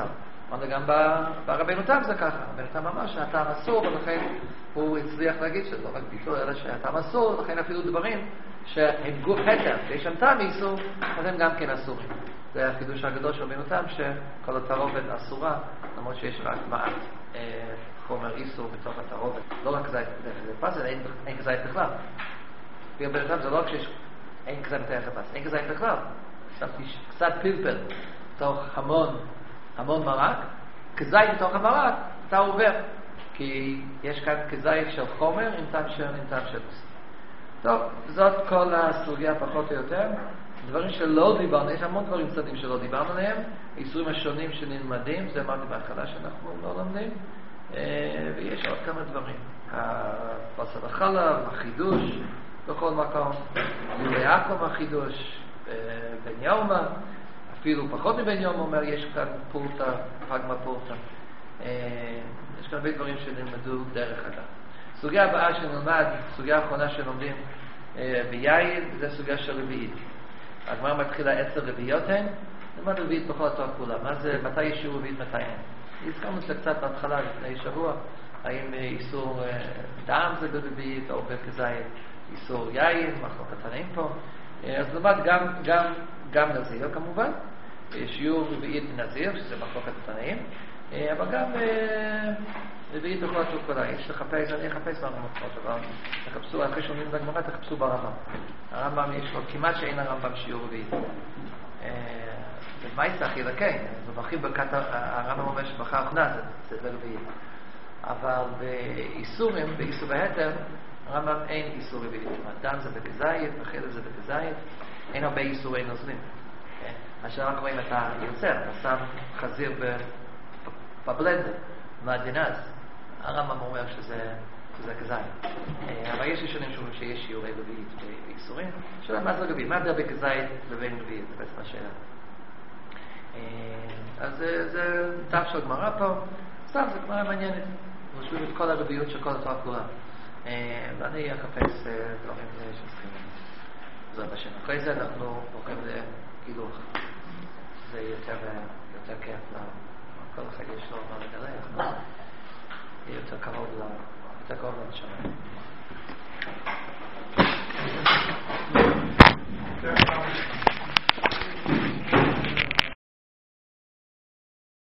אמרנו גם ברבנו תם זה ככה, רבנו תם אמר שהטעם אסור, ולכן הוא הצליח להגיד שלא רק ביטול, אלא שהטעם אסור, לכן אפילו דברים שהם גוף היתר, ויש שם טעם איסור, אז הם גם כן אסורים. זה החידוש הגדול של רבנו תם, שכל התערובת אסורה, למרות שיש רק מעט אה, חומר איסור בתוך התערובת. לא רק זית פסל, אין, אין כזית בכלל. רבנו תם זה לא רק שיש אין כזית פסל, אין כזית בכלל. קצת פלפל בתוך המון המון מרק, כזית בתוך המרק, אתה עובר. כי יש כאן כזית של חומר עם טעם של, עם טעם של מוסר. טוב, זאת כל הסוגיה פחות או יותר. דברים שלא דיברנו, יש המון דברים צדדים שלא דיברנו עליהם. איסורים השונים שנלמדים, זה אמרתי בהתחלה שאנחנו לא לומדים. ויש עוד כמה דברים. הבשר החלב, החידוש, בכל מקום. יולי עקום החידוש, בן יומה. אפילו פחות מבן יום אומר, יש כאן פורטה, פגמה פורטה. יש כאן הרבה דברים שנלמדו דרך אגב. סוגיה הבאה שנלמד, סוגיה האחרונה שלומדים ביין, זה סוגיה של רביעית. הגמרא מתחילה עשר רביעיות הן, נלמד רביעית בכל התואר כולה. מה זה, מתי יש רביעית, מתי אין? הזכרנו את זה קצת בהתחלה, לפני שבוע, האם איסור דם זה ברביעית או בכזית, איסור יין, מחלוקת תנאים פה. אז נלמד גם, גם, גם נזיר כמובן, שיעור רביעית נזיר, שזה מחלוקת התנאים, אבל גם רביעית בכל התואר כולה. יש לחפש, אני אחפש מהרמות, אבל תחפשו, אחרי שומעים את הגמרא, תחפשו ברמב"ם. הרמב"ם יש לו כמעט שאין הרמב"ם שיעור רביעית. ומה יצטרך ילקן? בבחיר ברכת הרמב"ם אומר שבחר אחרונה זה רביעית. אבל באיסורים, באיסור ההתר, הרמב"ם אין איסור רביעית. דם זה בכזית, בחלב זה בכזית, אין הרבה איסורי נוזלים. מה שאנחנו רואים, אתה יוצר, אתה שם חזיר בבלנדר, מהדינז. הרמב"ם אומר שזה כזית. אבל יש ראשונים שאומרים שיש שיעורי רביעית באיסורים. שאלה מה זה רביעית? מה זה בכזית לבין רביעית? זה בעצם השאלה. אז זה דף של גמרא פה. סתם, זה גמרא מעניינת. רושמים את כל הרביעיות של כל התואר כולה. ואני אחפש דברים שצריכים. זאת השם. אחרי זה אנחנו הולכים לגילוח. זה יותר כיף. כל אחד יש לו מה לגלח. יהיה יותר קרוב לנשמה.